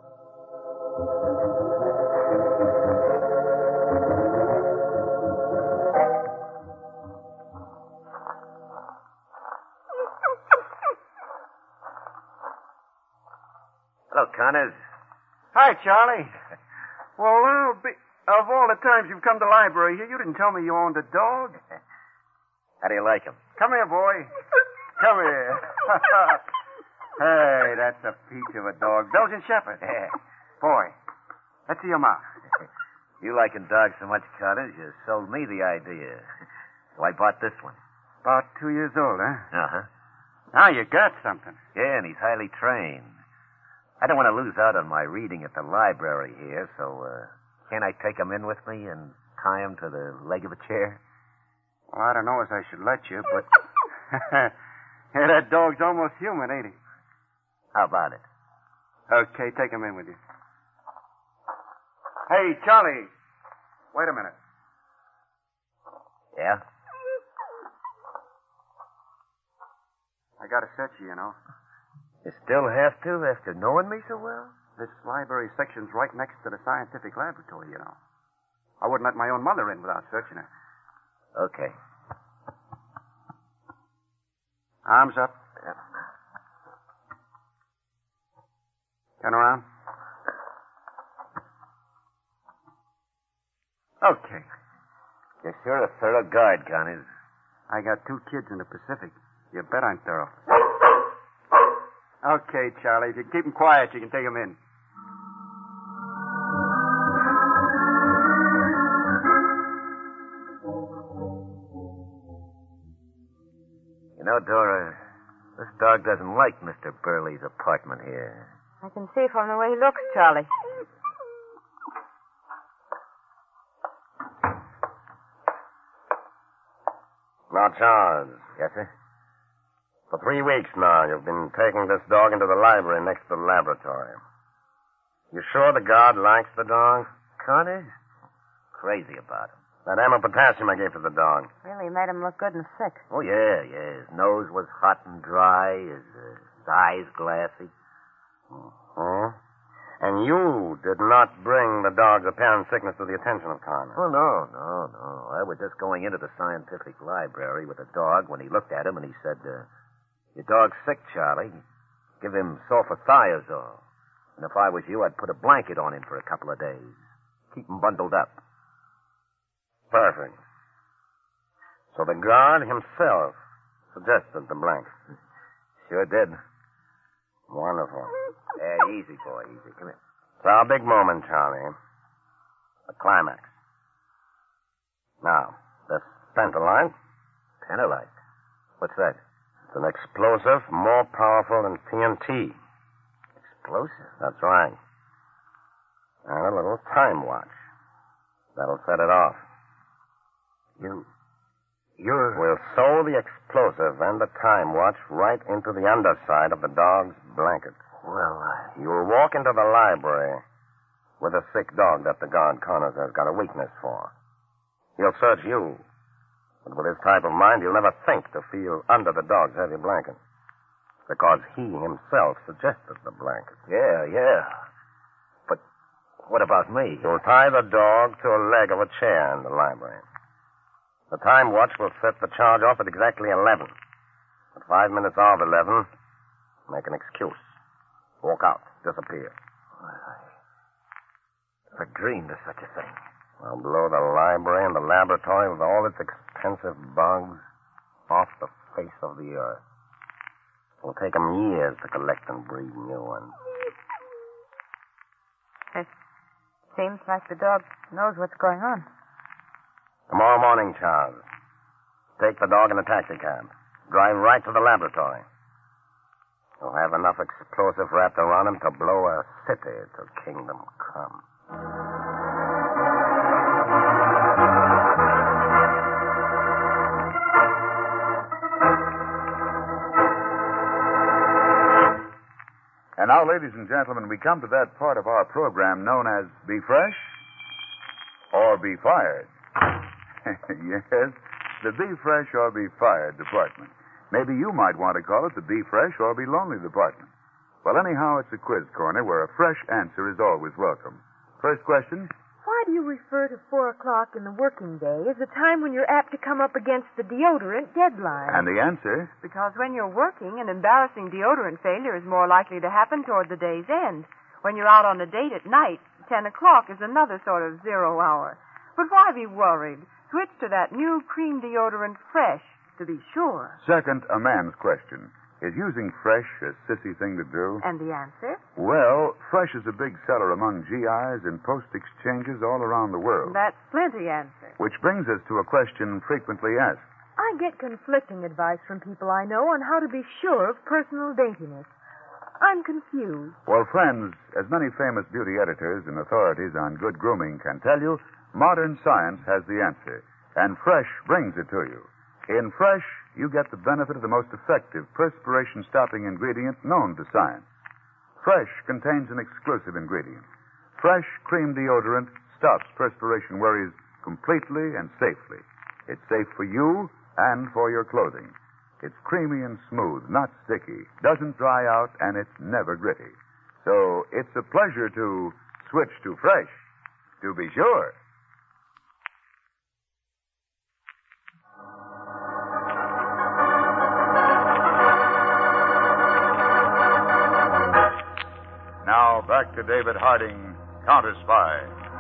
Hello, Connors. Hi, Charlie. Well, uh, be, of all the times you've come to the library here, you didn't tell me you owned a dog. How do you like him? Come here, boy. Come here. Hey, that's a peach of a dog. Belgian Shepherd. Yeah. Boy, let's see your mouth. You liking dogs so much, Connors, you sold me the idea. So I bought this one. About two years old, huh? Uh-huh. Now you got something. Yeah, and he's highly trained. I don't want to lose out on my reading at the library here, so, uh, can't I take him in with me and tie him to the leg of a chair? Well, I don't know as I should let you, but... Yeah, that dog's almost human, ain't he? How about it? Okay, take him in with you. Hey, Charlie. Wait a minute. Yeah? I gotta search you, you know. You still have to, after knowing me so well? This library section's right next to the scientific laboratory, you know. I wouldn't let my own mother in without searching her. Okay. Arms up. Yep. Turn around. Okay. You're sure a thorough guard, Connors. I got two kids in the Pacific. You bet I'm thorough. Okay, Charlie. If you keep them quiet, you can take them in. You know, Dora, this dog doesn't like Mister Burley's apartment here. I can see from the way he looks, Charlie. Now, Charles. Yes, sir? For three weeks now, you've been taking this dog into the library next to the laboratory. You sure the guard likes the dog? Connors? Crazy about him. That ammo potassium I gave to the dog. Really made him look good and sick. Oh, yeah, yeah. His nose was hot and dry, his, uh, his eyes glassy. Hmm? And you did not bring the dog's apparent sickness to the attention of Connors. Oh, no, no, no. I was just going into the scientific library with the dog when he looked at him and he said, uh, your dog's sick, Charlie. Give him sulfathiazole. And if I was you, I'd put a blanket on him for a couple of days. Keep him bundled up. Perfect. So the guard himself suggested the blanket. Sure did. One Wonderful. Yeah, easy, boy, easy. Come here. It's our big moment, Charlie. The climax. Now, this Pentalight. Pentalight? What's that? It's an explosive more powerful than T N T. Explosive? That's right. And a little time watch. That'll set it off. You... You're... We'll sew the explosive and the time watch right into the underside of the dog's blanket. Well, I... You'll walk into the library with a sick dog that the guard Connors has got a weakness for. He'll search you. But with his type of mind, he'll never think to feel under the dog's heavy blanket. Because he himself suggested the blanket. Yeah, yeah. But what about me? You'll tie the dog to a leg of a chair in the library. The time watch will set the charge off at exactly eleven. At five minutes of eleven, make an excuse. Walk out. Disappear. I never dreamed of such a thing. I'll blow the library and the laboratory with all its expensive bugs off the face of the earth. It'll take them years to collect and breed new ones. It seems like the dog knows what's going on. Tomorrow morning, Charles. Take the dog in a taxicab. Drive right to the laboratory. You'll have enough explosive wrapped around him to blow a city to kingdom come. And now, ladies and gentlemen, we come to that part of our program known as Be Fresh or Be Fired. Yes, the Be Fresh or Be Fired department. Maybe you might want to call it the Be Fresh or Be Lonely department. Well, anyhow, it's a quiz corner where a fresh answer is always welcome. First question. Why do you refer to four o'clock in the working day as a time when you're apt to come up against the deodorant deadline? And the answer? Because when you're working, an embarrassing deodorant failure is more likely to happen toward the day's end. When you're out on a date at night, ten o'clock is another sort of zero hour. But why be worried? Switch to that new cream deodorant Fresh, to be sure. Second, a man's question. Is using Fresh a sissy thing to do? And the answer? Well, Fresh is a big seller among G Is and post exchanges all around the world. That's plenty answer. Which brings us to a question frequently asked. I get conflicting advice from people I know on how to be sure of personal daintiness. I'm confused. Well, friends, as many famous beauty editors and authorities on good grooming can tell you, modern science has the answer, and Fresh brings it to you. In Fresh, you get the benefit of the most effective perspiration-stopping ingredient known to science. Fresh contains an exclusive ingredient. Fresh cream deodorant stops perspiration worries completely and safely. It's safe for you and for your clothing. It's creamy and smooth, not sticky, doesn't dry out, and it's never gritty. So it's a pleasure to switch to Fresh, to be sure. Now, back to David Harding, Counter Spy.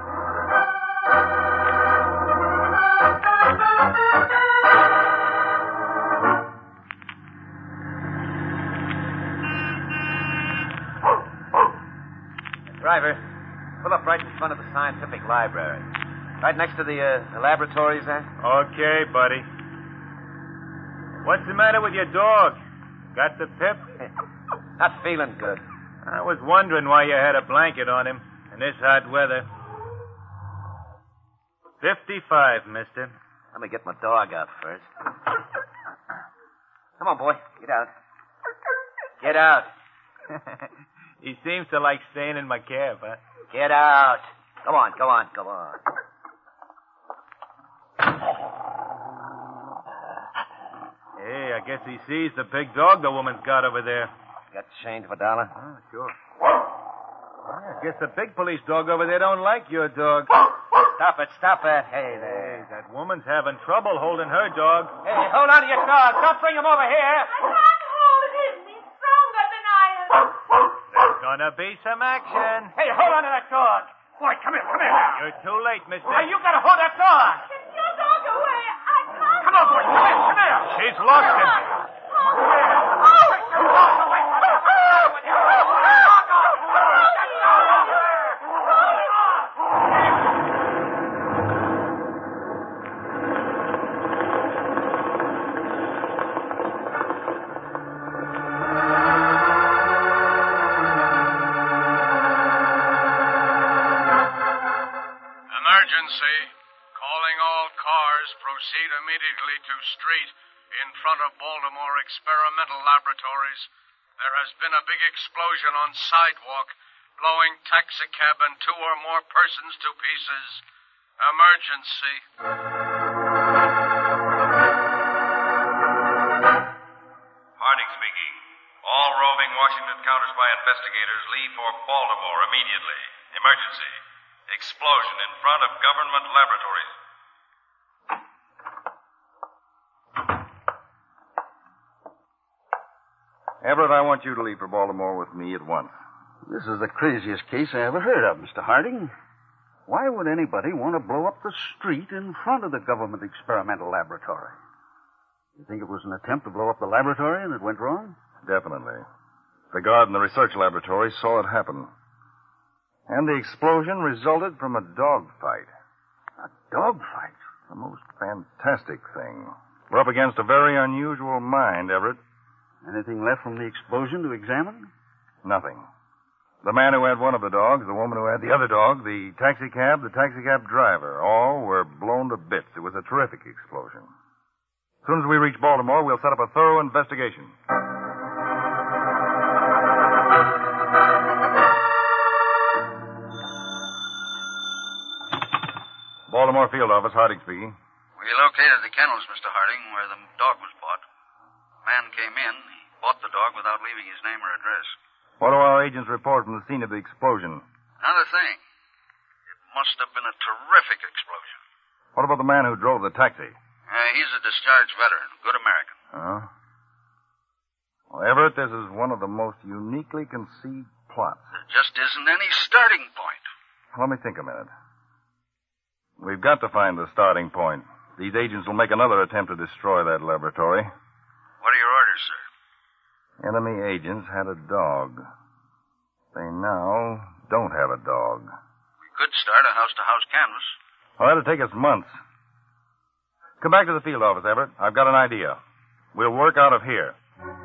Driver, pull up right in front of the scientific library. Right next to the, uh, the laboratories there. Okay, buddy. What's the matter with your dog? Got the pip? Not feeling good. I was wondering why you had a blanket on him in this hot weather. Fifty-five, mister. Let me get my dog out first. Come on, boy. Get out. Get out. He seems to like staying in my cab, huh? Get out. Go on, go on, go on. Hey, I guess he sees the big dog the woman's got over there. Got change for a dollar? Oh, sure. I guess the big police dog over there don't like your dog. Stop it, stop it. Hey, there. Hey, that woman's having trouble holding her dog. Hey, hold on to your dog. Don't bring him over here. I can't hold him. He's stronger than I am. There's gonna be some action. Hey, hold on to that dog. Boy, come here, come here. You're too late, mister. Hey, you gotta hold that dog. Get your dog away. I can't. Come on, boy. Come here, come here. She's lost him. Oh. Oh. Emergency. Calling all cars, proceed immediately to street in front of Baltimore Experimental Laboratories. There has been a big explosion on sidewalk, blowing taxicab and two or more persons to pieces. Emergency. Harding speaking. All roving Washington Counter Spy investigators leave for Baltimore immediately. Emergency. Explosion in front of government laboratories. Everett, I want you to leave for Baltimore with me at once. This is the craziest case I ever heard of, Mister Harding. Why would anybody want to blow up the street in front of the government experimental laboratory? You think it was an attempt to blow up the laboratory and it went wrong? Definitely. The guard in the research laboratory saw it happen. And the explosion resulted from a dogfight. A dogfight? The most fantastic thing. We're up against a very unusual mind, Everett. Anything left from the explosion to examine? Nothing. The man who had one of the dogs, the woman who had the other dog, the taxicab, the taxicab driver, all were blown to bits. It was a terrific explosion. As soon as we reach Baltimore, we'll set up a thorough investigation. Baltimore field office, Harding speaking. We located the kennels, Mister Harding, where the dog was bought. Man came in. He bought the dog without leaving his name or address. What do our agents report from the scene of the explosion? Another thing. It must have been a terrific explosion. What about the man who drove the taxi? Uh, he's a discharged veteran, good American. Huh? Well, Everett, this is one of the most uniquely conceived plots. There just isn't any starting point. Let me think a minute. We've got to find the starting point. These agents will make another attempt to destroy that laboratory. What are your orders, sir? Enemy agents had a dog. They now don't have a dog. We could start a house-to-house canvass. Well, that'll take us months. Come back to the field office, Everett. I've got an idea. We'll work out of here.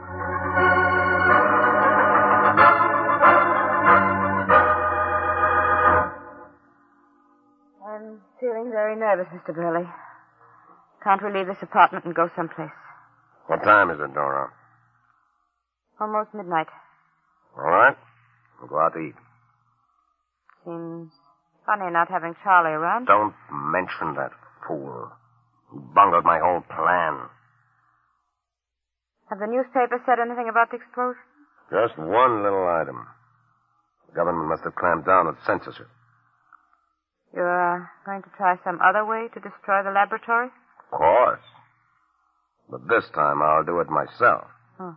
I'm feeling very nervous, Mister Burley. Can't we leave this apartment and go someplace? What time is it, Dora? Almost midnight. All right. We'll go out to eat. Seems funny not having Charlie around. Don't mention that fool. He bungled my whole plan. Have the newspapers said anything about the explosion? Just one little item. The government must have clamped down with censorship. You're uh, going to try some other way to destroy the laboratory? Of course. But this time I'll do it myself. Hmm.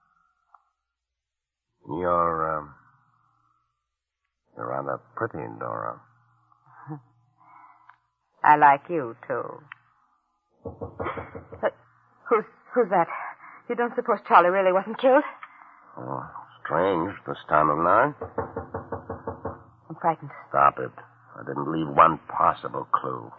You're, um... You're rather pretty, Dora. I like you, too. But who's, who's that? You don't suppose Charlie really wasn't killed? Oh, strange, this time of night. I'm frightened. Stop it. I didn't leave one possible clue.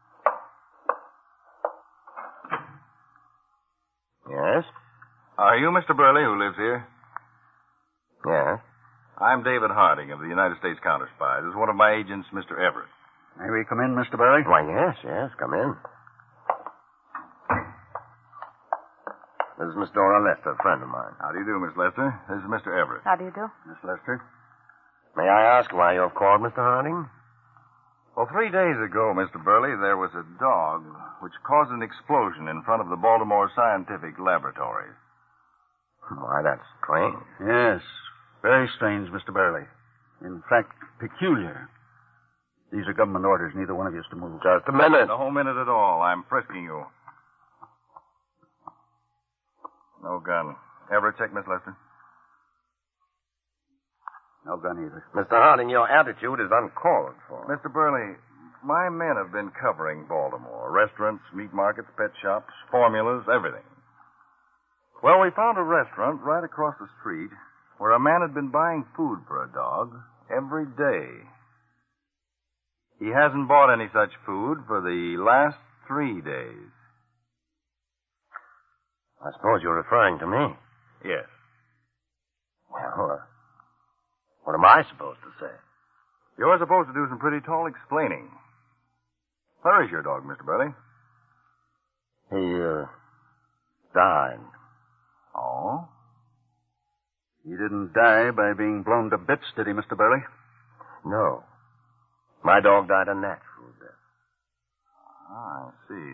Yes? Are you Mister Burley who lives here? Yes. I'm David Harding of the United States Counter Spy. This is one of my agents, Mister Everett. May we come in, Mister Burley? Why, yes, yes. Come in. This is Miss Dora Lester, a friend of mine. How do you do, Miss Lester? This is Mister Everett. How do you do? Miss Lester. May I ask why you've called, Mister Harding? Well, three days ago, Mister Burley, there was a dog which caused an explosion in front of the Baltimore Scientific Laboratories. Why, that's strange. Yes, very strange, Mister Burley. In fact, peculiar. These are government orders. Neither one of you is to move. Just a minute. No whole minute at all. I'm frisking you. No gun. Everett, check Miss Lester. No gun either. Mister Harding, your attitude is uncalled for. Mister Burley, my men have been covering Baltimore. Restaurants, meat markets, pet shops, formulas, everything. Well, we found a restaurant right across the street where a man had been buying food for a dog every day. He hasn't bought any such food for the last three days. I suppose you're referring to me. Yes. Well, uh, what am I supposed to say? You're supposed to do some pretty tall explaining. Where is your dog, Mister Burley? He, uh, died. Oh? He didn't die by being blown to bits, did he, Mister Burley? No. My dog died a natural death. Ah, I see.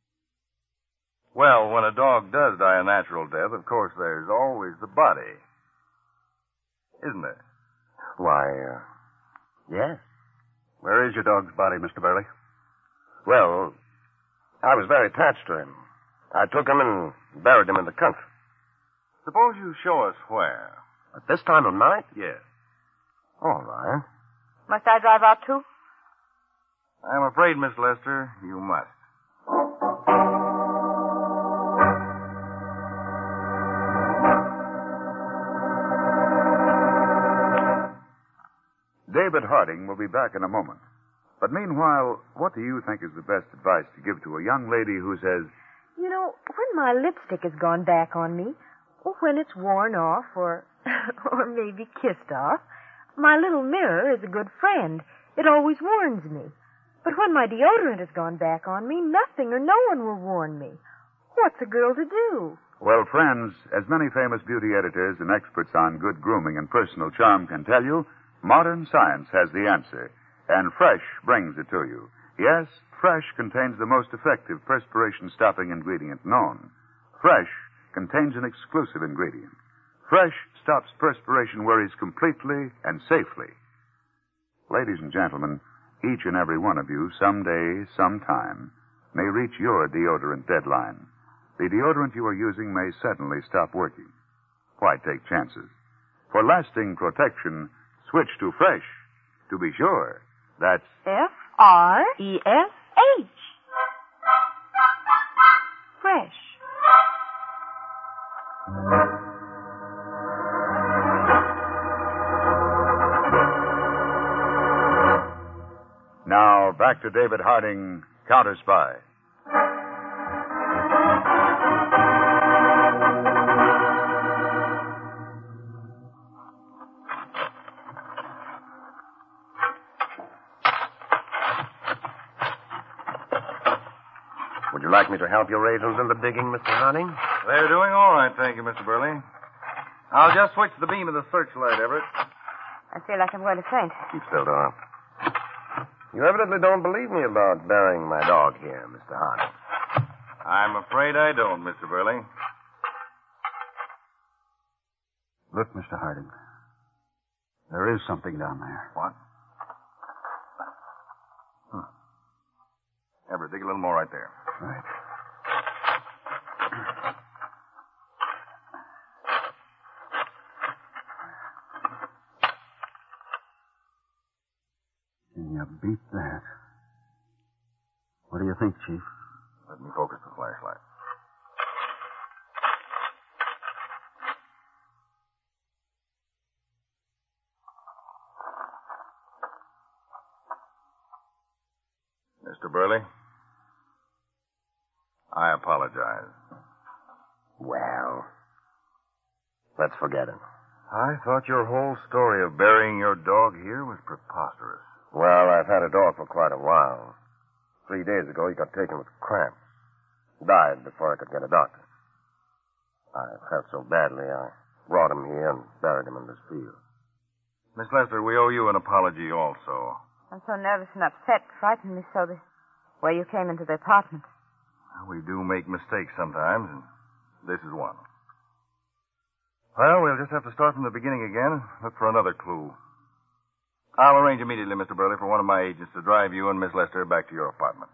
Well, when a dog does die a natural death, of course, there's always the body. Isn't there? Why, uh, yes. Where is your dog's body, Mister Burley? Well, I was very attached to him. I took him and buried him in the country. Suppose you show us where. At this time of night? Yes. All right. Must I drive out, too? I'm afraid, Miss Lester, you must. David Harding will be back in a moment. But meanwhile, what do you think is the best advice to give to a young lady who says, You know, when my lipstick has gone back on me, or when it's worn off, or or maybe kissed off, my little mirror is a good friend. It always warns me. But when my deodorant has gone back on me, nothing or no one will warn me. What's a girl to do? Well, friends, as many famous beauty editors and experts on good grooming and personal charm can tell you, modern science has the answer, and Fresh brings it to you. Yes, Fresh contains the most effective perspiration-stopping ingredient known. Fresh contains an exclusive ingredient. Fresh stops perspiration worries completely and safely. Ladies and gentlemen, each and every one of you, someday, sometime, may reach your deodorant deadline. The deodorant you are using may suddenly stop working. Why take chances? For lasting protection, switch to Fresh. To be sure, that's F R E S H. Fresh. Now, back to David Harding, Counter Spy. Would you like me to help your raisins in the digging, Mister Harding? They're doing all right, thank you, Mister Burley. I'll just switch the beam of the searchlight, Everett. I feel like I'm going to faint. Keep still, Dora. You evidently don't believe me about burying my dog here, Mister Harding. I'm afraid I don't, Mister Burley. Look, Mister Harding. There is something down there. What? Hmm. Everett, dig a little more right there. Right. Can you beat that? What do you think, Chief? Let me focus the flashlight. Mister Burley, I apologize. Well, let's forget it. I thought your whole story of burying your dog here was preposterous. Well, I've had a dog for quite a while. Three days ago, he got taken with cramps. Died before I could get a doctor. I felt so badly, I brought him here and buried him in this field. Miss Lester, we owe you an apology also. I'm so nervous and upset, frightened me so the way you came into the apartment. We do make mistakes sometimes, and this is one. Well, we'll just have to start from the beginning again and look for another clue. I'll arrange immediately, Mister Burley, for one of my agents to drive you and Miss Lester back to your apartment.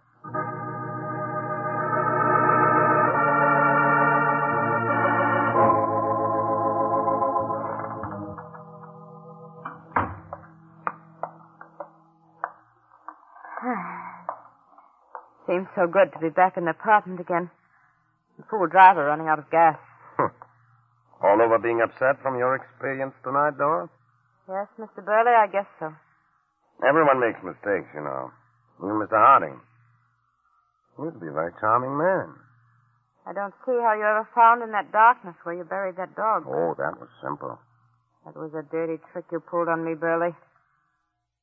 Seems so good to be back in the apartment again. The fool driver running out of gas. All over being upset from your experience tonight, Dora? Yes, Mister Burley, I guess so. Everyone makes mistakes, you know. Even Mister Harding. He used to be a very charming man. I don't see how you ever found in that darkness where you buried that dog. Oh, that was simple. That was a dirty trick you pulled on me, Burley.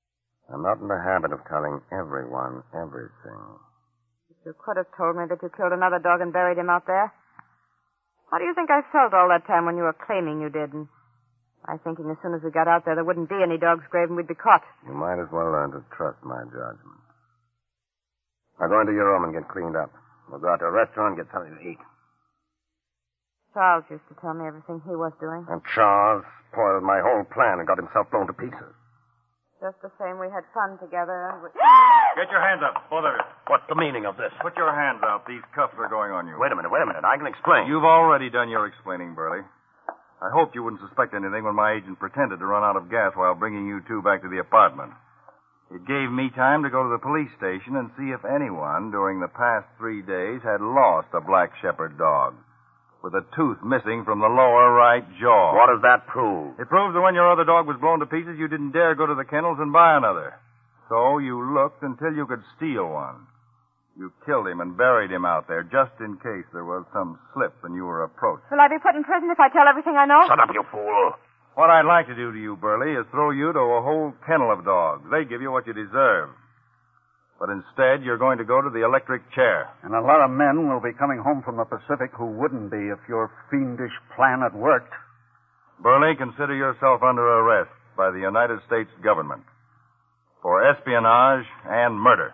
I'm not in the habit of telling everyone everything. You could have told me that you killed another dog and buried him out there. How do you think I felt all that time when you were claiming you did? And I was thinking as soon as we got out there, there wouldn't be any dog's grave and we'd be caught. You might as well learn to trust my judgment. Now go into your room and get cleaned up. We'll go out to a restaurant and get something to eat. Charles used to tell me everything he was doing. And Charles spoiled my whole plan and got himself blown to pieces. Just the same, we had fun together and we... Get your hands up, both of you. What's the meaning of this? Put your hands out. These cuffs are going on you. Wait a minute, wait a minute. I can explain. You've already done your explaining, Burley. I hoped you wouldn't suspect anything when my agent pretended to run out of gas while bringing you two back to the apartment. It gave me time to go to the police station and see if anyone during the past three days had lost a black shepherd dog with a tooth missing from the lower right jaw. What does that prove? It proves that when your other dog was blown to pieces, you didn't dare go to the kennels and buy another. So you looked until you could steal one. You killed him and buried him out there just in case there was some slip and you were approached. Will I be put in prison if I tell everything I know? Shut up, you fool. What I'd like to do to you, Burley, is throw you to a whole kennel of dogs. They give you what you deserve. But instead, you're going to go to the electric chair. And a lot of men will be coming home from the Pacific who wouldn't be if your fiendish plan had worked. Burley, consider yourself under arrest by the United States government for espionage and murder.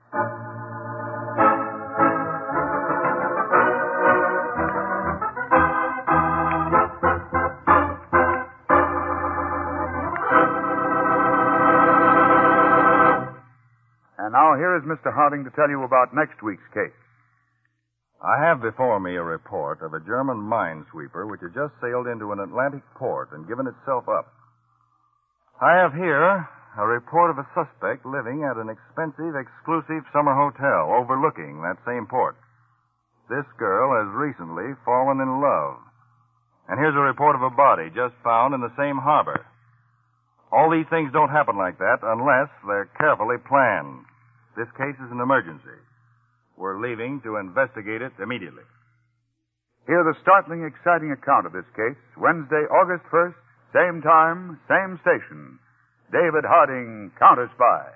And now here is Mister Harding to tell you about next week's case. I have before me a report of a German minesweeper which had just sailed into an Atlantic port and given itself up. I have here a report of a suspect living at an expensive, exclusive summer hotel overlooking that same port. This girl has recently fallen in love. And here's a report of a body just found in the same harbor. All these things don't happen like that unless they're carefully planned. This case is an emergency. We're leaving to investigate it immediately. Hear the startling, exciting account of this case, Wednesday, August first, same time, same station. David Harding, Counter Spy.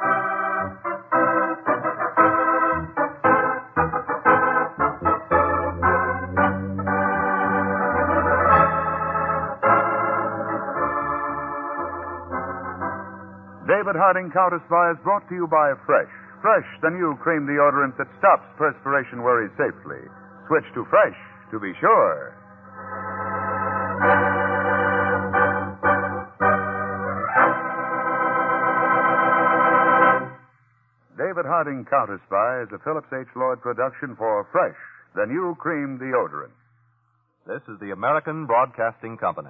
David Harding, Counter Spy is brought to you by Fresh. Fresh, the new cream deodorant that stops perspiration worries safely. Switch to Fresh to be sure. David Harding, Counter Spy is a Phillips H. Lloyd production for Fresh, the new cream deodorant. This is the American Broadcasting Company.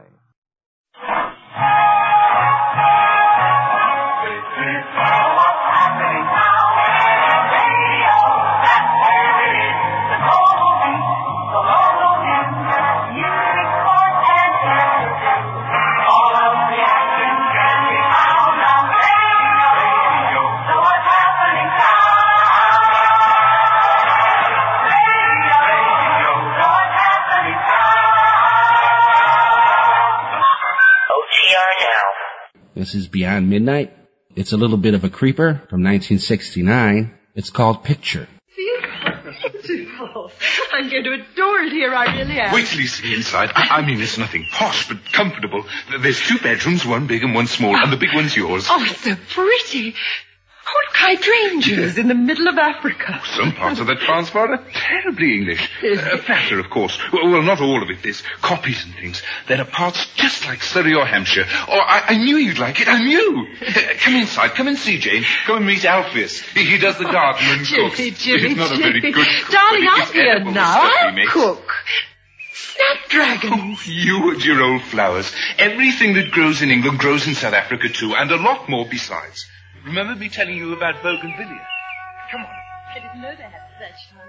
This is Beyond Midnight. It's a little bit of a creeper from nineteen sixty-nine. It's called Picture. Beautiful. I'm going to adore it here, I really am. Wait till you see inside. I, I mean, it's nothing posh, but comfortable. There's two bedrooms, one big and one small, and the big one's yours. Oh, it's so pretty. What hydrangeas in the middle of Africa. Some parts of the Transvaal are terribly English. Uh, flatter, of course. Well, well, not all of it. There's copies and things. There are parts just like Surrey or Hampshire. Oh, I, I knew you'd like it. I knew. Uh, come inside. Come and see, Jane. Come and meet Alpheus. He, he does the garden and cooks. Jimmy, Jimmy, He's not a very Jimmy. good cook, Darling, but I'll he's be here edible, the now. stuff he I'll makes. cook. Snapdragons. Oh, you and your old flowers. Everything that grows in England grows in South Africa, too, and a lot more besides. Remember me telling you about bougainvillea? Come on. I didn't know they had such time.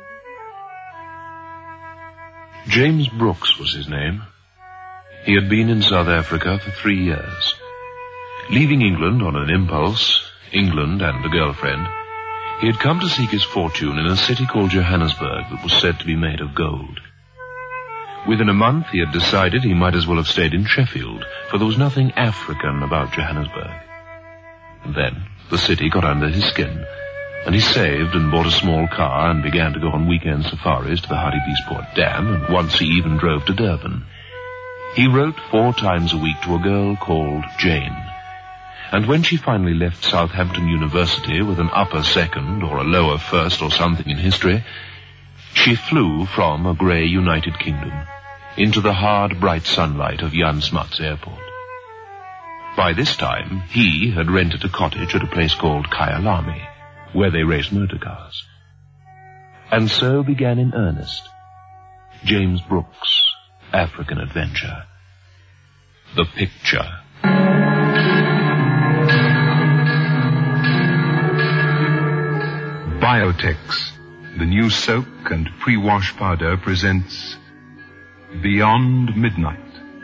James Brooks was his name. He had been in South Africa for three years. Leaving England on an impulse, England and a girlfriend, he had come to seek his fortune in a city called Johannesburg that was said to be made of gold. Within a month, he had decided he might as well have stayed in Sheffield, for there was nothing African about Johannesburg. Then the city got under his skin, and he saved and bought a small car and began to go on weekend safaris to the Hardybeesport Dam, and once he even drove to Durban. He wrote four times a week to a girl called Jane, and when she finally left Southampton University with an upper second or a lower first or something in history, she flew from a grey United Kingdom into the hard, bright sunlight of Jan Smuts Airport. By this time, he had rented a cottage at a place called Kyalami, where they raced motor cars. And so began in earnest James Brooks' African adventure. The Picture. Biotex, the new soak and pre-wash powder, presents Beyond Midnight.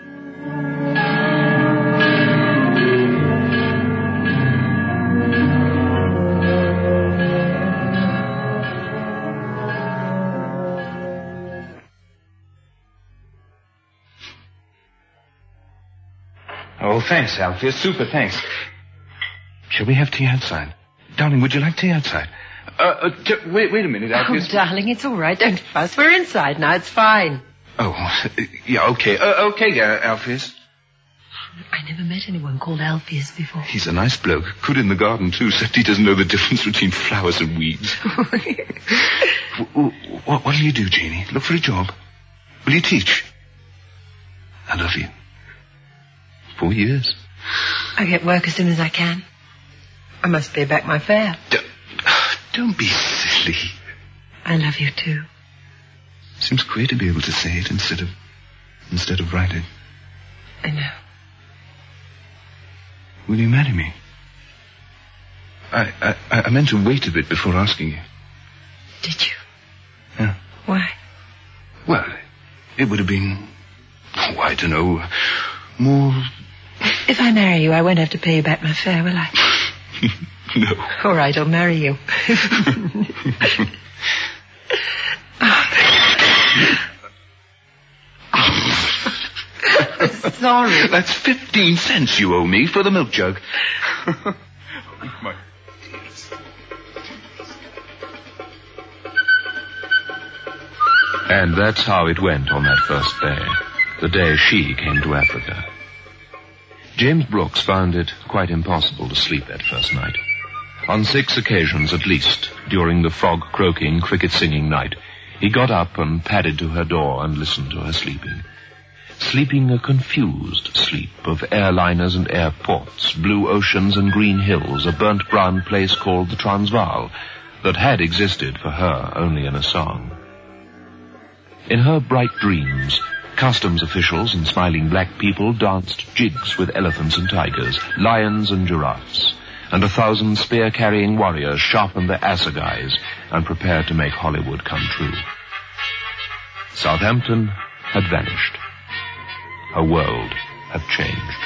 Oh, thanks, Alfie. Super thanks. Shall we have tea outside? Darling, would you like tea outside? Uh, uh t- wait, wait a minute, Alfie. Oh, darling, it's all right. Don't fuss. We're inside now. It's fine. Oh, yeah, okay. Uh, okay, uh, Alpheus. I never met anyone called Alpheus before. He's a nice bloke. Good in the garden, too, except he doesn't know the difference between flowers and weeds. what, what'll you do, Janie? Look for a job? Will you teach? I love you. Four years. I get work as soon as I can. I must pay back my fare. D- don't be silly. I love you, too. Seems queer to be able to say it instead of instead of write it. I know. Will you marry me? I, I I meant to wait a bit before asking you. Did you? Yeah. Why? Well, it would have been, oh, I don't know, more... If I marry you, I won't have to pay you back my fare, will I? No. All right, I'll marry you. Sorry. That's fifteen cents you owe me for the milk jug. And that's how it went on that first day, the day she came to Africa. James Brooks found it quite impossible to sleep that first night. On six occasions at least, during the frog-croaking, cricket-singing night, he got up and padded to her door and listened to her sleeping. Sleeping a confused sleep of airliners and airports, blue oceans and green hills, a burnt brown place called the Transvaal, that had existed for her only in a song. In her bright dreams, customs officials and smiling black people danced jigs with elephants and tigers, lions and giraffes, and a thousand spear-carrying warriors sharpened their assegais and prepared to make Hollywood come true. Southampton had vanished. Her world had changed.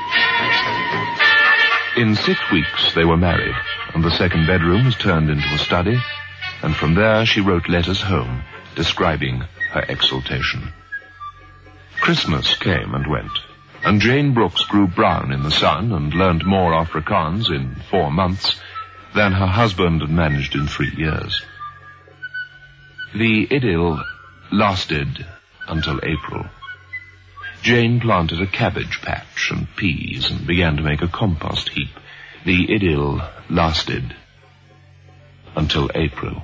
In six weeks they were married, and the second bedroom was turned into a study, and from there she wrote letters home describing her exultation. Christmas came and went, and Jane Brooks grew brown in the sun and learned more Afrikaans in four months than her husband had managed in three years. The idyll lasted until April. Jane planted a cabbage patch and peas and began to make a compost heap. The idyll lasted until April.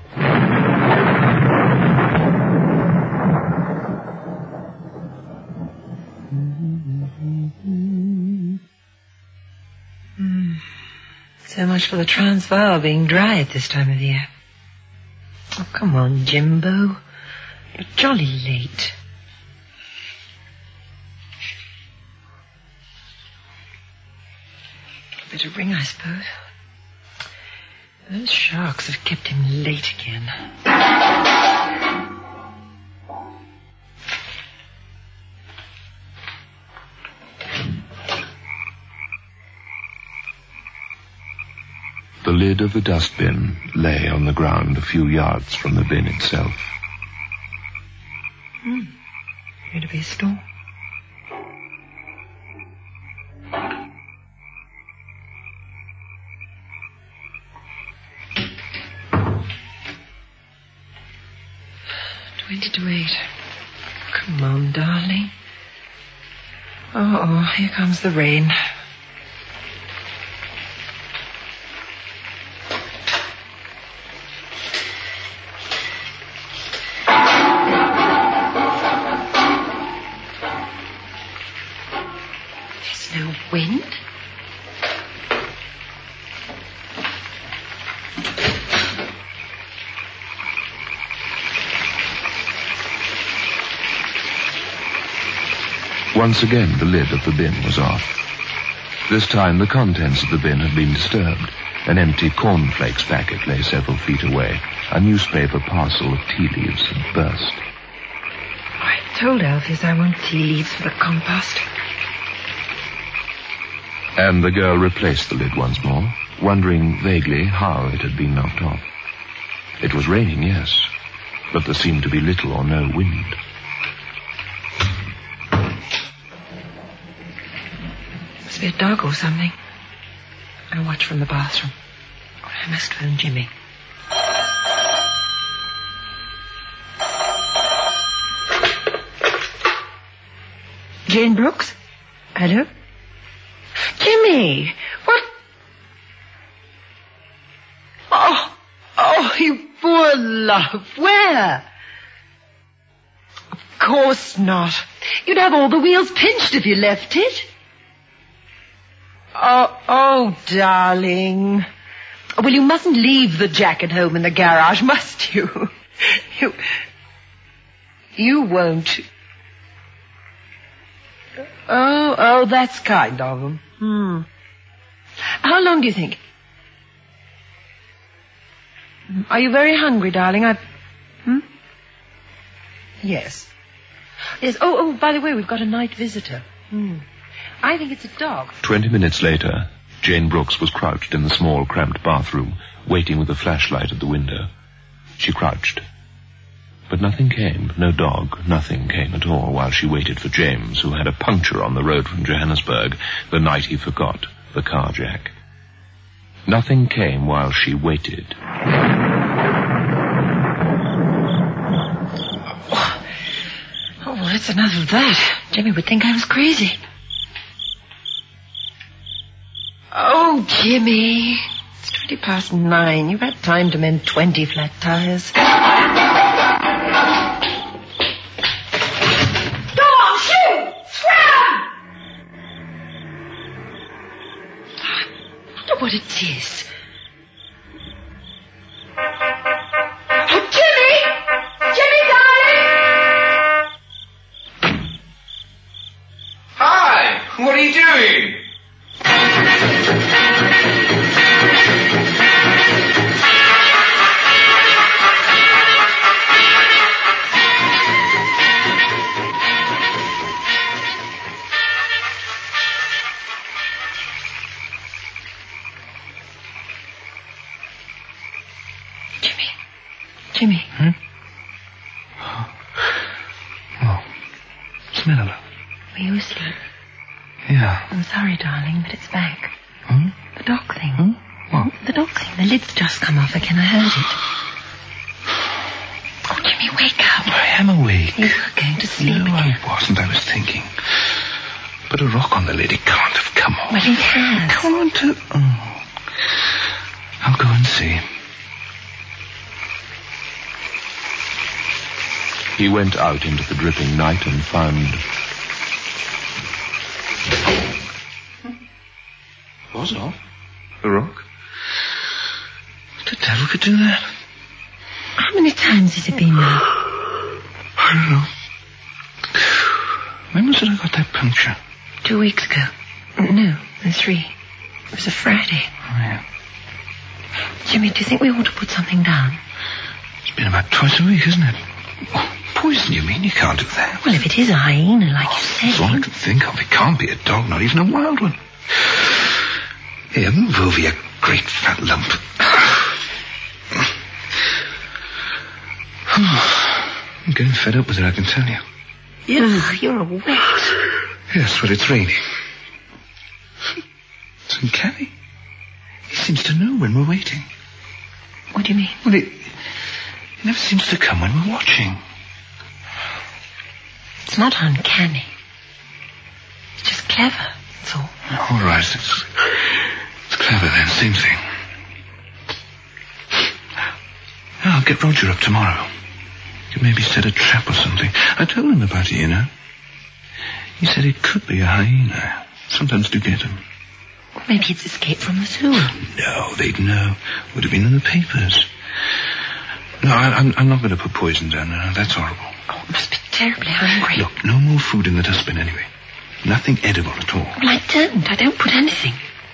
Mm. So much for the Transvaal being dry at this time of the year. Oh, come on, Jimbo. You're jolly late. Better ring, I suppose. Those sharks have kept him late again. The lid of the dustbin lay on the ground a few yards from the bin itself. Hmm. Appeared to be a storm. Plenty to eat. Come on, darling. Oh, oh, here comes the rain. There's no wind. Once again, the lid of the bin was off. This time, the contents of the bin had been disturbed. An empty cornflakes packet lay several feet away. A newspaper parcel of tea leaves had burst. I told Alphys I want tea leaves for the compost. And the girl replaced the lid once more, wondering vaguely how it had been knocked off. It was raining, yes, but there seemed to be little or no wind. Must be a dog or something. I'll watch from the bathroom. I must phone Jimmy. Jane Brooks? Hello? Jimmy! What? Oh, oh, you poor love. Where? Of course not. You'd have all the wheels pinched if you left it. Oh, oh, darling. Well, you mustn't leave the jack at home in the garage, must you? You, you won't. Oh, oh, that's kind of him. Hmm. How long do you think? Are you very hungry, darling? I... Hmm? Yes. Yes. Oh, oh, by the way, we've got a night visitor. Hmm. I think it's a dog. Twenty minutes later, Jane Brooks was crouched in the small, cramped bathroom, waiting with a flashlight at the window. She crouched. But nothing came, no dog, nothing came at all while she waited for James, who had a puncture on the road from Johannesburg the night he forgot the car jack. Nothing came while she waited. Oh, that's enough of that. Jimmy would think I was crazy. Oh, Jimmy. It's twenty past nine. You've had time to mend twenty flat tires. Dog, shoot! Scram! I wonder what it is. Oh, Jimmy! Jimmy, darling! Hi! What are you doing? Jimmy. Hmm? Oh. Smell. Were you asleep? Yeah. I'm sorry, darling, but it's back. Hmm? The dog thing. Hmm? What? The dog thing. The lid's just come off again. I heard it. Oh, Jimmy, wake up. I am awake. You were going to sleep No, again. I wasn't. I was thinking. Put a rock on the lid. It can't have come off. Well, it has. Come on to... Oh. I'll go and see. He went out into the dripping night and found... Was off? The rock? The devil could do that. How many times has it been now? I don't know. When was it I got that puncture? Two weeks ago. No, three. It was a Friday. Oh, yeah. Jimmy, do you think we ought to put something down? It's been about twice a week, isn't it? Oh, poison, you mean? You can't do that. Well, if it is a hyena, like you say... That's all I can think of. It can't be a dog, not even a wild one. Here, move over, you great fat lump. I'm getting fed up with it, I can tell you. Ugh, you're wet. Yes, well, it's raining. It's uncanny. He seems to know when we're waiting. What do you mean? Well, it, it never seems to come when we're watching. It's not uncanny. It's just clever, that's all. All right. It's, it's clever then. Same thing. I'll get Roger up tomorrow. Could maybe set a trap or something. I told him about it, you know. He said it could be a hyena. Sometimes do get them. Maybe it's escaped from the zoo. No, they'd know. Would have been in the papers. No, I, I'm, I'm not going to put poison down now. That's horrible. Oh, it must be terribly hungry. Look, no more food in the dustbin anyway. Nothing edible at all. Well, I don't. I don't put anything.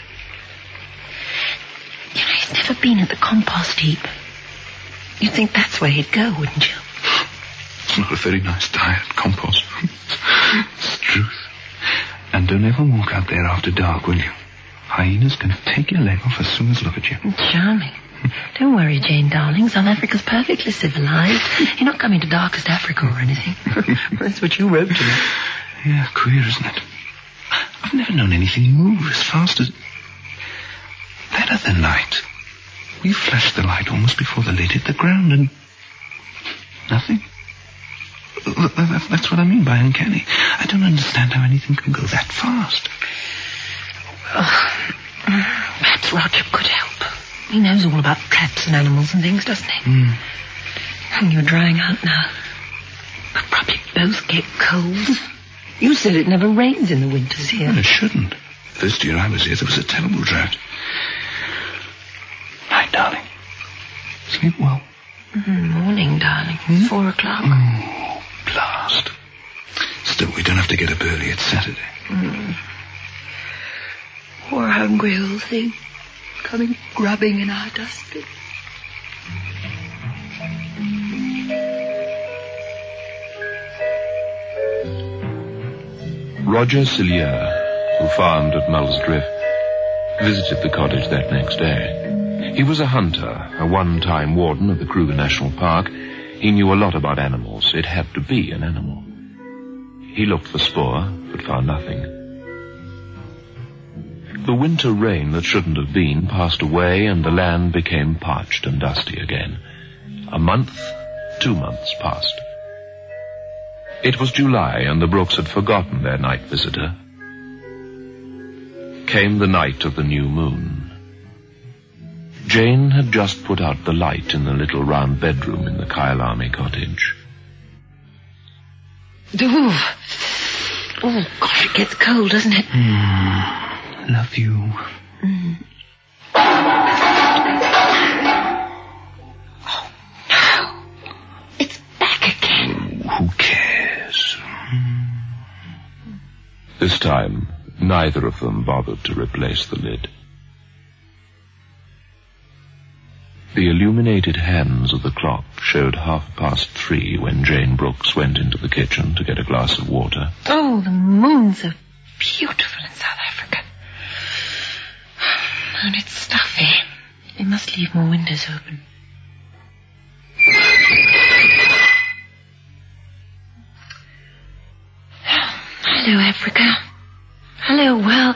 You know, he's never been at the compost heap. You'd think that's where he'd go, wouldn't you? It's not a very nice diet, compost. It's the truth. And don't ever walk out there after dark, will you? Hyenas can take your leg off as soon as look at you. Charming. Don't worry, Jane, darling. South Africa's perfectly civilized. You're not coming to darkest Africa or anything. That's what you wrote to me. Yeah, queer, isn't it? I've never known anything move as fast as... That other night, we flashed the light almost before the lid hit the ground and... Nothing. That's what I mean by uncanny. I don't understand how anything can go that fast. Oh, perhaps Roger could help. He knows all about traps and animals and things, doesn't he? Mm. And you're drying out now. We'll probably both get colds. You said it never rains in the winters here. Well, it shouldn't. First year I was here, there was a terrible drought. Night, darling. Sleep well. Mm, morning, darling. Hmm? Four o'clock. Oh, blast. Still, we don't have to get up early. It's Saturday. Mm. Poor hungry old thing. Coming grubbing in our dustbin. Roger Cillier, who farmed at Mull's Drift, visited the cottage that next day. He was a hunter, a one-time warden of the Kruger National Park. He knew a lot about animals. It had to be an animal. He looked for spoor, but found nothing. The winter rain that shouldn't have been passed away, and the land became parched and dusty again. A month, two months passed. It was July, and the Brooks had forgotten their night visitor. Came the night of the new moon. Jane had just put out the light in the little round bedroom in the Kyalami cottage. Ooh. Oh, gosh, it gets cold, doesn't it? Mm. Love you. Mm. Oh, no. It's back again. Oh, who cares? This time, neither of them bothered to replace the lid. The illuminated hands of the clock showed half past three when Jane Brooks went into the kitchen to get a glass of water. Oh, the moon's so beautiful in South Africa. And it's stuffy. We must leave more windows open. Hello, Africa. Hello, world.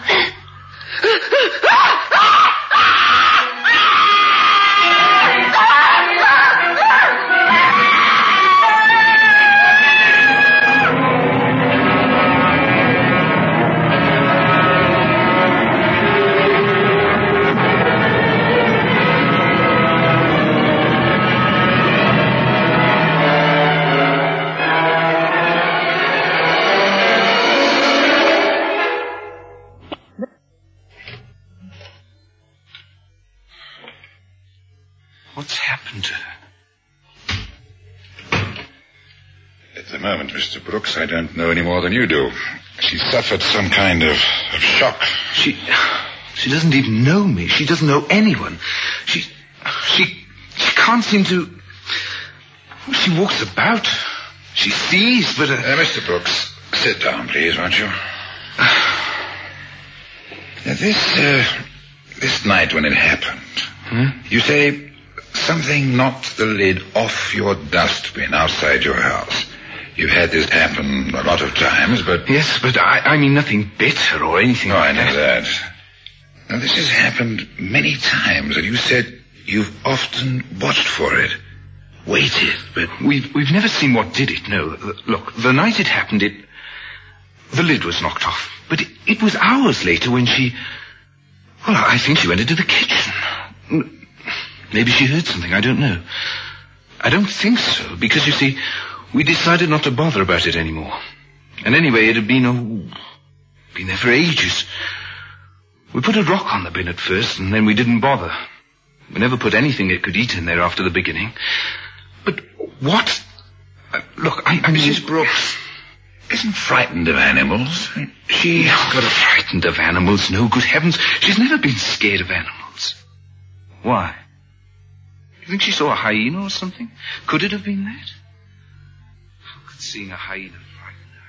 What's happened to her? At the moment, Mister Brooks, I don't know any more than you do. She suffered some kind of, of shock. She... She doesn't even know me. She doesn't know anyone. She... She... She can't seem to... She walks about. She sees, but... Uh... Uh, Mister Brooks, sit down, please, won't you? Now, this, uh... This night when it happened, hmm? You say something knocked the lid off your dustbin outside your house. You've had this happen a lot of times, but... Yes, but I, I mean nothing bitter or anything No, like I know that. that. Now, this has happened many times, and you said you've often watched for it. waited, but we've we've never seen what did it. No, look, the night it happened, it the lid was knocked off, but it, it was hours later when she. Well, I think she went into the kitchen. Maybe she heard something. I don't know. I don't think so, because you see, we decided not to bother about it anymore. And anyway, it had been oh, been there for ages. We put a rock on the bin at first, and then we didn't bother. We never put anything it could eat in there after the beginning. But what? Uh, look, I, I Missus Brooks isn't frightened of animals. She's got a frightened of animals. No, good heavens. She's never been scared of animals. Why? You think she saw a hyena or something? Could it have been that? How could seeing a hyena frighten her?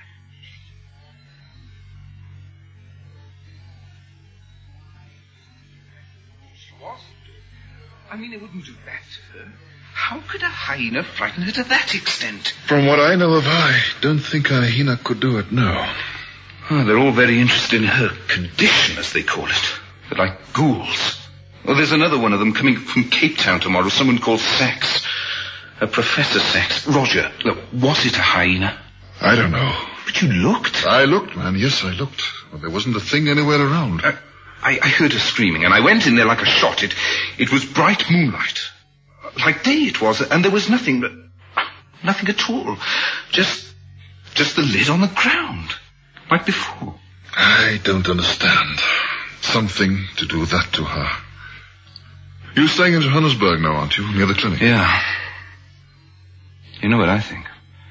She wasn't. I mean, it wouldn't do that to her. How could a hyena frighten her to that extent? From what I know of her, I don't think a hyena could do it, no. Oh, they're all very interested in her condition, as they call it. They're like ghouls. Well, there's another one of them coming from Cape Town tomorrow, someone called Sachs. Uh, Professor Sachs. Roger, look, was it a hyena? I don't know. But you looked. I looked, man. Yes, I looked. Well, there wasn't a thing anywhere around. Uh, I, I heard her screaming, and I went in there like a shot. It, it was bright moonlight. Like day it was, and there was nothing, nothing at all. Just, just the lid on the ground, like before. I don't understand. Something to do that to her. You're staying in Johannesburg now, aren't you, near the clinic? Yeah. You know what I think?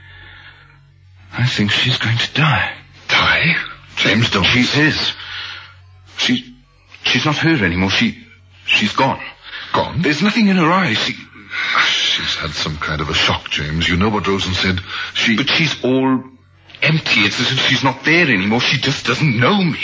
I think she's going to die. Die? James, don't... She is. She, she's not her anymore. She, she's gone. Gone? There's nothing in her eyes. She... She's had some kind of a shock, James. You know what Rosen said. She... But she's all empty. It's as if she's not there anymore. She just doesn't know me.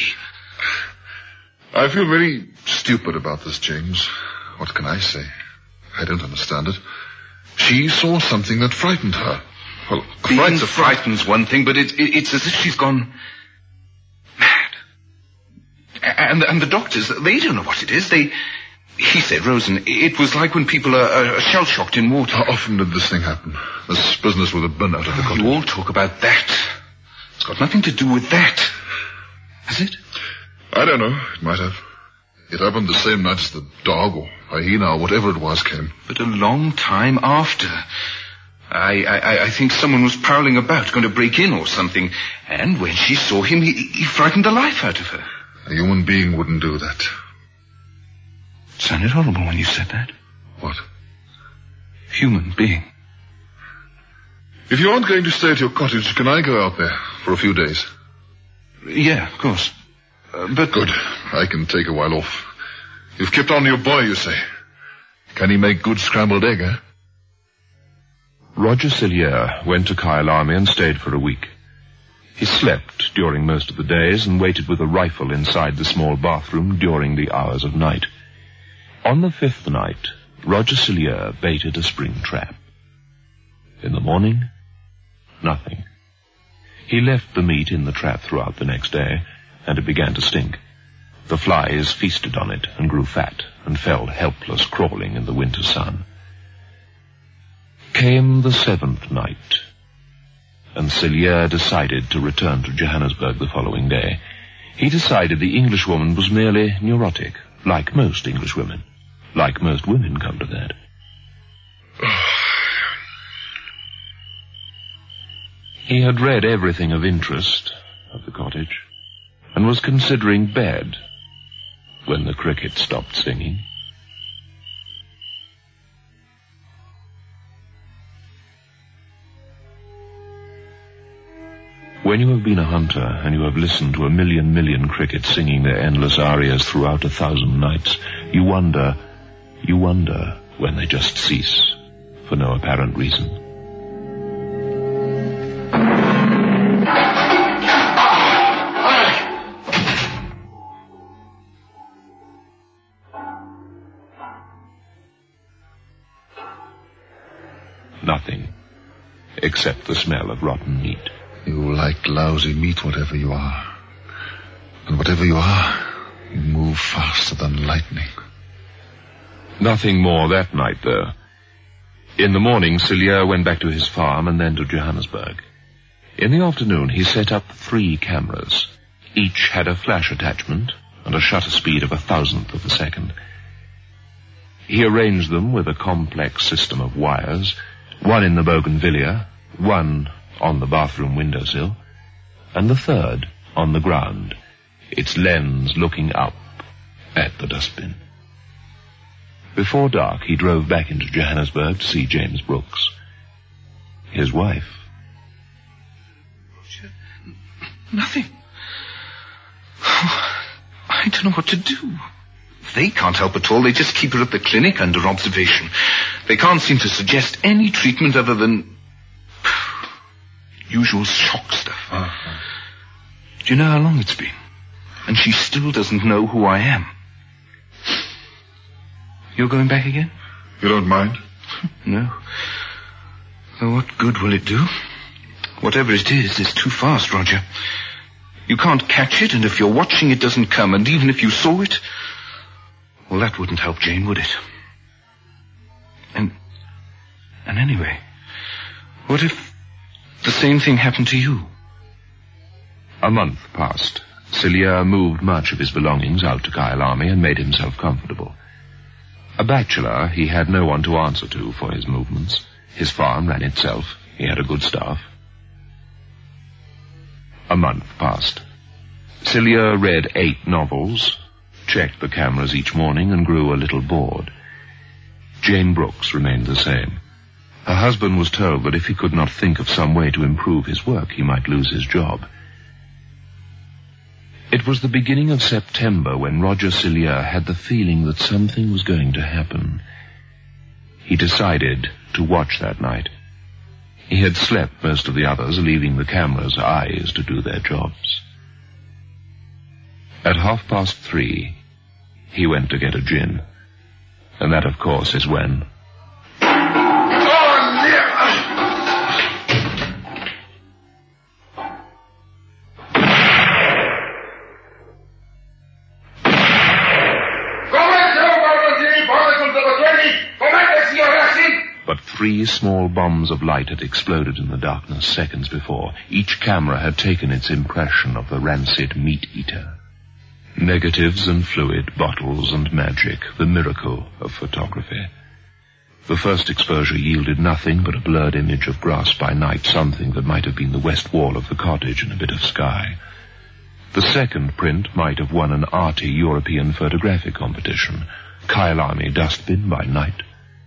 I feel very stupid about this, James. What can I say? I don't understand it. She saw something that frightened her. Well, being frightened's one thing, but it, it, it's as if she's gone mad. And, and the doctors, they don't know what it is. They... He said, Rosen, it was like when people are, are shell-shocked in water. How often did this thing happen? This business with a bin out of the cottage? You all talk about that. It's got nothing to do with that. Has it? I don't know. It might have. It happened the same night as the dog or hyena or whatever it was came. But a long time after. I, I, I think someone was prowling about, going to break in or something. And when she saw him, he, he frightened the life out of her. A human being wouldn't do that. It sounded horrible when you said that. What? Human being. If you aren't going to stay at your cottage, can I go out there for a few days? Yeah, of course. Uh, but... Good. I can take a while off. You've kept on your boy, you say. Can he make good scrambled egg, eh? Roger Cillier went to Kyalami and stayed for a week. He slept during most of the days and waited with a rifle inside the small bathroom during the hours of night. On the fifth night, Roger Cillier baited a spring trap. In the morning, nothing. He left the meat in the trap throughout the next day, and it began to stink. The flies feasted on it and grew fat and fell helpless, crawling in the winter sun. Came the seventh night, and Cillier decided to return to Johannesburg the following day. He decided the Englishwoman was merely neurotic, like most Englishwomen. Like most women come to that. He had read everything of interest at the cottage, and was considering bed when the cricket stopped singing. When you have been a hunter and you have listened to a million million crickets singing their endless arias throughout a thousand nights, you wonder, you wonder when they just cease for no apparent reason. Nothing, except the smell of rotten meat. You like lousy meat, whatever you are. And whatever you are, you move faster than lightning. Nothing more that night, though. In the morning, Cillier went back to his farm and then to Johannesburg. In the afternoon, he set up three cameras. Each had a flash attachment and a shutter speed of a thousandth of a second. He arranged them with a complex system of wires, one in the bougainvillea, one on the bathroom windowsill, and the third on the ground, its lens looking up at the dustbin. Before dark, he drove back into Johannesburg to see James Brooks. His wife. Nothing. Oh, I don't know what to do. They can't help at all. They just keep her at the clinic under observation. They can't seem to suggest any treatment other than usual shock stuff. Uh-huh. Do you know how long it's been? And she still doesn't know who I am. You're going back again? You don't mind? No. Well, what good will it do? Whatever it is, it's too fast, Roger. You can't catch it, and if you're watching, it doesn't come. And even if you saw it, well, that wouldn't help Jane, would it? And, and anyway, what if the same thing happened to you? A month passed. Cillier moved much of his belongings out to Kyalami and made himself comfortable. A bachelor, he had no one to answer to for his movements. His farm ran itself. He had a good staff. A month passed. Cillier read eight novels, checked the cameras each morning, and grew a little bored. Jane Brooks remained the same. Her husband was told that if he could not think of some way to improve his work, he might lose his job. It was the beginning of September when Roger Cillier had the feeling that something was going to happen. He decided to watch that night. He had slept most of the others, leaving the camera's eyes to do their jobs. At half past three, he went to get a gin. And that, of course, is when... But three small bombs of light had exploded in the darkness seconds before. Each camera had taken its impression of the rancid meat-eater. Negatives and fluid, bottles and magic, the miracle of photography. The first exposure yielded nothing but a blurred image of grass by night, something that might have been the west wall of the cottage and a bit of sky. The second print might have won an arty European photographic competition, Kyalami dustbin by night.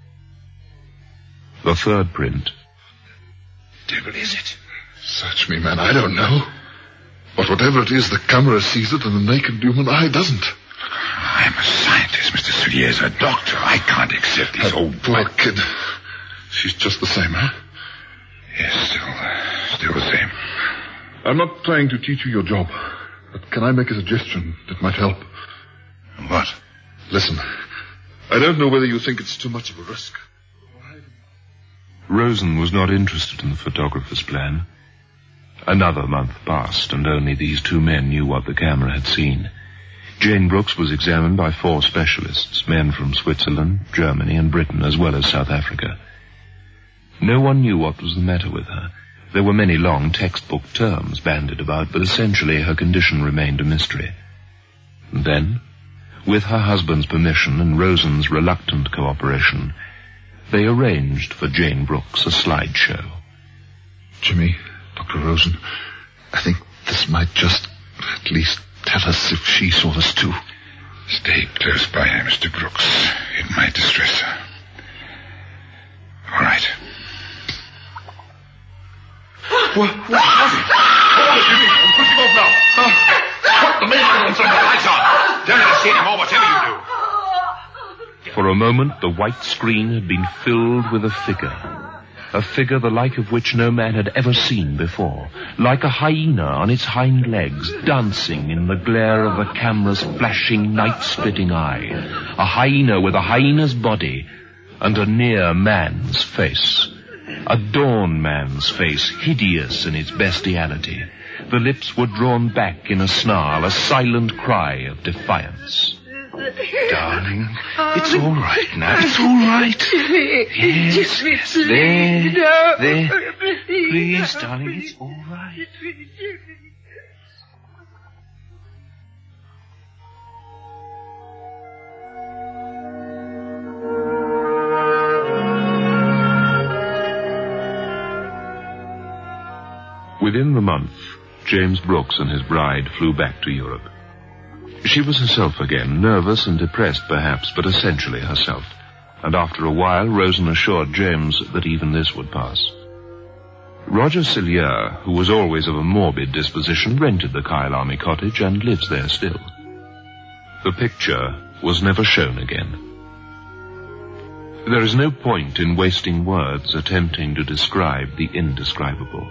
The third print. Devil is it? Search me, man, I don't know. But whatever it is, the camera sees it and the naked human eye doesn't. I'm a scientist, Mister Cillier's a doctor. I can't accept these that old... poor kid. She's just the same, huh? Yes, still, uh, still the same. I'm not trying to teach you your job, but can I make a suggestion that might help? What? Listen, I don't know whether you think it's too much of a risk. Rosen was not interested in the photographer's plan. Another month passed, and only these two men knew what the camera had seen. Jane Brooks was examined by four specialists, men from Switzerland, Germany, and Britain, as well as South Africa. No one knew what was the matter with her. There were many long textbook terms bandied about, but essentially her condition remained a mystery. And then, with her husband's permission and Rosen's reluctant cooperation, they arranged for Jane Brooks a slideshow. Jimmy, Doctor Rosen, I think this might just at least tell us if she saw this too. Stay close by her, Mister Brooks. It might distress her. All right. What? What was it? What was it, Jimmy? I'm pushing off now. Uh, put the main light on, son. The lights on. Don't let us see any more, whatever you do. For a moment, the white screen had been filled with a figure. A figure the like of which no man had ever seen before. Like a hyena on its hind legs, dancing in the glare of the camera's flashing, night-splitting eye. A hyena with a hyena's body and a near man's face. A dawn man's face, hideous in its bestiality. The lips were drawn back in a snarl, a silent cry of defiance. Darling, it's all right now. It's all right. Yes, yes. There, there. Please, darling, it's all right. Within the month, James Brooks and his bride flew back to Europe. She was herself again, nervous and depressed perhaps, but essentially herself. And after a while, Rosen assured James that even this would pass. Roger Cillier, who was always of a morbid disposition, rented the Kyle Army cottage and lives there still. The picture was never shown again. There is no point in wasting words attempting to describe the indescribable.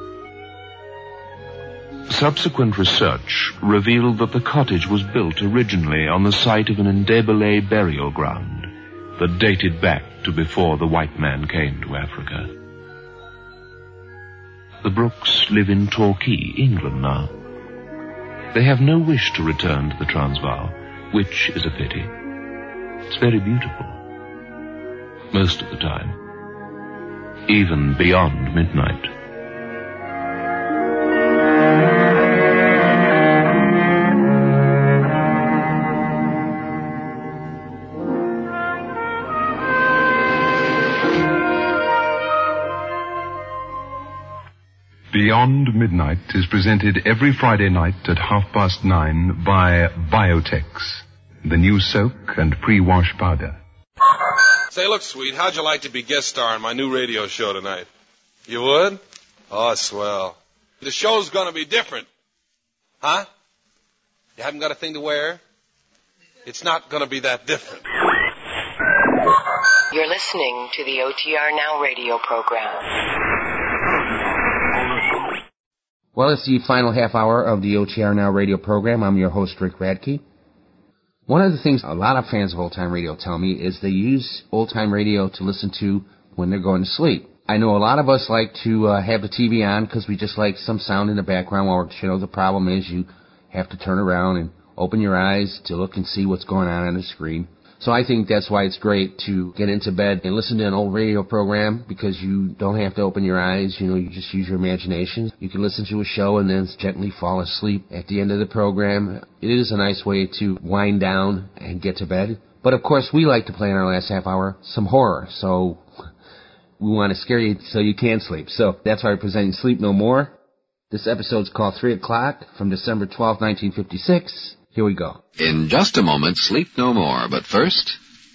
Subsequent research revealed that the cottage was built originally on the site of an Ndebele burial ground that dated back to before the white man came to Africa. The Brooks live in Torquay, England now. They have no wish to return to the Transvaal, which is a pity. It's very beautiful. Most of the time. Even beyond midnight. Beyond Midnight is presented every Friday night at half past nine by Biotex, the new soak and pre-wash powder. Say, look, sweet, how'd you like to be guest star on my new radio show tonight? You would? Oh, swell. The show's gonna be different. Huh? You haven't got a thing to wear? It's not gonna be that different. You're listening to the O T R Now radio program. Well, it's the final half hour of the O T R Now radio program. I'm your host, Rick Radke. One of the things a lot of fans of old-time radio tell me is they use old-time radio to listen to when they're going to sleep. I know a lot of us like to uh, have the T V on because we just like some sound in the background. Or, you know, the problem is you have to turn around and open your eyes to look and see what's going on on the screen. So I think that's why it's great to get into bed and listen to an old radio program, because you don't have to open your eyes. You know, you just use your imagination. You can listen to a show and then gently fall asleep at the end of the program. It is a nice way to wind down and get to bed. But of course, we like to play in our last half hour some horror. So we want to scare you so you can sleep. So that's why we're presenting Sleep No More. This episode's called Three O'Clock from December twelfth, nineteen fifty-six. Here we go. In just a moment, Sleep No More. But first...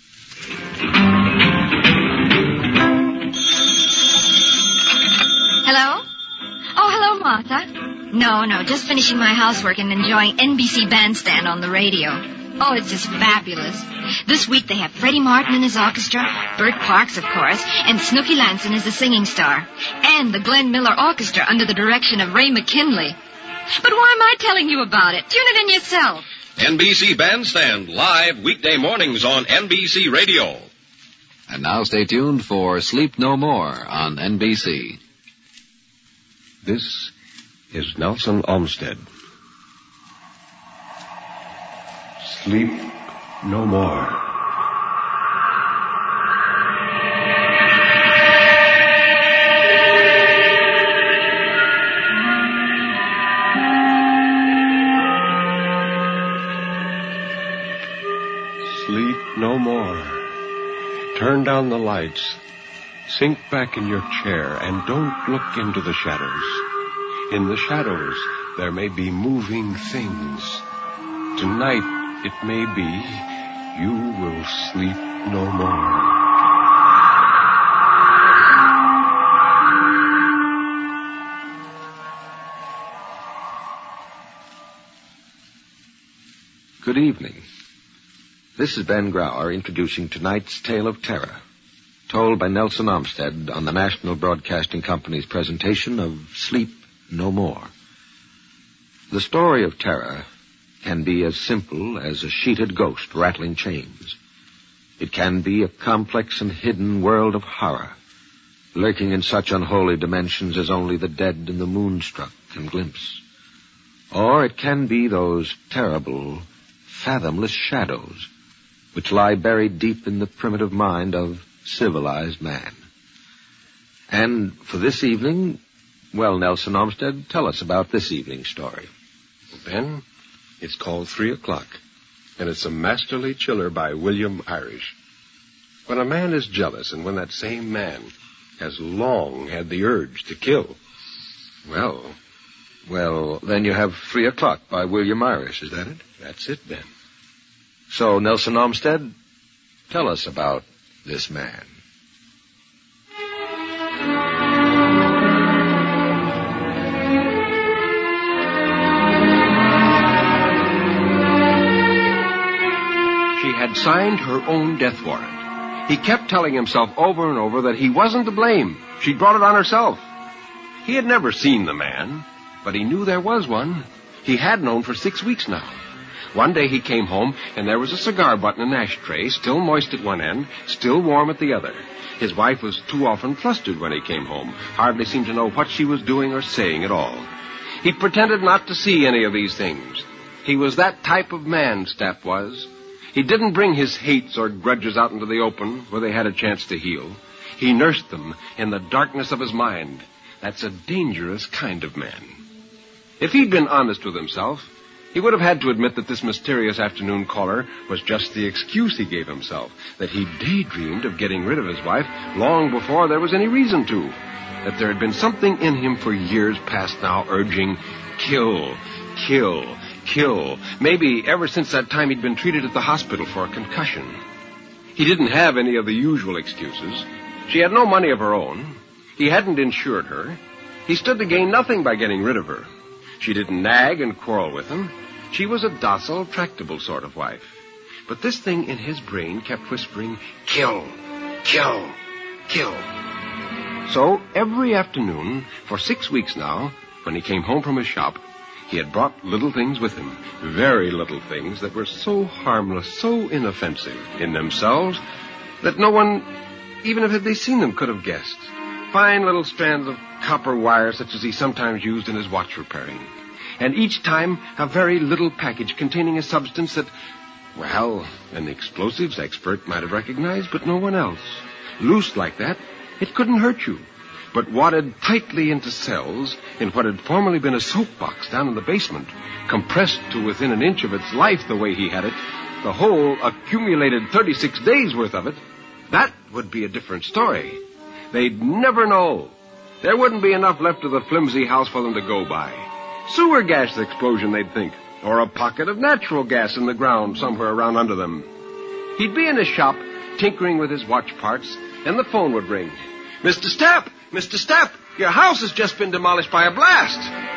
Hello? Oh, hello, Martha. No, no, just finishing my housework and enjoying N B C Bandstand on the radio. Oh, it's just fabulous. This week they have Freddie Martin and his orchestra, Bert Parks, of course, and Snooky Lanson as the singing star, and the Glenn Miller Orchestra under the direction of Ray McKinley. But why am I telling you about it? Tune it in yourself. N B C Bandstand, live weekday mornings on N B C Radio. And now stay tuned for Sleep No More on N B C. This is Nelson Olmsted. Sleep no more. Sleep no more. Turn down the lights. Sink back in your chair and don't look into the shadows. In the shadows, there may be moving things. Tonight, it may be, you will sleep no more. Good evening. This is Ben Grauer introducing tonight's Tale of Terror, told by Nelson Olmsted on the National Broadcasting Company's presentation of Sleep No More. The story of terror can be as simple as a sheeted ghost rattling chains. It can be a complex and hidden world of horror, lurking in such unholy dimensions as only the dead and the moonstruck can glimpse. Or it can be those terrible, fathomless shadows which lie buried deep in the primitive mind of civilized man. And for this evening, well, Nelson Olmsted, tell us about this evening's story. Ben, it's called Three O'Clock, and it's a masterly chiller by William Irish. When a man is jealous, and when that same man has long had the urge to kill, well... Well, then you have Three O'Clock by William Irish, is that it? That's it, Ben. So, Nelson Olmsted, tell us about this man. She had signed her own death warrant. He kept telling himself over and over that he wasn't to blame. She'd brought it on herself. He had never seen the man, but he knew there was one. He had known for six weeks now. One day he came home, and there was a cigar butt in an ashtray, still moist at one end, still warm at the other. His wife was too often flustered when he came home, hardly seemed to know what she was doing or saying at all. He pretended not to see any of these things. He was that type of man, Stapp was. He didn't bring his hates or grudges out into the open where they had a chance to heal. He nursed them in the darkness of his mind. That's a dangerous kind of man. If he'd been honest with himself, he would have had to admit that this mysterious afternoon caller was just the excuse he gave himself, that he daydreamed of getting rid of his wife long before there was any reason to, that there had been something in him for years past now urging, kill, kill, kill, maybe ever since that time he'd been treated at the hospital for a concussion. He didn't have any of the usual excuses. She had no money of her own. He hadn't insured her. He stood to gain nothing by getting rid of her. She didn't nag and quarrel with him. She was a docile, tractable sort of wife. But this thing in his brain kept whispering, kill, kill, kill. So every afternoon, for six weeks now, when he came home from his shop, he had brought little things with him, very little things that were so harmless, so inoffensive in themselves, that no one, even if they seen them, could have guessed. Fine little strands of copper wire such as he sometimes used in his watch repairing. And each time a very little package containing a substance that, well, an explosives expert might have recognized, but no one else. Loose like that, it couldn't hurt you. But wadded tightly into cells in what had formerly been a soap box down in the basement, compressed to within an inch of its life the way he had it, the whole accumulated thirty-six days worth of it, that would be a different story. They'd never know. There wouldn't be enough left of the flimsy house for them to go by. Sewer gas explosion, they'd think, or a pocket of natural gas in the ground somewhere around under them. He'd be in his shop, tinkering with his watch parts, and the phone would ring. Mister Stapp! Mister Stapp! Your house has just been demolished by a blast!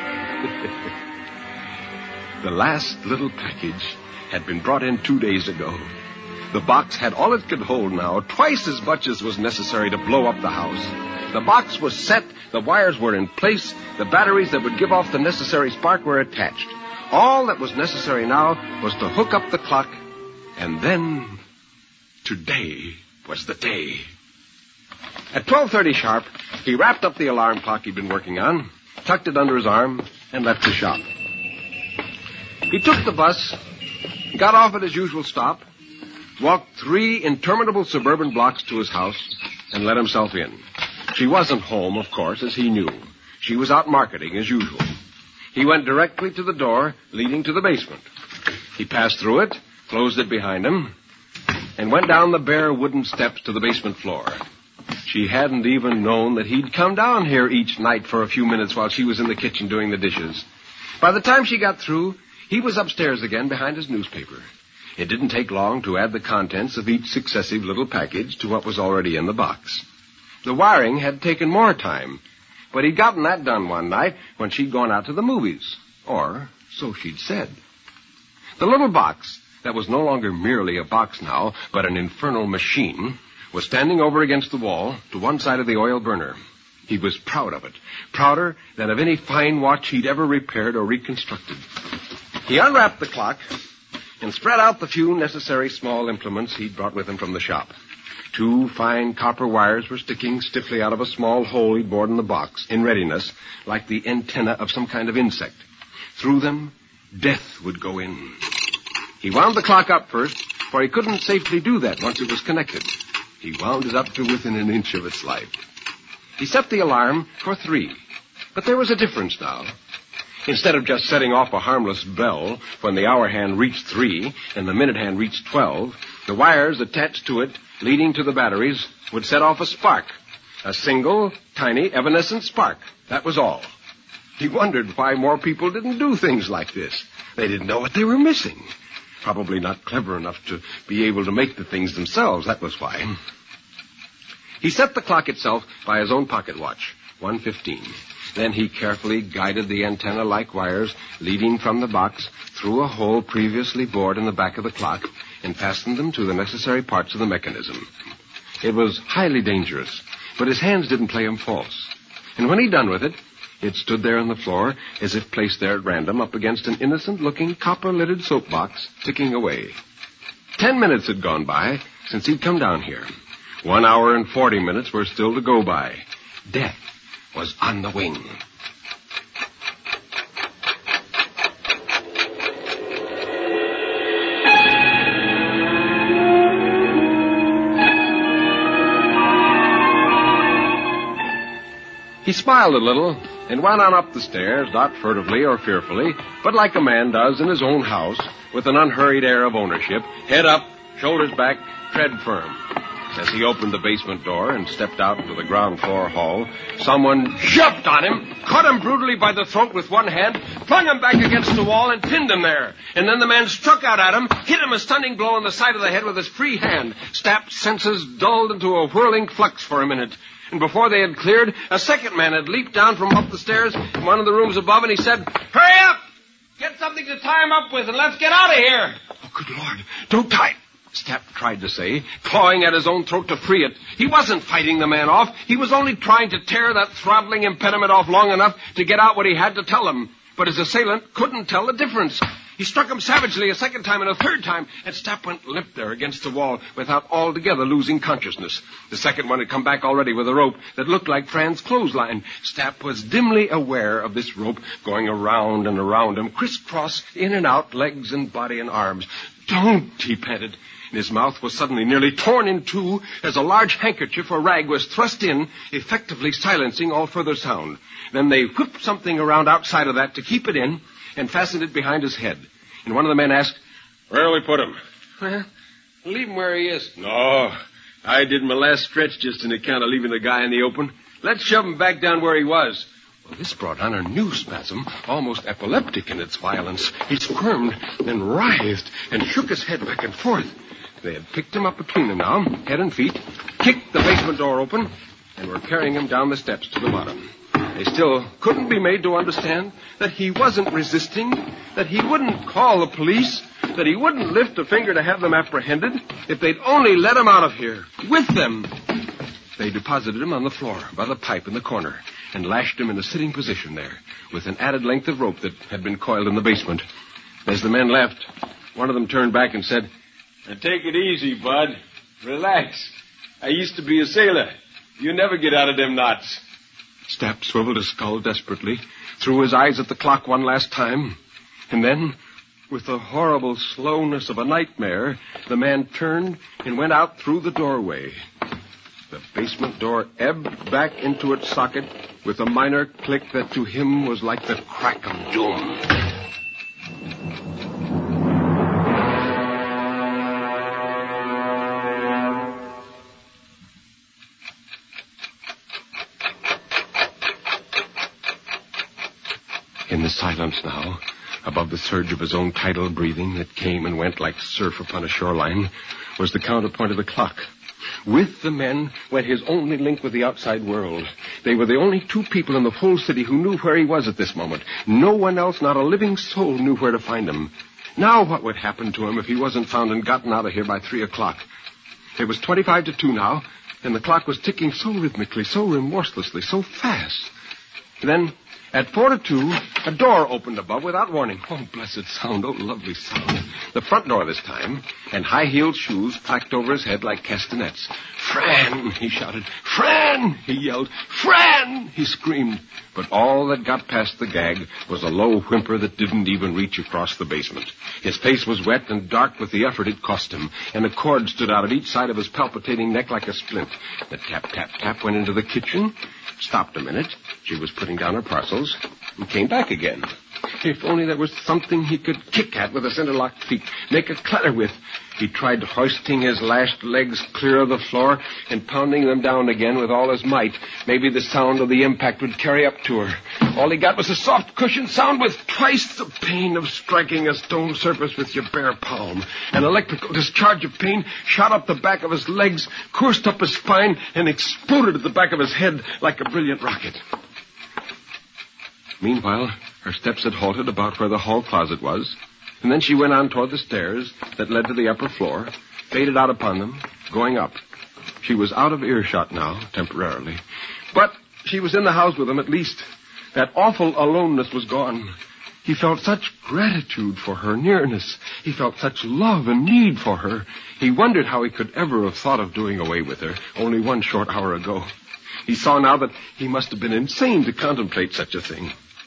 The last little package had been brought in two days ago. The box had all it could hold now, twice as much as was necessary to blow up the house. The box was set, the wires were in place, the batteries that would give off the necessary spark were attached. All that was necessary now was to hook up the clock, and then today was the day. At twelve thirty sharp, he wrapped up the alarm clock he'd been working on, tucked it under his arm, and left the shop. He took the bus, got off at his usual stop, walked three interminable suburban blocks to his house, and let himself in. She wasn't home, of course, as he knew. She was out marketing, as usual. He went directly to the door leading to the basement. He passed through it, closed it behind him, and went down the bare wooden steps to the basement floor. She hadn't even known that he'd come down here each night for a few minutes while she was in the kitchen doing the dishes. By the time she got through, he was upstairs again behind his newspaper. It didn't take long to add the contents of each successive little package to what was already in the box. The wiring had taken more time, but he'd gotten that done one night when she'd gone out to the movies. Or so she'd said. The little box, that was no longer merely a box now, but an infernal machine, was standing over against the wall to one side of the oil burner. He was proud of it, prouder than of any fine watch he'd ever repaired or reconstructed. He unwrapped the clock and spread out the few necessary small implements he'd brought with him from the shop. Two fine copper wires were sticking stiffly out of a small hole he'd bored in the box, in readiness, like the antenna of some kind of insect. Through them, death would go in. He wound the clock up first, for he couldn't safely do that once it was connected. He wound it up to within an inch of its life. He set the alarm for three. But there was a difference now. Instead of just setting off a harmless bell when the hour hand reached three and the minute hand reached twelve, the wires attached to it, leading to the batteries, would set off a spark. A single, tiny, evanescent spark. That was all. He wondered why more people didn't do things like this. They didn't know what they were missing. Probably not clever enough to be able to make the things themselves. That was why. He set the clock itself by his own pocket watch, one fifteen. Then he carefully guided the antenna-like wires leading from the box through a hole previously bored in the back of the clock and fastened them to the necessary parts of the mechanism. It was highly dangerous, but his hands didn't play him false. And when he'd done with it, it stood there on the floor as if placed there at random up against an innocent-looking copper-lidded soap box, ticking away. Ten minutes had gone by since he'd come down here. One hour and forty minutes were still to go by. Death was on the wing. He smiled a little and went on up the stairs, not furtively or fearfully, but like a man does in his own house, with an unhurried air of ownership, head up, shoulders back, tread firm. As he opened the basement door and stepped out into the ground floor hall, someone jumped on him, caught him brutally by the throat with one hand, flung him back against the wall, and pinned him there. And then the man struck out at him, hit him a stunning blow on the side of the head with his free hand. Stapp's senses dulled into a whirling flux for a minute. And before they had cleared, a second man had leaped down from up the stairs in one of the rooms above, and he said, "Hurry up! Get something to tie him up with, and let's get out of here!" "Oh, good Lord, don't tie..." Stapp tried to say, clawing at his own throat to free it. He wasn't fighting the man off. He was only trying to tear that throttling impediment off long enough to get out what he had to tell him. But his assailant couldn't tell the difference. He struck him savagely a second time and a third time, and Stapp went limp there against the wall without altogether losing consciousness. The second one had come back already with a rope that looked like Fran's clothesline. Stapp was dimly aware of this rope going around and around him, crisscross, in and out, legs and body and arms. "Don't," he panted. And his mouth was suddenly nearly torn in two as a large handkerchief or rag was thrust in, effectively silencing all further sound. Then they whipped something around outside of that to keep it in and fastened it behind his head. And one of the men asked, "Where'll we put him?" "Well, leave him where he is." "No, I did my last stretch just on account of leaving the guy in the open. Let's shove him back down where he was." Well, this brought on a new spasm, almost epileptic in its violence. He squirmed and writhed and shook his head back and forth. They had picked him up between them now, head and feet, kicked the basement door open, and were carrying him down the steps to the bottom. They still couldn't be made to understand that he wasn't resisting, that he wouldn't call the police, that he wouldn't lift a finger to have them apprehended if they'd only let him out of here, with them. They deposited him on the floor by the pipe in the corner and lashed him in a sitting position there with an added length of rope that had been coiled in the basement. As the men left, one of them turned back and said, "Now take it easy, bud. Relax. I used to be a sailor. You never get out of them knots." Stapp swiveled his skull desperately, threw his eyes at the clock one last time, and then, with the horrible slowness of a nightmare, the man turned and went out through the doorway. The basement door ebbed back into its socket with a minor click that to him was like the crack of doom. In the silence now, above the surge of his own tidal breathing that came and went like surf upon a shoreline, was the counterpoint of the clock. With the men went his only link with the outside world. They were the only two people in the whole city who knew where he was at this moment. No one else, not a living soul, knew where to find him. Now what would happen to him if he wasn't found and gotten out of here by three o'clock? It was twenty-five to two now, and the clock was ticking so rhythmically, so remorselessly, so fast. Then, at four to two, a door opened above without warning. Oh, blessed sound, oh, lovely sound. The front door this time, and high-heeled shoes clacked over his head like castanets. Fran, he shouted. Fran, he yelled. Fran, he screamed. But all that got past the gag was a low whimper that didn't even reach across the basement. His face was wet and dark with the effort it cost him, and a cord stood out at each side of his palpitating neck like a splint. The tap, tap, tap went into the kitchen, stopped a minute. She was putting down her parcels, and came back again. If only there was something he could kick at with his interlocked feet, make a clatter with. He tried hoisting his lashed legs clear of the floor and pounding them down again with all his might. Maybe the sound of the impact would carry up to her. All he got was a soft cushioned sound with twice the pain of striking a stone surface with your bare palm. An electrical discharge of pain shot up the back of his legs, coursed up his spine, and exploded at the back of his head like a brilliant rocket. Meanwhile, her steps had halted about where the hall closet was, and then she went on toward the stairs that led to the upper floor, faded out upon them, going up. She was out of earshot now, temporarily. But she was in the house with him at least. That awful aloneness was gone. He felt such gratitude for her nearness. He felt such love and need for her. He wondered how he could ever have thought of doing away with her only one short hour ago. He saw now that he must have been insane to contemplate such a thing.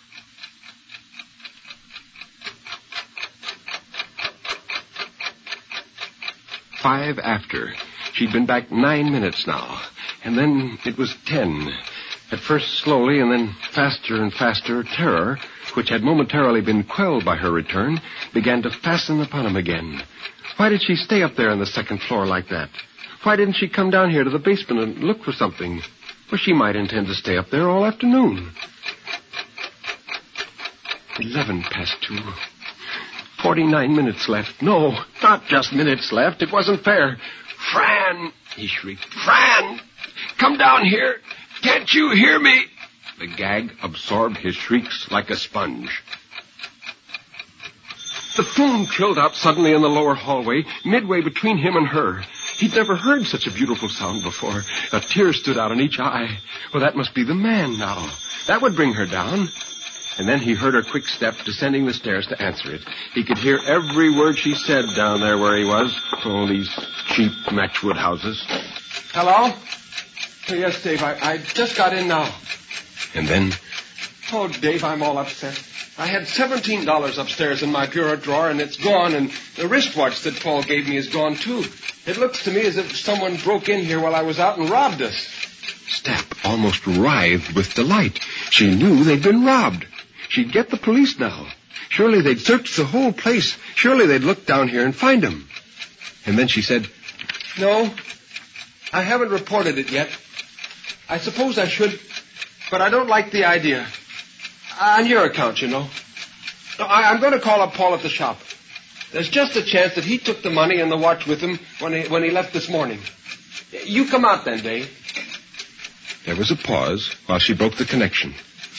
Five after. She'd been back nine minutes now. And then it was ten. At first slowly, and then faster and faster, terror, which had momentarily been quelled by her return, began to fasten upon him again. Why did she stay up there on the second floor like that? Why didn't she come down here to the basement and look for something? Well, she might intend to stay up there all afternoon. Eleven past two. Forty-nine minutes left. No, not just minutes left. It wasn't fair. Fran, he shrieked. Fran, come down here. Can't you hear me? The gag absorbed his shrieks like a sponge. The phone trilled out suddenly in the lower hallway, midway between him and her. He'd never heard such a beautiful sound before. A tear stood out in each eye. Well, that must be the man now. That would bring her down. And then he heard her quick step descending the stairs to answer it. He could hear every word she said down there where he was. All these cheap matchwood houses. Hello? Oh, yes, Dave, I, I just got in now. And then... Oh, Dave, I'm all upset. I had seventeen dollars upstairs in my bureau drawer, and it's gone, and the wristwatch that Paul gave me is gone, too. It looks to me as if someone broke in here while I was out and robbed us. Stapp almost writhed with delight. She knew they'd been robbed. She'd get the police now. Surely they'd search the whole place. Surely they'd look down here and find him. And then she said, No, I haven't reported it yet. I suppose I should, but I don't like the idea. On your account, you know. No, I, I'm going to call up Paul at the shop. There's just a chance that he took the money and the watch with him when he, when he left this morning. You come out then, Dave. There was a pause while she broke the connection.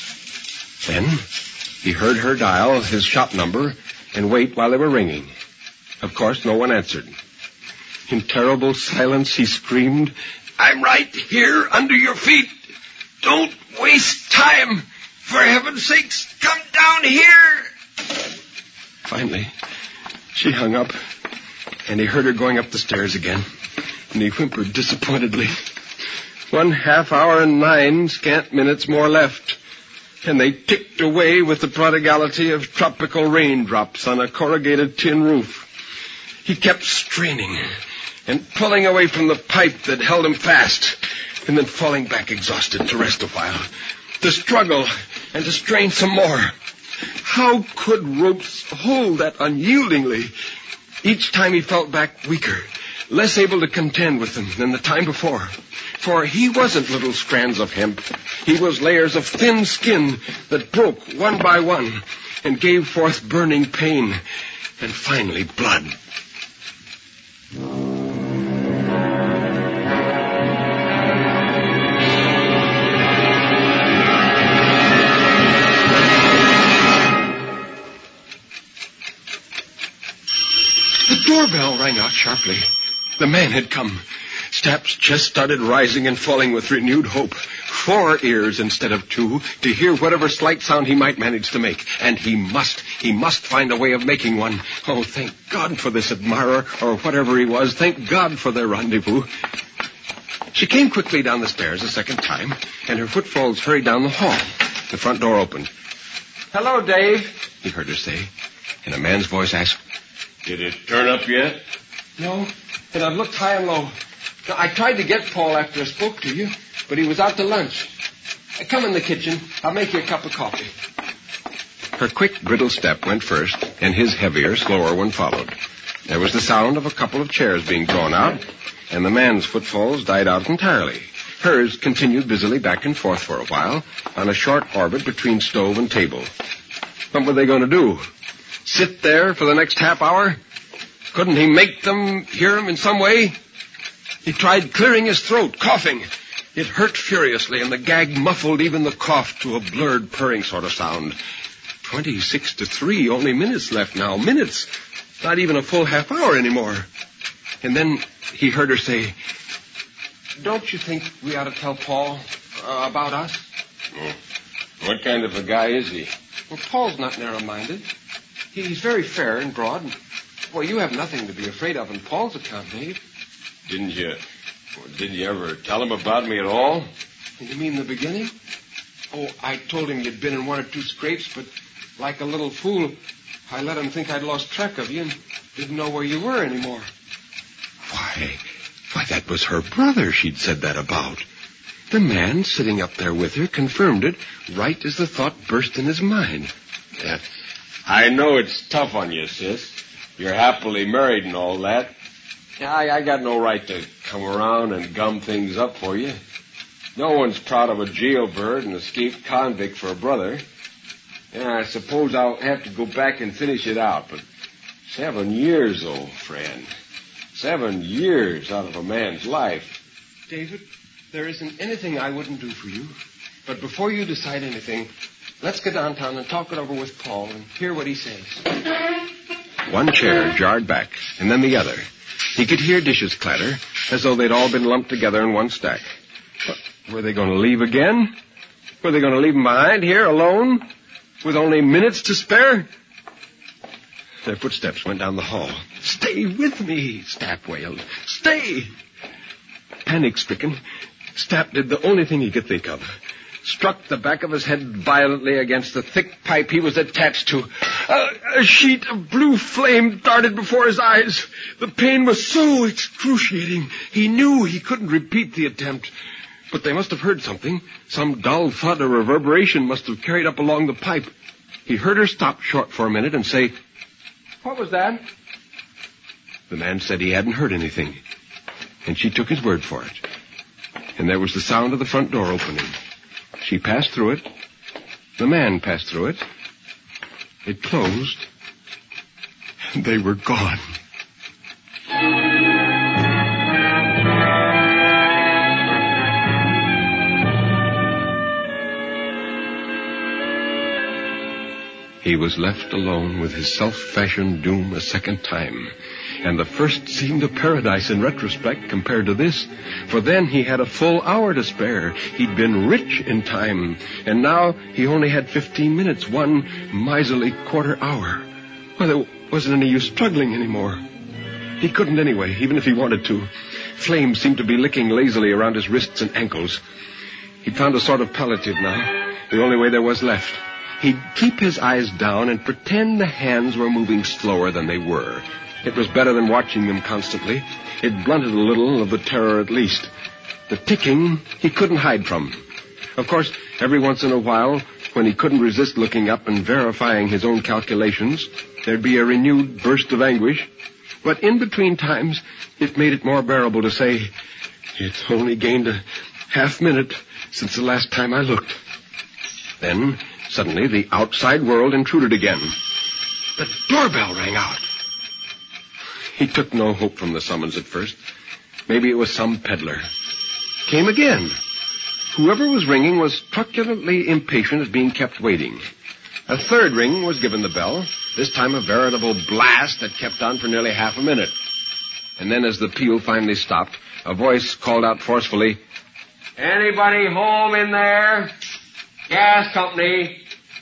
Then he heard her dial his shop number and wait while they were ringing. Of course, no one answered. In terrible silence, he screamed, I'm right here under your feet. Don't waste time. For heaven's sakes, come down here. Finally, she hung up, and he heard her going up the stairs again, and he whimpered disappointedly. One half hour and nine scant minutes more left, and they ticked away with the prodigality of tropical raindrops on a corrugated tin roof. He kept straining and pulling away from the pipe that held him fast, and then falling back exhausted to rest a while, to struggle and to strain some more. How could ropes hold that unyieldingly? Each time he felt back weaker, less able to contend with them than the time before. For he wasn't little strands of hemp. He was layers of thin skin that broke one by one and gave forth burning pain and finally blood. The doorbell rang out sharply. The man had come. Stapp's chest started rising and falling with renewed hope. Four ears instead of two to hear whatever slight sound he might manage to make. And he must, he must find a way of making one. Oh, thank God for this admirer, or whatever he was. Thank God for their rendezvous. She came quickly down the stairs a second time, and her footfalls hurried down the hall. The front door opened. "Hello, Dave," he heard her say, and a man's voice asked, "Did it turn up yet?" "No, and I've looked high and low. Now, I tried to get Paul after I spoke to you, but he was out to lunch. Come in the kitchen. I'll make you a cup of coffee." Her quick, brittle step went first, and his heavier, slower one followed. There was the sound of a couple of chairs being drawn out, and the man's footfalls died out entirely. Hers continued busily back and forth for a while, on a short orbit between stove and table. What were they going to do? Sit there for the next half hour? Couldn't he make them hear him in some way? He tried clearing his throat, coughing. It hurt furiously, and the gag muffled even the cough to a blurred, purring sort of sound. Twenty-six to three, only minutes left now. Minutes. Not even a full half hour anymore. And then he heard her say, "Don't you think we ought to tell Paul uh, about us?" Oh. What kind of a guy is he? Well, Paul's not narrow-minded. He's very fair and broad. And, well, you have nothing to be afraid of in Paul's account, Dave. Didn't you... Well, did you ever tell him about me at all? You mean the beginning? Oh, I told him you'd been in one or two scrapes, but like a little fool, I let him think I'd lost track of you and didn't know where you were anymore. Why, why, that was her brother she'd said that about. The man sitting up there with her confirmed it right as the thought burst in his mind. Yeah. I know it's tough on you, sis. You're happily married and all that. Yeah, I, I got no right to come around and gum things up for you. No one's proud of a jailbird and escaped convict for a brother. Yeah, I suppose I'll have to go back and finish it out, but seven years, old friend. Seven years out of a man's life. David, there isn't anything I wouldn't do for you. But before you decide anything, let's go downtown and talk it over with Paul and hear what he says. One chair jarred back, and then the other. He could hear dishes clatter, as though they'd all been lumped together in one stack. What, were they going to leave again? Were they going to leave him behind here, alone, with only minutes to spare? Their footsteps went down the hall. "Stay with me," Stapp wailed. "Stay!" Panic-stricken, Stapp did the only thing he could think of. Struck the back of his head violently against the thick pipe he was attached to. A, a sheet of blue flame darted before his eyes. The pain was so excruciating, he knew he couldn't repeat the attempt. But they must have heard something. Some dull thud or reverberation must have carried up along the pipe. He heard her stop short for a minute and say, "What was that?" The man said he hadn't heard anything, and she took his word for it. And there was the sound of the front door opening. She passed through it. The man passed through it. It closed. And they were gone. He was left alone with his self-fashioned doom a second time. And the first seemed a paradise in retrospect compared to this. For then he had a full hour to spare. He'd been rich in time. And now he only had fifteen minutes, one miserly quarter hour. Well, there wasn't any use struggling anymore. He couldn't anyway, even if he wanted to. Flames seemed to be licking lazily around his wrists and ankles. He'd found a sort of palliative now, the only way there was left. He'd keep his eyes down and pretend the hands were moving slower than they were. It was better than watching them constantly. It blunted a little of the terror at least. The ticking he couldn't hide from. Of course, every once in a while, when he couldn't resist looking up and verifying his own calculations, there'd be a renewed burst of anguish. But in between times, it made it more bearable to say, "It's only gained a half minute since the last time I looked." Then, suddenly, the outside world intruded again. The doorbell rang out. He took no hope from the summons at first. Maybe it was some peddler. Came again. Whoever was ringing was truculently impatient at being kept waiting. A third ring was given the bell, this time a veritable blast that kept on for nearly half a minute. And then as the peal finally stopped, a voice called out forcefully, "Anybody home in there? Gas company."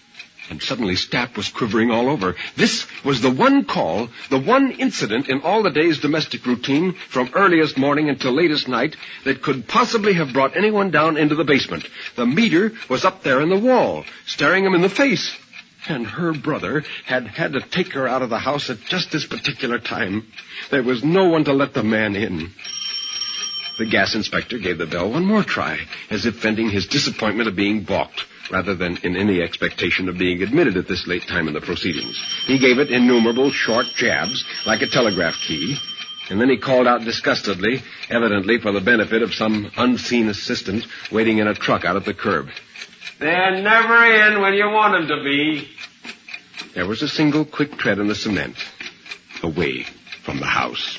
And suddenly Stapp was quivering all over. This was the one call, the one incident in all the day's domestic routine, from earliest morning until latest night, that could possibly have brought anyone down into the basement. The meter was up there in the wall, staring him in the face. And her brother had had to take her out of the house at just this particular time. There was no one to let the man in. The gas inspector gave the bell one more try, as if venting his disappointment of being balked, rather than in any expectation of being admitted at this late time in the proceedings. He gave it innumerable short jabs, like a telegraph key, and then he called out disgustedly, evidently for the benefit of some unseen assistant waiting in a truck out at the curb. They're never in when you want them to be. There was a single quick tread in the cement, away from the house.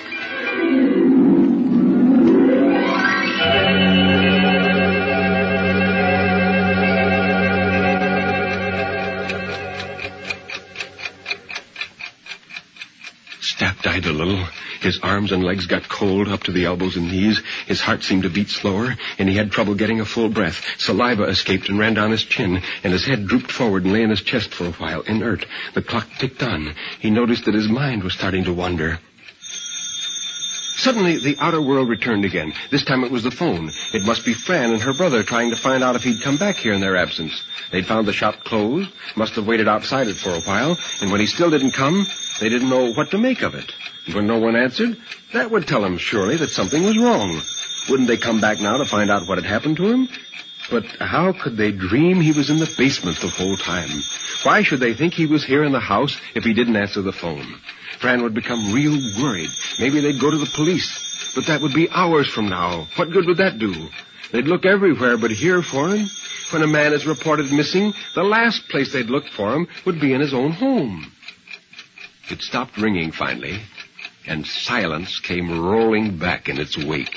Stapp died a little. His arms and legs got cold up to the elbows and knees. His heart seemed to beat slower, and he had trouble getting a full breath. Saliva escaped and ran down his chin, and his head drooped forward and lay in his chest for a while, inert. The clock ticked on. He noticed that his mind was starting to wander. Suddenly, the outer world returned again. This time it was the phone. It must be Fran and her brother trying to find out if he'd come back here in their absence. They'd found the shop closed, must have waited outside it for a while, and when he still didn't come, they didn't know what to make of it. And when no one answered, that would tell them, surely, that something was wrong. Wouldn't they come back now to find out what had happened to him? But how could they dream he was in the basement the whole time? Why should they think he was here in the house if he didn't answer the phone? Fran would become real worried. Maybe they'd go to the police. But that would be hours from now. What good would that do? They'd look everywhere but here for him. When a man is reported missing, the last place they'd look for him would be in his own home. It stopped ringing finally, and silence came rolling back in its wake.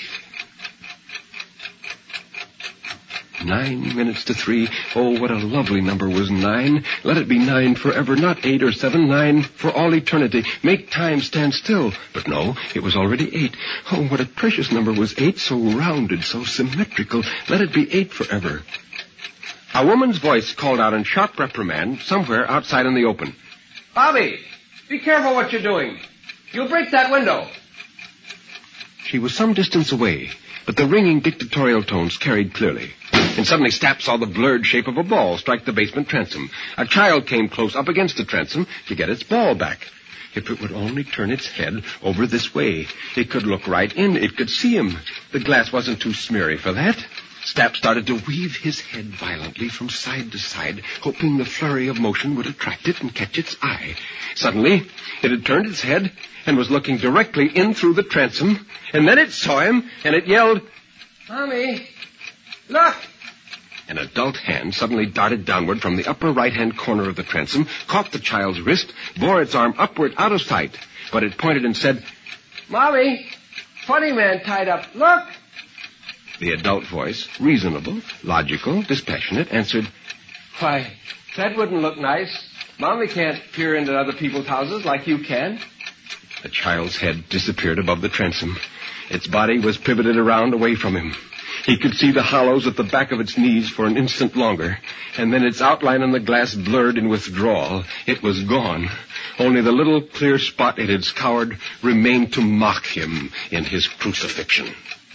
Nine minutes to three. Oh, what a lovely number was nine. Let it be nine forever, not eight or seven. Nine for all eternity. Make time stand still. But no, it was already eight. Oh, what a precious number was eight, so rounded, so symmetrical. Let it be eight forever. A woman's voice called out in sharp reprimand somewhere outside in the open. Bobby, be careful what you're doing. You'll break that window. She was some distance away, but the ringing dictatorial tones carried clearly. And suddenly Stapp saw the blurred shape of a ball strike the basement transom. A child came close up against the transom to get its ball back. If it would only turn its head over this way, it could look right in. It could see him. The glass wasn't too smeary for that. Stapp started to weave his head violently from side to side, hoping the flurry of motion would attract it and catch its eye. Suddenly, it had turned its head and was looking directly in through the transom, and then it saw him, and it yelled, Mommy, look! An adult hand suddenly darted downward from the upper right-hand corner of the transom, caught the child's wrist, bore its arm upward out of sight, but it pointed and said, Mommy, funny man tied up, look! The adult voice, reasonable, logical, dispassionate, answered, Why, that wouldn't look nice. Mommy can't peer into other people's houses like you can. The child's head disappeared above the transom. Its body was pivoted around away from him. He could see the hollows at the back of its knees for an instant longer, and then its outline on the glass blurred in withdrawal. It was gone. Only the little clear spot it had scoured remained to mock him in his crucifixion.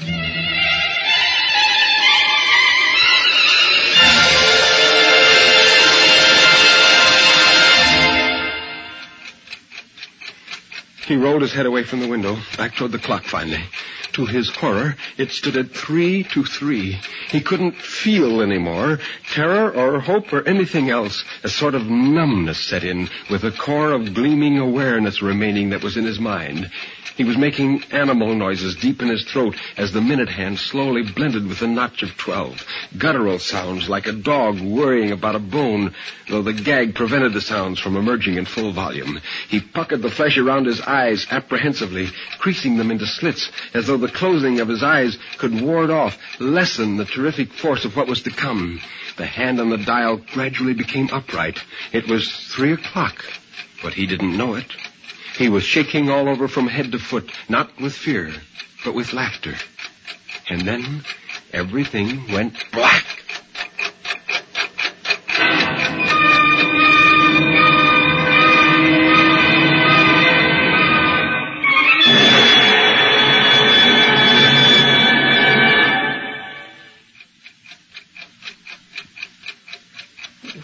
He rolled his head away from the window, back toward the clock finally. To his horror, it stood at three to three. He couldn't feel anymore. Terror or hope or anything else. A sort of numbness set in, with a core of gleaming awareness remaining that was in his mind. He was making animal noises deep in his throat as the minute hand slowly blended with the notch of twelve. Guttural sounds like a dog worrying about a bone, though the gag prevented the sounds from emerging in full volume. He puckered the flesh around his eyes apprehensively, creasing them into slits, as though the closing of his eyes could ward off, lessen the terrific force of what was to come. The hand on the dial gradually became upright. It was three o'clock, but he didn't know it. He was shaking all over from head to foot, not with fear, but with laughter. And then everything went black.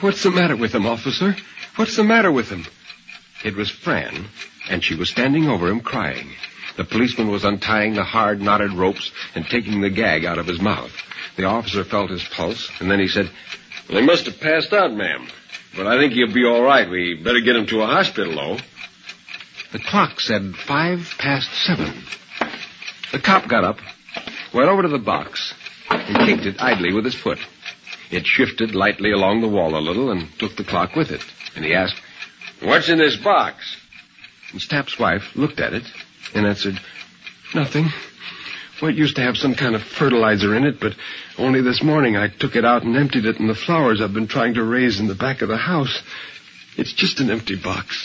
What's the matter with him, officer? What's the matter with him? It was Fran, and she was standing over him crying. The policeman was untying the hard, knotted ropes and taking the gag out of his mouth. The officer felt his pulse, and then he said, Well, he must have passed out, ma'am. But I think he'll be all right. We better get him to a hospital, though. The clock said five past seven. The cop got up, went over to the box, and kicked it idly with his foot. It shifted lightly along the wall a little and took the clock with it. And he asked, What's in this box? And Stapp's wife looked at it and answered, Nothing. Well, it used to have some kind of fertilizer in it, but only this morning I took it out and emptied it in the flowers I've been trying to raise in the back of the house. It's just an empty box.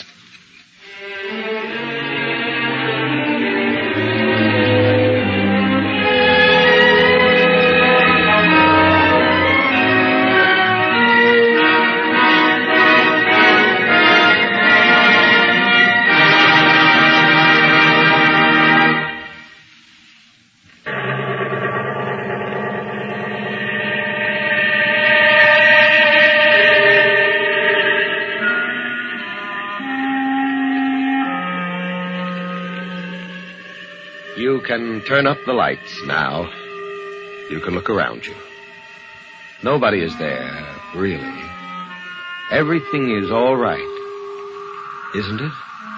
You can turn up the lights now. You can look around you. Nobody is there, really. Everything is all right, isn't it?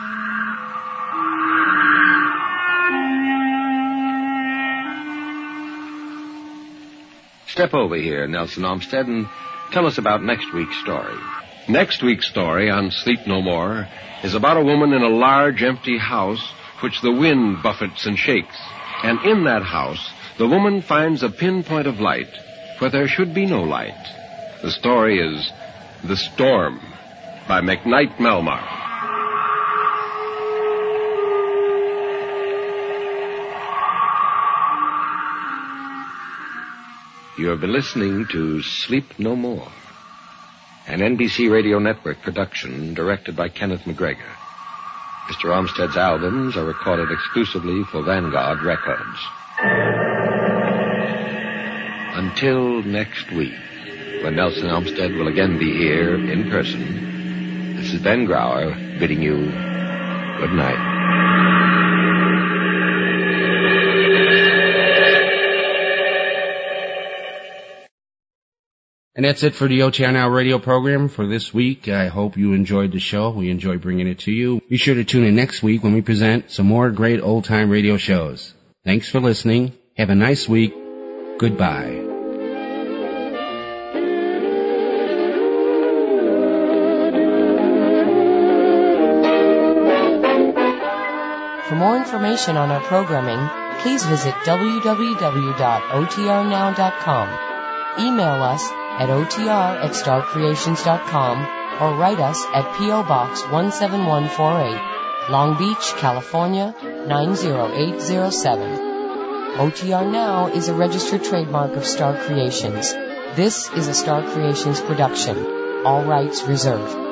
Step over here, Nelson Olmsted, and tell us about next week's story. Next week's story on Sleep No More is about a woman in a large, empty house which the wind buffets and shakes. And in that house, the woman finds a pinpoint of light where there should be no light. The story is The Storm by McKnight Melmar. You'll be listening to Sleep No More, an N B C Radio Network production directed by Kenneth McGregor. Mister Olmsted's albums are recorded exclusively for Vanguard Records. Until next week, when Nelson Olmsted will again be here in person, this is Ben Grauer bidding you good night. And that's it for the O T R Now radio program for this week. I hope you enjoyed the show. We enjoy bringing it to you. Be sure to tune in next week when we present some more great old-time radio shows. Thanks for listening. Have a nice week. Goodbye. For more information on our programming, please visit w w w dot o t r now dot com. Email us at o t r at star creations dot com or write us at P O. Box one seven one four eight, Long Beach, California nine zero eight zero seven. O T R Now is a registered trademark of Star Creations. This is a Star Creations production. All rights reserved.